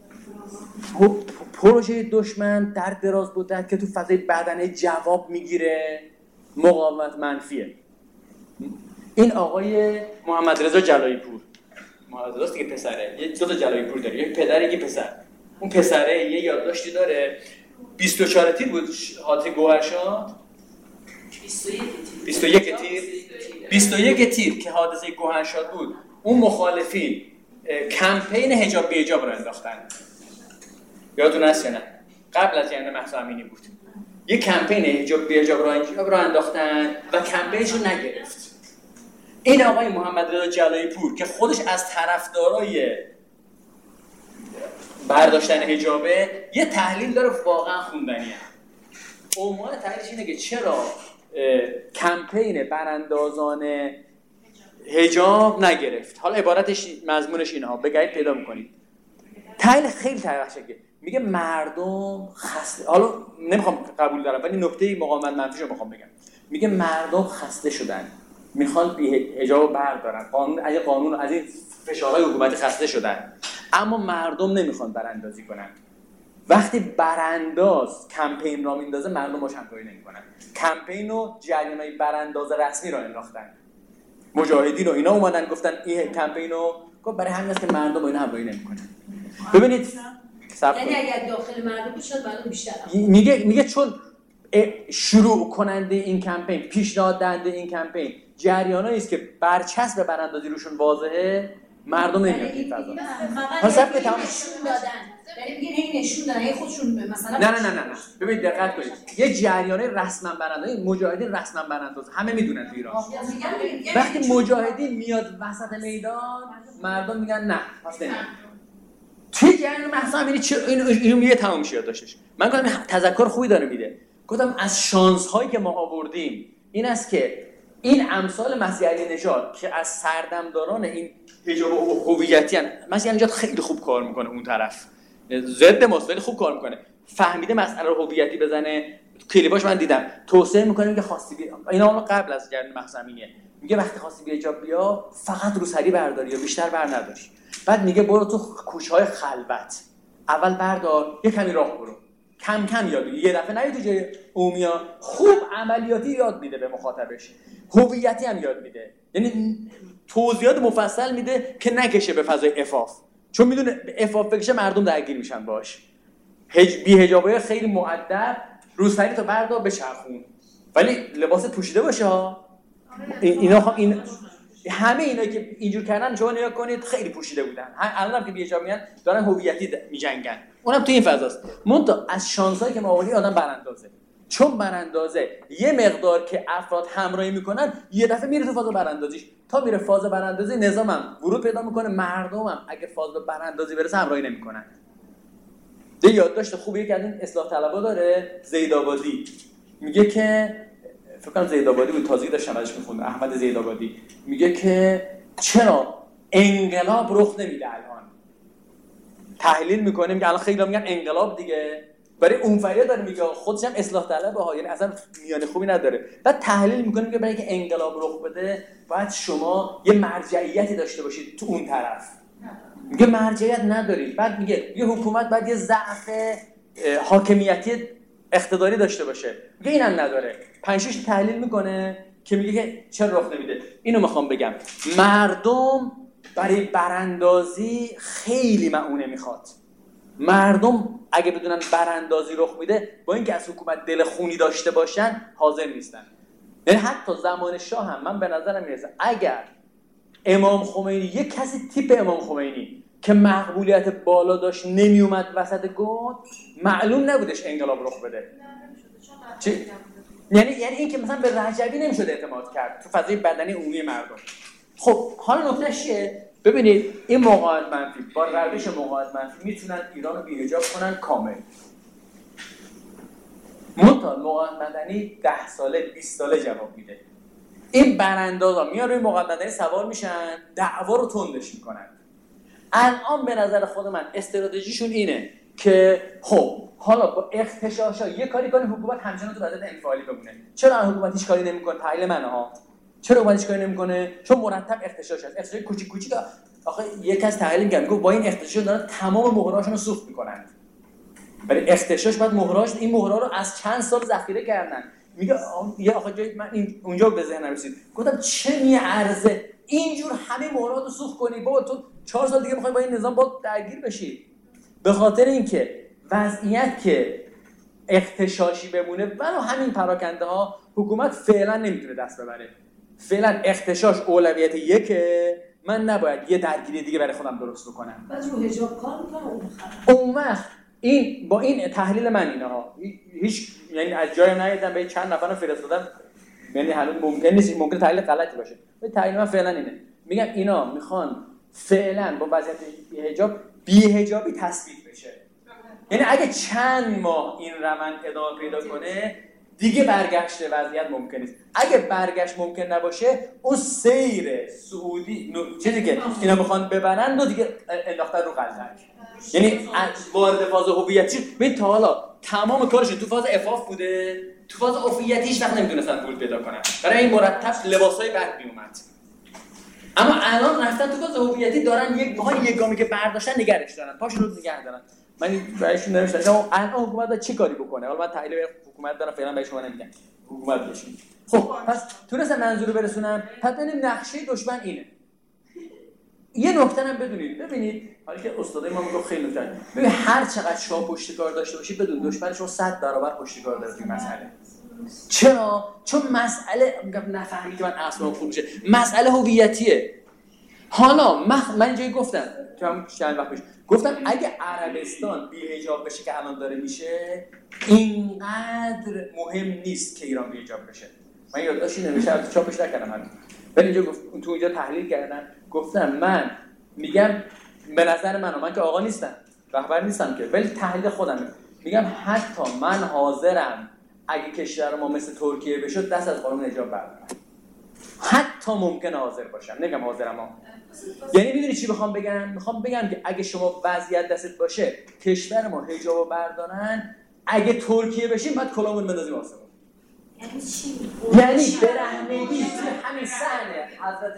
پروژه دشمن در دراز مدت که تو فضای بدنه جواب میگیره مقاومت منفیه. این آقای محمد رضا جلایی پور، محمد رضا دیگه پسره، یه دو تا جلایی پور داره، یک پدر یک پسر. اون پسره یه یادداشتی داره 24 تیر بود حادثه گوهرشاد، 21 تیر که حادثه گوهرشاد بود. اون مخالفین کمپین حجاب بی حجاب رو انداختن. یادتون هست یا نه؟ قبل از جریان مهسا امینی بود. یه کمپین حجاب بی حجاب رو انداختن و کمپینشو نگرفت. این آقای محمد رضا جلایی پور که خودش از طرفدارای برداشتن حجابه، یه تحلیل داره واقعا خوندنیه. عنوان تحلیلش اینه که چرا کمپین براندازان حجاب نگرفت. حالا عبارتش مضمونش اینها، بگید پیدا میکنید. تحلیل خیلی تحلیل میگه مردم خسته، حالا نمیخوام قبول دارم ولی نکته مقاومت منفیشو میخوام بگم. میگه مردم خسته شدن، میخوان حجاب بردارن، قانون از این فشارهای حکومتی خسته شدن، اما مردم نمیخوان براندازی کنن. وقتی برانداز کمپین را میندازه مردم باش همکاری نمیکنن. کمپین رو جریانای برانداز رسمی را انداختن. مجاهدین و اینا اومدن گفتن این کمپینو گفت برای همین است که مردم اینا همراهی نمیکنن. ببینید یعنی اگر داخل مردم بشه مردم بیشتر میگه چون شروع کننده این کمپین، پیشنهاد دهنده این کمپین جریانایی است که برچسب براندازی روشون واضحه، مردم نمیاد این فضا. فقط که تمام نشون دادن، یعنی میگن این نشون دادن خودشون مثلا نه ببینید دقت کنید، یه جریانه رسما براندازی، مجاهدین رسما برانداز همه میدونن تو ایران. وقتی مجاهدین میاد وسط میدان مردم میگن نه پس نمیاد. توی جریان مهسا امینی اینو میگه تمام میشه داشتش. من گفتم تذکر خوبی داره میده. گفتم از شانس هایی که ما آوردیم این است که این امثال مسیح علی نژاد که از سردمداران این حجاب هویتی ان، مسیح علی نژاد خیلی خوب کار میکنه، اون طرف ضد ماست ولی خوب کار میکنه، فهمیده مسئله رو هویتی بزنه. کلیپاش من دیدم توصیه میکنه که خواستی بیا، اینا قبل از جریان مهسا امینیه، میگه وقتی خواستی بیا حجاب بیا فقط روسری برداری یا بیشتر بر نداری. بعد میگه برو تو کوچه‌های خلوت اول بردار، یه کمی راه برو، کم کم یاد بگیر، یه دفعه نری تو جای عمومی‌ها. خوب عملیاتی یاد میده به مخاطبش، هویتی هم یاد میده، یعنی توضیحات مفصل میده که نکشه به فضای عفاف، چون میدونه عفاف بکشه مردم درگیر میشن باش. بی حجابای خیلی مؤدب روسری تو بردار بچرخون، ولی لباس پوشیده باشه ها. این همه اینا که اینجور کردن شما نگاه کنید خیلی پوشیده بودن، الانم که بی حجاب میان دارن هویتی میجنگن، اونم تو این فضاست. منتها از شانسایی که ما آوردیم آدم براندازه، چون براندازه یه مقدار که افراد همراهی میکنن یه دفعه میره تو فاز براندازیش، تا میره فاز براندازی نظامم ورود پیدا میکنه، مردمم اگه فاز براندازی برسه همراهی نمیکنن. یه یادداشت خوبی که از این اصلاح طلبا داره زیدآبادی، میگه که فکر کنم زیدآبادی بود، تازگی داشتم ازش میخوندم، احمد زیدآبادی میگه که چرا انقلاب رخ نمیده الان. تحلیل میکنه میگه الان خیلی میگن انقلاب دیگه، برای اونفریه داره میگه خودش هم اصلاح طلبه ها، یعنی اصلا میانه خوبی نداره. بعد تحلیل میکنه میگه برای اینکه انقلاب رخ بده باید شما یه مرجعیتی داشته باشید تو اون طرف. میگه مرجعیت ندارید. بعد میگه حکومت باید یه ضعف حاکمیتی اقتداری داشته باشه، میگه اینم نداره. 5-6 تحلیل میکنه که میگه که چرا رخ نمیده. اینو میخوام بگم، مردم برای براندازی خیلی معونه میخواد. مردم اگه بدونن براندازی رخ میده با اینکه از حکومت دل خونی داشته باشن حاضر نیستن. یعنی حتی زمان شاه هم من به نظرم میرسه اگر امام خمینی، یک کسی تیپ امام خمینی که مقبولیت بالا داشت نمیومد وسط گود، معلوم نبودش انقلاب رخ بده. یعنی این که مثلا به رجبی نمیشد اعتماد کرد تو فضای بدنی عمومی مردم. خب حالا نکتهش چیه؟ ببینید این موقعیت منفی با روش موقعیت منفی میتونن ایران رو بی‌حجاب کنن کامل. منتها موقعیت مدنی 10 ساله 20 ساله جواب میده. این براندازا میان روی موقعیت مدنی سوار میشن، دعوا رو تندش میکنن. الان به نظر خود من استراتژیشون اینه که خب حالا با اغتشاشا یه کاری کنه حکومت همچنان تو وضعیت انفعالی بمونه. چرا حکومت هیچ کاری نمیکنه؟ تحلیل منه ها. چرا حکومت هیچ کاری نمیکنه؟ چون مرتب اغتشاش هست. اغتشاش کوچیک کوچیک. آخه یک از تحلیل میگم گفت با این اغتشاش دارن تمام مهرهاشون رو سوخت میکنن. ولی اغتشاش بعد مهرهاش این مهرها رو از چند سال ذخیره کردن. میگه یه آخه جای من اونجا به ذهنم رسید. گفتم چه میارزه اینجور همه مهرات رو سوخت کنی؟ بابا تو 4 سال دیگه میخوای با این نظام با درگیر بشی. به خاطر اینکه وضعیت که اغتشاشی بمونه برای همین پراکنده ها حکومت فعلا نمیتونه دست ببره. فعلا اغتشاش اولویت یکه، من نباید یه درگیری دیگه برای خودم درست بکنم. بعد رو حجاب کار میکنم اون وقت این با این تحلیل من اینها هیچ یعنی از جای ندیدم به چند نفر فرستادم، یعنی هنوز ممکن نیست، ممکن تحلیل غلطی باشه. به تحلیل من فعلا اینه، میگم اینا میخوان فعلا با وضعیت حجاب بی‌حجابی تثبیت بشه. یعنی اگه چند ماه این روند ادامه پیدا کنه دیگه برگشت وضعیت ممکن نیست. اگه برگشت ممکن نباشه اون سیر سعودی چیزی که اینا میخوان ببرن رو دیگه انداختن رو قلتک. یعنی وارد فاز هویتی ببین تا حالا تمام کارشون تو فاز عفاف بوده، تو فاز هویتی هیچ وقت نمیتونستن پول پیدا کنن، برای این مرتب لباسای بد میومد. اما الان رفتن تو فاز هویتی دارن یک گامی که برداشتن نگرش دارن، پاشون رو نگه دارن. من برایشون نمی‌شناسم الان حکومت چه کاری بکنه. حالا من تحلیل حکومت دارم فعلا بهش شما نمیگم. حکومت بشیم. خب پس تونستم منظور برسونم. پس ببینیم نقشه دشمن اینه. یه نکته هم بدونید. ببینید حالا که استادای ما میگه خیلی نکته. ببین هر چقدر شما پشتکار داشته باشید بدون دشمن شما 100 برابر پشتکار داره توی مسئله. چرا؟ چون مسئله نفهمید که من اصلا خوب میشه. مسئله هویتیه. حالا من اینجایی گفتم چند وقت پیش گفتم اگه عربستان بی‌حجاب بشه که الان داره میشه اینقدر مهم نیست که ایران بی‌حجاب بشه. من یادداشتی نمیشه چاپش نکردم همین. ولی اینجا تو اینجا تحلیل کردم گفتم من میگم به نظر من که آقا نیستم رهبر نیستم که ولی تحلیل خودمه میگم حتی من حاضرم اگه کشور ما مثل ترکیه بشه دست از قانون حجاب بردارم. حتی ممکنه حاضر باشم نگم حاضرم یعنی میدونی چی میخوام بگم که اگه شما وضعیت دستت باشه کشور ما حجابو بردارن اگه ترکیه بشیم بعد کلامون بندازیم آسمون. یعنی چی؟ یعنی برهنگی توی همین صحنه حضرت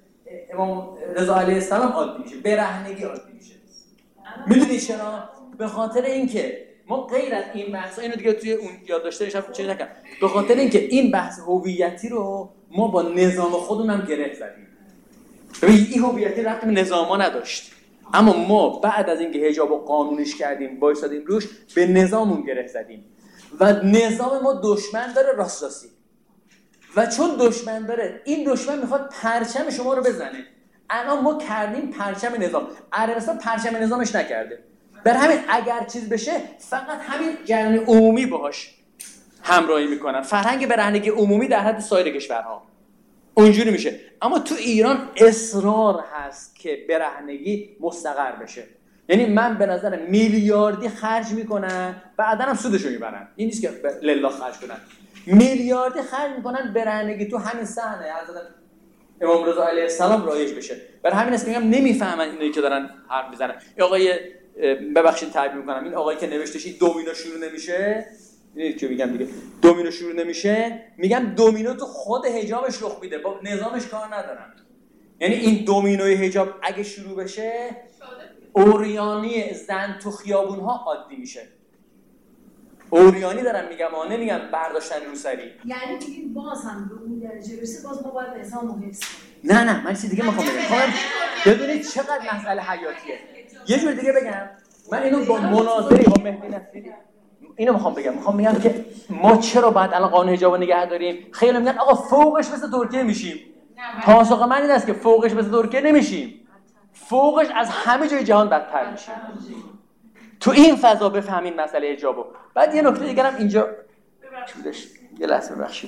امام رضا علیه السلام عادی میشه. برهنگی عادی میشه. میدونی چرا؟ به خاطر اینکه ما غیر از این بحثا اینو دیگه توی اون یادداشته نشم چه نکنم. به خاطر اینکه این بحث هویتی رو ما با نظام خودمون هم گره زدیم. ببین این هویتی ربطی به نظاما نداشت. اما ما بعد از اینکه حجاب رو قانونیش کردیم وایسادیم روش به نظاممون گره زدیم. و نظام ما دشمن داره راستی. و چون دشمن داره این دشمن میخواد پرچم شما رو بزنه. الان ما کردیم پرچم نظام. عربستان پرچم نظامش نکرده. برای همین اگر چیز بشه فقط همین جریان عمومی باهاش همراهی میکنن. فرهنگ برهنگی عمومی در حد سایر کشورها اونجوری میشه. اما تو ایران اصرار هست که برهنگی مستقر بشه. یعنی من به نظر میلیاردی خرج میکنن بعدا هم سودشو میبرن. این نیست که لله خرج کنن. میلیاردی خرج میکنن برهنگی تو همین صحنه حضرت امام رضا علیه السلام رایج بشه. برای همین است میگم نمیفهمن اینایی که دارن حرف میزنن. آقای ببخشید تعبیر میکنم این آقایی که نوشتش این دومینو شروع نمیشه اینی که میگم دیگه دومینو شروع نمیشه میگم دومینو تو خود حجابش رخ میده با نظامش کار ندارن. یعنی این دومینوی حجاب اگه شروع بشه اوریانی زن تو خیابون ها عادی میشه. اوریانی دارم میگم نمیگم برداشتن روسری. یعنی دیگه باز هم به اون درجه برسه باز ما باید نظام رو حفظ کنیم. نه من چیز دیگه میخوام بگم. بدونید چقدر مسئله حیاتیه. یه جور دیگه بگم من اینو با مناظری با مهدی نصیری اینو میخوام بگم که ما چرا باید الان قانون حجاب نگه داریم. خیلی میگن آقا فوقش مثل ترکیه میشیم. پاسخ من این است که فوقش مثل ترکیه نمیشیم. فوقش از همه جای جهان بدتر میشیم. تو این فضا بفهمین مسئله حجابو. بعد یه نکته دیگه هم اینجا چودش یه لحظه ببخشید.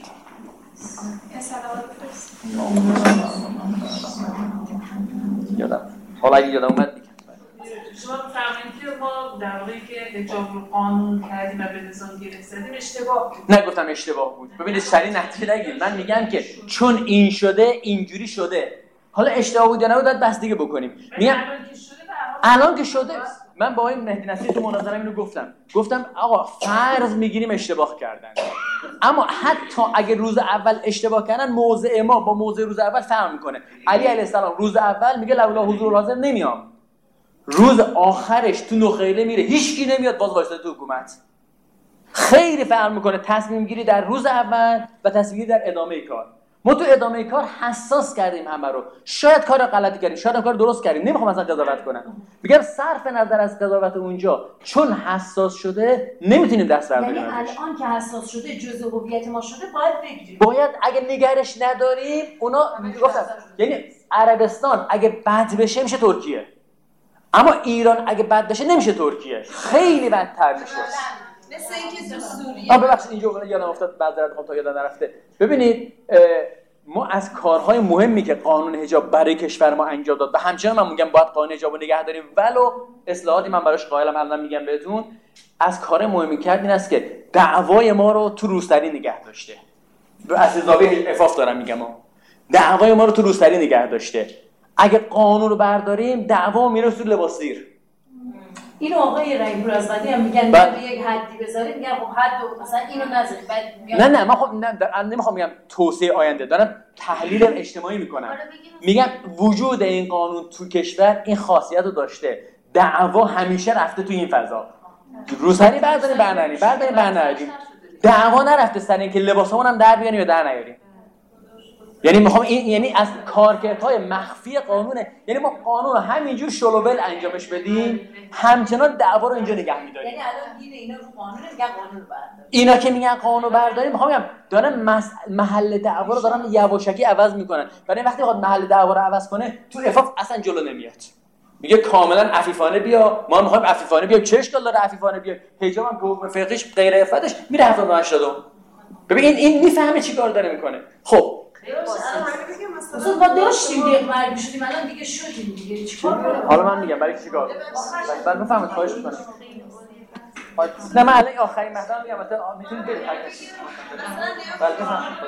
حالا اگه یادم اومد دیگه. شما فهمید که ما در واقعی که حجاب رو قانون کردیم و به نظام گره زدیم اشتباه بود. نگفتم اشتباه بود. ببینید سریع نتیجه نگیرید. من میگم که چون این شده اینجوری شده. حالا اشتباه بود یا نبود باید بس دیگه بکنیم. میگم الان که شده من با این مهدی نصیری تو مناظرم اینو گفتم آقا فرض میگیریم اشتباه کردن. اما حتی اگه روز اول اشتباه کردن موضع ما با موضع روز اول فرق میکنه. علی علیه السلام روز اول میگه لولا حضور الحاضر نمیام. روز آخرش تو نخیله میره هیچکی نمیاد باز وایساده تو حکومت. خیلی فرق میکنه تصمیم گیری در روز اول و تصمیم گیری در ادامه کار. ما تو ادامه کار حساس کردیم همه رو. شاید کار غلطی کردیم، شاید کار درست کردیم. نمیخوام اصلا قضاوت کنم. میگم صرف نظر از قضاوت اونجا چون حساس شده نمیتونیم دست برداریم. یعنی الان که حساس شده جزء هویت ما شده باید بگیریم. باید اگه نگرش نداریم اونا گفتم یعنی عربستان اگه بد بشه میشه ترکیه. اما ایران اگه بد بشه نمیشه ترکیه. خیلی بدتر میشه. مثل اینکه تو سوریه ببخشید اینجا یادم افتاد معذرت میخوام تا یادم نرفته. ببینید ما از کارهای مهمی که قانون حجاب برای کشور ما انجام داد و همچنان من میگم باید قانون حجاب رو نگه داریم ولو اصلاحاتی من براش قائلم الان میگم بهتون از کار مهمی کرد این است که دعوای ما رو تو روسری نگه داشته. از زاویه عفاف دارم میگم دعوای ما رو تو روسری نگه داشته. اگه قانون رو برداریم دعوا میره تو لباسیر. این آقای رئیس رضوی هم میگن به یک حدی بذارید میگن خب حد مثلا اینو نذارید بعد نه من خب نمیخوام بگم توسعه آینده دارم تحلیل اجتماعی میکنم. میگم وجود این قانون تو کشور این خاصیت رو داشته. دعوا همیشه رفته تو این فضا. روسری برداریم برنامه‌ای دعوا نرفته سر اینکه لباسامون هم در بیاریم یا در نیاریم. یعنی میخوام این یعنی از کارکردهای مخفی قانونه، یعنی ما قانون رو همینجور شلوول انجامش بدیم همچنان دعوا رو اینجا نگه می‌داریم. یعنی الان گیر اینا رو قانون میگن قانون رو برداریم. اینا که میگن قانون برداریم میخوام بگم دارن محل دعوا رو دارن یواشکی عوض میکنن. برای وقتی بخواد محل دعوا رو عوض کنه تو عفاف اصلا جلو نمیاد. میگه کاملا عفیفانه بیا، ما میخوایم عفیفانه بیایم. چه اشکال داره عفیفانه بیایم؟ حجاب هم حکم فقهیش غیر عفتش میره 78. ببین این میفهمه چیکار داره میکنه. خب اصلا ما داشتیم دیگه مرگ میشدیم الان دیگه شدیم دیگه چیکار کنیم؟ حالا من میگم برای چیکار بعد بفهمید خواهش میکنم. نه من الان آخرین مطلب میگم مثلا میتونید برید بله بفهمید.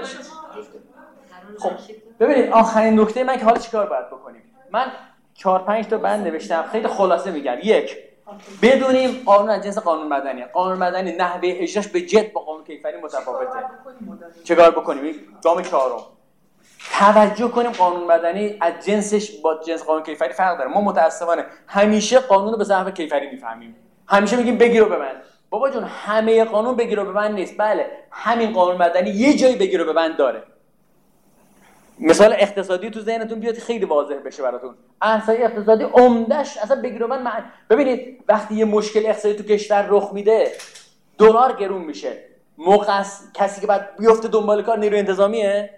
خب ببینید آخرین نکته من که حالا چیکار باید بکنیم. من 4-5 تا بند نوشتم خیلی خلاصه میگم. یک، بدونیم قانون از جنس قانون مدنیه. قانون مدنی نحوه اجراش به جد با قانون کیفری متفاوته. چیکار بکنیم؟ گام چهارم توجه کنیم قانون مدنی از جنسش با جنس قانون کیفری فرق داره. ما متاسفانه همیشه قانون رو به نحو کیفری میفهمیم. همیشه میگیم بگیر و ببند. بابا جون همه قانون بگیر و ببند نیست. بله همین قانون مدنی یه جایی بگیر و ببند داره. مثال اقتصادی تو ذهنتون بیاد خیلی واضح بشه براتون. احصای اقتصادی عمدش اصلا بگیر و ببند. ببینید وقتی یه مشکل اقتصادی تو کشور رخ میده دلار گرون میشه. کسی که بعد بیفته دنبال کار نیروی انتظامیه.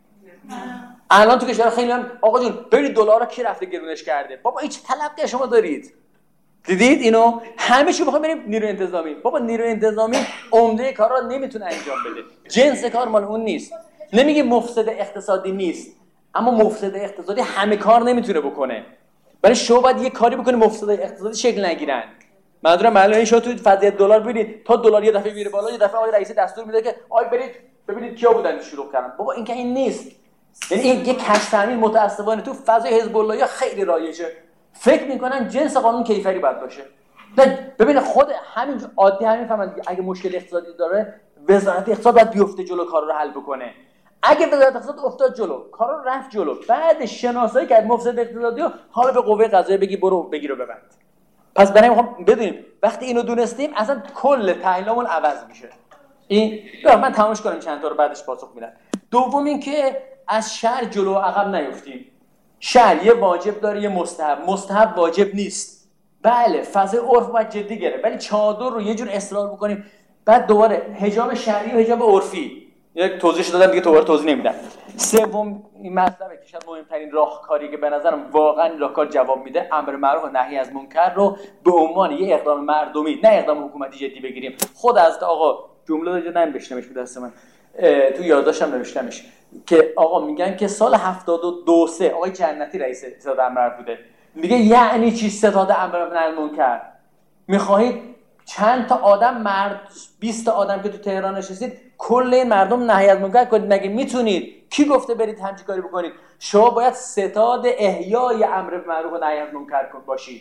الان تو کشور خیلی هم آقا جون ببینید دلار رو کی رفته گرونش کرده. بابا هیچ تلقی شما دارید؟ دیدید اینو؟ همه چی میخوام بریم نیروی انتظامی. بابا نیروی انتظامی عمده کارا نمیتونه انجام بده. جنس کار مال اون نیست. نمیگه مفسد اقتصادی نیست، اما مفسد اقتصادی همه کار نمیتونه بکنه. برای شما باید یه کاری بکنی مفسد اقتصادی شکل نگیرن. منظورم الان شما تو فضای دلار ببینید تا دلار یه دفعه میره بالا، یه دفعه آقای رئیس دستور میده که آی برید ببینید کیا بودن شروع کردن. بابا این که این نیست. یعنی این یک کشتامین متأسفانه تو فضای حزب الله خیلی رایجه. فکر میکنن جنس قانون کیفری باید باشه. ببین خود همین عادی همین فهمن اگه مشکل اقتصادی داره وزارت اقتصاد باید بیفته جلو کارا رو حل بکنه. اگه وزارت اقتصاد افتاد جلو کارا رو رفت جلو، بعد شناسایی کرد مفسد اقتصادی رو حالا به قوه قضاییه بگی برو بگیر و ببند. پس برای میخوام بدونیم وقتی اینو دونستیم اصلا کل تحلیلمون عوض میشه. این من تماشا کنم چند تا رو بعدش پاسخ میدم. دوم این که از شرع جلو و عقب نیفتیم. شرع یه واجب داره یه مستحب واجب نیست. بله فضای عرف باید جدی گرفت، ولی چادر رو یه جور اصرار بکنیم بعد دوباره حجاب شرعی و حجاب عرفی یک توضیحش دادم دیگه دوباره توضیح نمیدم. سوم این مطلبه که شاید مهمترین راهکاری که به نظرم واقعا این راهکار جواب میده امر معروف و نهی از منکر رو به عنوان یه اقدام مردمی نه اقدام حکومتی جدی بگیریم. خود از آقا جمله رو نمی‌بشنمش به دست من تو یادداشتم نوشتمش که آقا میگن که سال 72 آقای جنتی رئیس ستاد امر بوده. میگه یعنی چی ستاد امر نهی از منکر؟ میخواهید چند تا آدم مرد 20 تا آدم که تو تهران نشستید کل این مردم نهی از منکر کنید؟ مگه میتونید؟ کی گفته برید همچین کاری بکنید؟ شما باید ستاد احیای امر معروف و نهی از منکر باشید.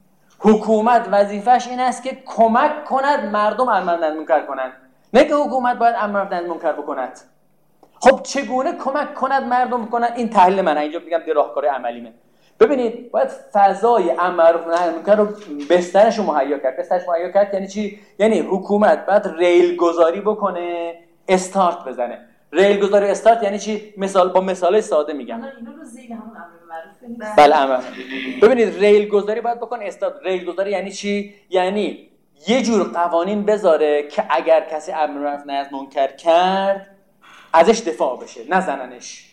حکومت وظیفش این است که کمک کند مردم امر نهی از منکر کنند، نه که حکومت باید امر نهی از منکر بکند. خب چگونه کمک کند مردم بکنن؟ این تحلیل من اینجا میگم دی راهکار عملیمه. ببینید باید فضای امر معروف و نهی از منکر رو بسترش رو مهیا کرد. بسترش مهیا کرد یعنی چی؟ یعنی حکومت باید ریل گذاری بکنه، استارت بزنه. ریل گذاری استارت یعنی چی؟ با مثالای ساده میگم. اینا رو ذیل همون امر معروف. بله امر. ببینید ریل گذاری باید بکنه استارت. ریل گذاری یعنی چی؟ یعنی یه جور قوانین بذاره که اگر کسی امر معروف و نهی از منکر کرد ازش دفاع بشه، نزننش،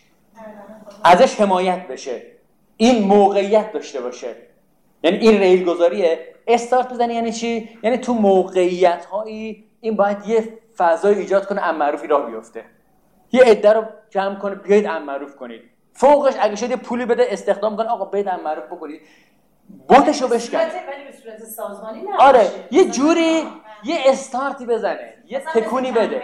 ازش حمایت بشه، این موقعیت داشته باشه. یعنی این ریل گذاریه. استارت بزنه یعنی چی؟ یعنی تو موقعیت هایی این باید یه فضای ایجاد کنه امر معروفی راه بیفته، یه عده رو جمع کنه بیاید امر معروف کنید، فوقش اگه شده پولی بده استخدام کنه آقا بیاید امر معروف بکنید، بوتشو بشکن. ولی به صورت سازمانی نه. آره یه جوری یه استارتی بزنه، یه تکونی بده،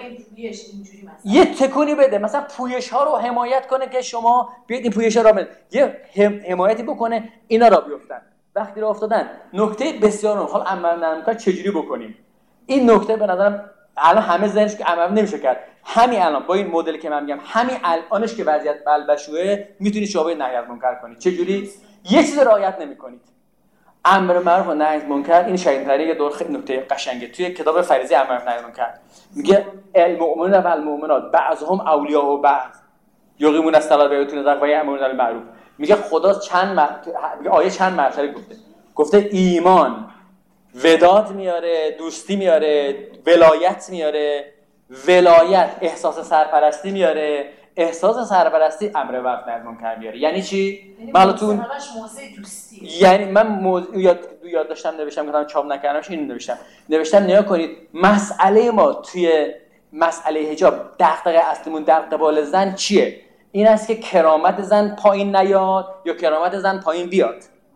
یه تکونی بده، مثلا پویش ها رو حمایت کنه که شما بیاید این پویش ها را یه حمایتی بکنه اینا را بیفتن. وقتی را افتادن نکته بسیار مهم، حالا امر نمی‌کنه چجوری بکنیم؟ این نکته به نظرم الان همه ذهنش که امر نمیشه کرد. همین الان با این مدلی که من میگم همین الانش که وضعیت بلبشوئه میتونید شما نهی از منکر کنید. چجوری؟ یه چیز رعایت نمی‌کنید. امر معروف و نهی از منکر، این شهید طریق یه دور خیلی نکته قشنگه توی کتاب فریضه امر معروف و نهی از منکر میگه المؤمنون و المؤمنات بعضهم اولیاء بعض یقیمون الصلاة و یؤتون الزکاة و یأمرون بالمعروف. میگه خدا آیه چند مرتبه گفته ایمان وداد میاره، دوستی میاره، ولایت میاره، ولایت احساس سرپرستی میاره، احساس سرپرستی امر معروف و نهی از منکر میاره. یعنی چی؟ مالتون یعنی من یاد داشتم نوشتم که چاپ نکردمش، اینو نوشتم نیا کنید مسئله ما توی مسئله حجاب دغدغه اصلیمون در قبال زن چیه؟ این است که کرامت زن پایین نیاد یا کرامت زن پایین بیاد؟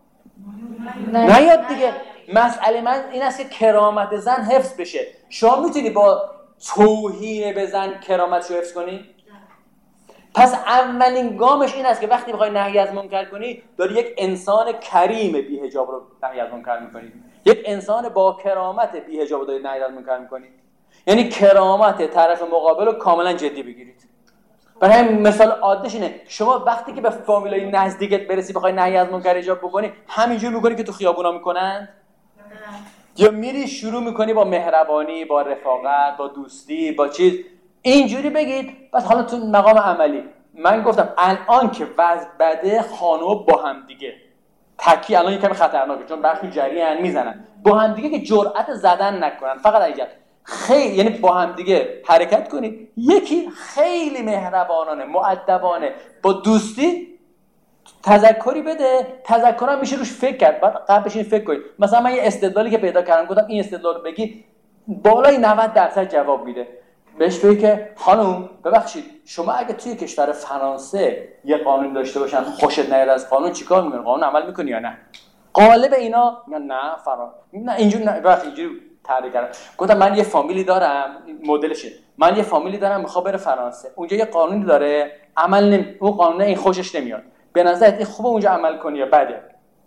نیاد دیگه. مسئله من این است که کرامت زن حفظ بشه. شما میتونی با توهین به زن کرامتش رو حفظ کنی؟ پس اولین گامش این است که وقتی بخوای نهی از منکر کنی داری یک انسان کریم بی حجاب رو نهی از منکر میکنی، یک انسان با کرامت بی حجاب رو داری نهی از منکر میکنی. یعنی کرامت طرف مقابل رو کاملا جدی بگیرید. برای همین مثال عادیش اینه شما وقتی که به فامیلای نزدیکت برسی بخوای نهی از منکر ایجاب بکنی همینجور میکنی که تو خیابونا میکنن؟ یا میری شروع میکنی با مهربانی، با رفاقت، با دوستی، با چیز اینجوری بگید. بس حالا تو مقام عملی من گفتم الان که وضع بده خانوما با هم دیگه تکی الان یکم خطرناکه چون برخی جریان میزنن با هم دیگه که جرأت زدن نکنن، فقط اینجا خیلی یعنی با هم دیگه حرکت کنید. یکی خیلی مهربانانه مؤدبانه با دوستی تذکری بده، تذکرم میشه روش فکر کرد. بعد قبلش این فکر کنید مثلا من یه استدلالی که پیدا کردم گفتم این استدلال رو بگی بالای 90% جواب میده. بهش بگی که خانم ببخشید شما اگه توی کشور فرانسه یه قانون داشته باشن خوشت نیاد از قانون چیکار میکنی؟ قانون عمل میکنی یا نه؟ غالب اینا میگن نه نه اینجوری نه. ببخشید اینجوری تعریف کردم گفتم من یه فامیلی دارم مدلشه، من یه فامیلی دارم میخواد بره فرانسه، اونجا یه قانونی داره عمل اون قانون این خوشش نمیاد، به نظرت این خوبه اونجا عمل کنی یا بده؟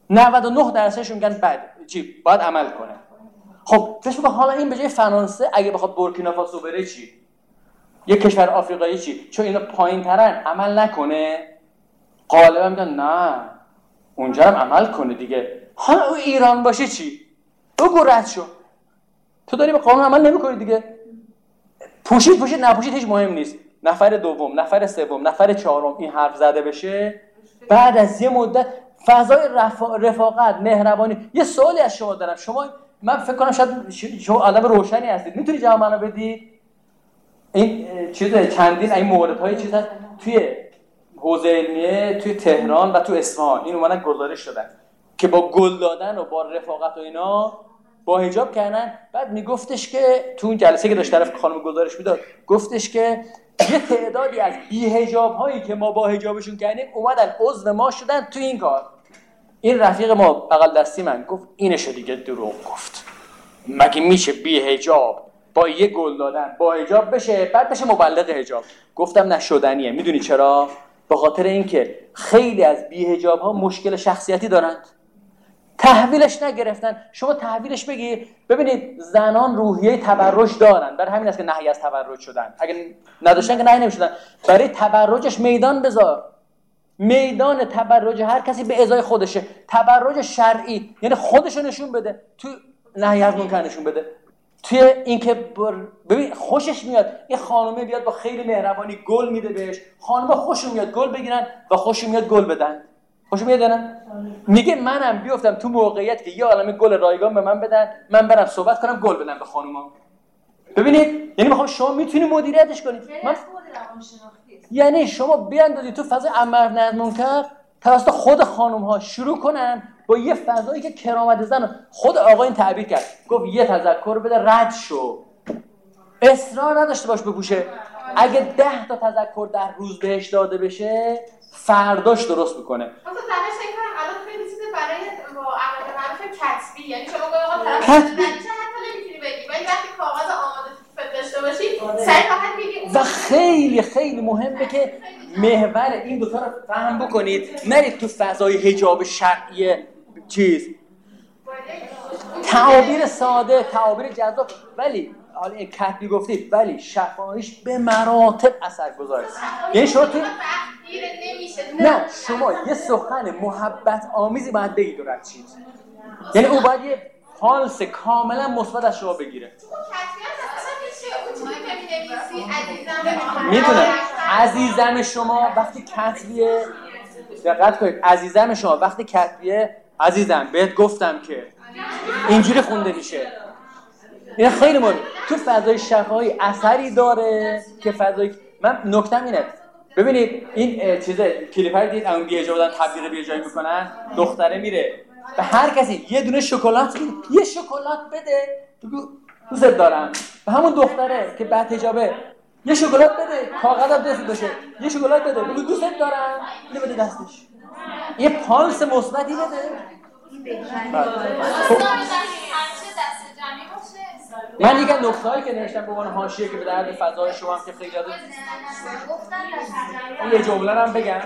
99% میگن بده، چی باید عمل کنه. خب فکر کن حالا این به جای فرانسه اگه بخواد بورکینافاسو بره چی؟ یه کشور آفریقایی چی؟ چون اینا پایین‌ترن عمل نکنه؟ غالبا میگن نه اونجا هم عمل کنه دیگه. حالا او ایران باشه چی؟ بگو رد شو، تو داری به قانون عمل نمی‌کنی دیگه. پوشید نپوشید هیچ مهم نیست. نفر دوم، نفر سوم، نفر چهارم این حرف زده بشه بعد از یه مدت فضای رفاقت، مهربانی. یه سوالی از شما دارم، من فکر کنم شاید شما آدم روشنی هستید، میتونی جواب منو بدی؟ این چیزه چندین این موردهای چیز هست توی حوزه علمیه توی تهران و تو اصفهان این اومدن گزارش شدن که با گل دادن و با رفاقت و اینا با حجاب کردن. بعد میگفتش که تو اون جلسه که داشت طرف خانم گزارش میداد گفتش که یه تعدادی از بی حجاب هایی که ما با حجابشون کردیم اومدن عضو ما شدن تو این کار. این رفیق ما بغل دستی من گفت اینشو دیگه دروغ گفت، مگه میشه بی حجاب با یه گل دادن با حجاب بشه بعد بشه مبلغ حجاب؟ گفتم نشدنیه. میدونی چرا؟ به خاطر اینکه خیلی از بی حجاب ها مشکل شخصیتی دارند، تحویلش نگرفتن. شما تحویلش بگی ببینید زنان روحیه تبرج دارن، برای همین است که نهی از تبرج شدن. اگه نداشتن که نهی نمیشدن. برای تبرجش میدان بذار، میدان تبرج هر کسی به ازای خودشه. تبرج شرعی یعنی خودشو نشون بده، تو نهی از منکر نشون بده. توی اینکه ببین خوشش میاد این خانومه بیاد با خیلی مهربانی گل میده بهش، خانومه خوشش میاد گل بگیرن و خوشش میاد گل بدن. خوشش میاد نه؟ میگه منم بیافتم تو موقعیت که یه عالمه گل رایگان به من بدن، من برم صحبت کنم گل بدم به خانوما. ببینید یعنی میخوام شما میتونی مدیریتش کنید. من یعنی شما بیاندازید تو فضای امر نهی از منکر توسط خود خانم ها شروع کنن با یه فضایی که کرامت زن. خود آقا این تعبیر کرد گفت یه تذکر بده رد شو، اصرار نداشته باش بپوشه. اگه 10 تا تذکر در روز بهش داده بشه فرداش درست میکنه. مثلا زنش فکر کنم الان خیلی چیزه برای عمل معروف کتبی، یعنی شما آقا طرف نمیشه حتی نمیتونی بگی ولی وقتی کاغذ آماده داشته باشی سعی فقط میگی. و خیلی خیلی مهمه که محور این دو تا رو فهم بکنید، نرید تو فضای حجاب شرعی چیز تعابیر ساده، تعابیر جذاب، ولی حالا این کتبی گفتید ولی شفاهیش به مراتب اثرگذاره. یعنی شما تو نه شما یه سخن محبت آمیزی باید بگید و رد شید. یعنی او باید یه پالس کاملا مثبت از شما بگیره. میتونه عزیزم شما وقتی کتبیه، دقت کنید، عزیزم شما وقتی کتبیه عزیزم بهت گفتم که اینجوری خونده میشه. این خیلی مهمه. تو فضای شفاهی اثری داره که فضای من نکتم اینه. ببینید این چیزه کلیپر دید اون بیهجا بودن تبلیغ بیهجایی میکنن، دختره میره به هر کسی یه دونه شکلات میده، یه شکلات بده بگو دوست دارم. به همون دختره که بعد حجابه یه شکلات بده، کاغذم دست باشه، یه شکلات بده بگو دوست دارم، اینو بده دستش. یه پالس مثبتی بده. من دیگه نکته‌ای که نوشتم به عنوان حاشیه که به درد فضای شما هم که خیلی داده یه جمله هم بگم.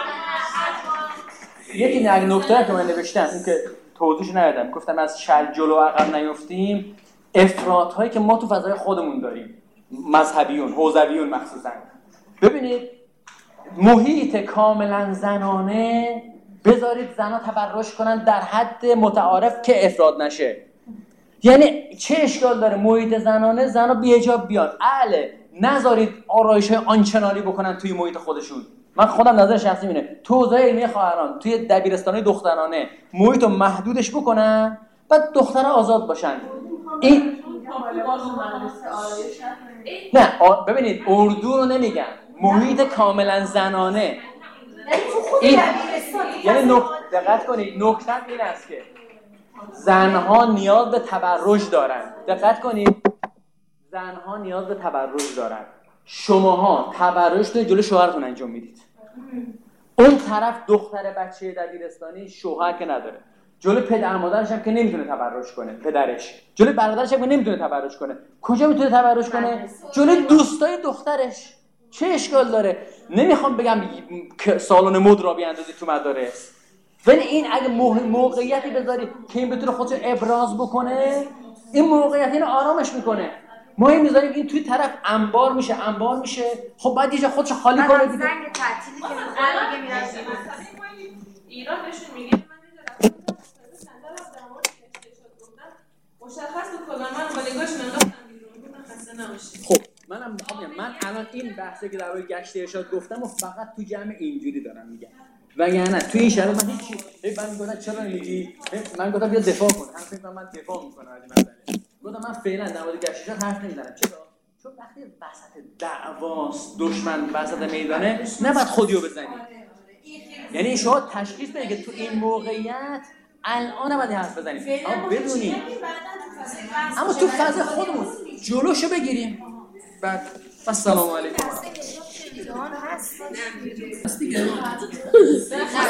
یکی نکته‌ای که من نوشتم این که توضیحش ندادم، گفتم از شل جلو عقب نیفتیم. افراط‌هایی که ما تو فضای خودمون داریم، مذهبیون، حوزویون مخصوصا. ببینید محیط کاملا زنانه بذارید زنها تبرش کنن در حد متعارف که افراد نشه. یعنی چه اشکال داره محیط زنانه زنها بی‌حجاب بیان؟ نذارید آرایش‌های آنچنانی بکنن توی محیط خودشون. من خودم نظر شخصی اینه تو حوزه علمی خواهران توی دبیرستان‌های دخترانه محیط رو محدودش بکنن، بعد دخترها آزاد باشن. این نه ببینید اردو رو نمیگم، محیط کاملا زنانه. این یعنی دقت کنید نکته این است که زنها نیاز به تبرج دارن. دقت کنید زنها نیاز به تبرج دارن. شماها تبرج تو جلوی شوهرتون انجام میدید. اون طرف دختر بچه دبیرستانی شوهر که نداره، جلوی پدر مادرش هم که نمیتونه تبرج کنه، پدرش جلوی برادرش هم که نمیتونه تبرج کنه. کجا میتونه تبرج کنه؟ جلوی دوستای دخترش. چه اشکال داره؟ نمیخوام بگم سالن مد را بیاندازی تو مدارس، ولی این اگه موقعیتی بذاری که این بتونه خودش ابراز بکنه، این موقعیت اینو آرامش میکنه. ما این میذاریم این توی طرف انبار میشه. خب بعد یه جا خودش خالی کنه دیگه. زنگ تعطیلی که میخواد دیگه میاد ایران بهشون میگه مشخص بود کلا من با نگاهش انداختم بیرون خسته نباشید. خب من الان این بحثی که درباره گشت ارشاد گفتم و فقط تو جمع اینجوری دارم میگم. وگرنه تو این شرایط من هیچی من گفتم چرا میگی؟ من گفتم بیا دفاع کن. هم فکر من دفاع میکنم از این مسئله. گفتم من فعلا در مورد گشت ارشاد حرف نمیزنم. چرا؟ چون وقتی وسط دعواست، دشمن وسط میدانه، نباید خودیو بزنی. یعنی شما تشخیص بدید که تو این موقعیت الان نباید حرف بزنیم، اما بدونیم اما تو فاز خودمون جلوشو بگیریم. بعد السلام علیکم.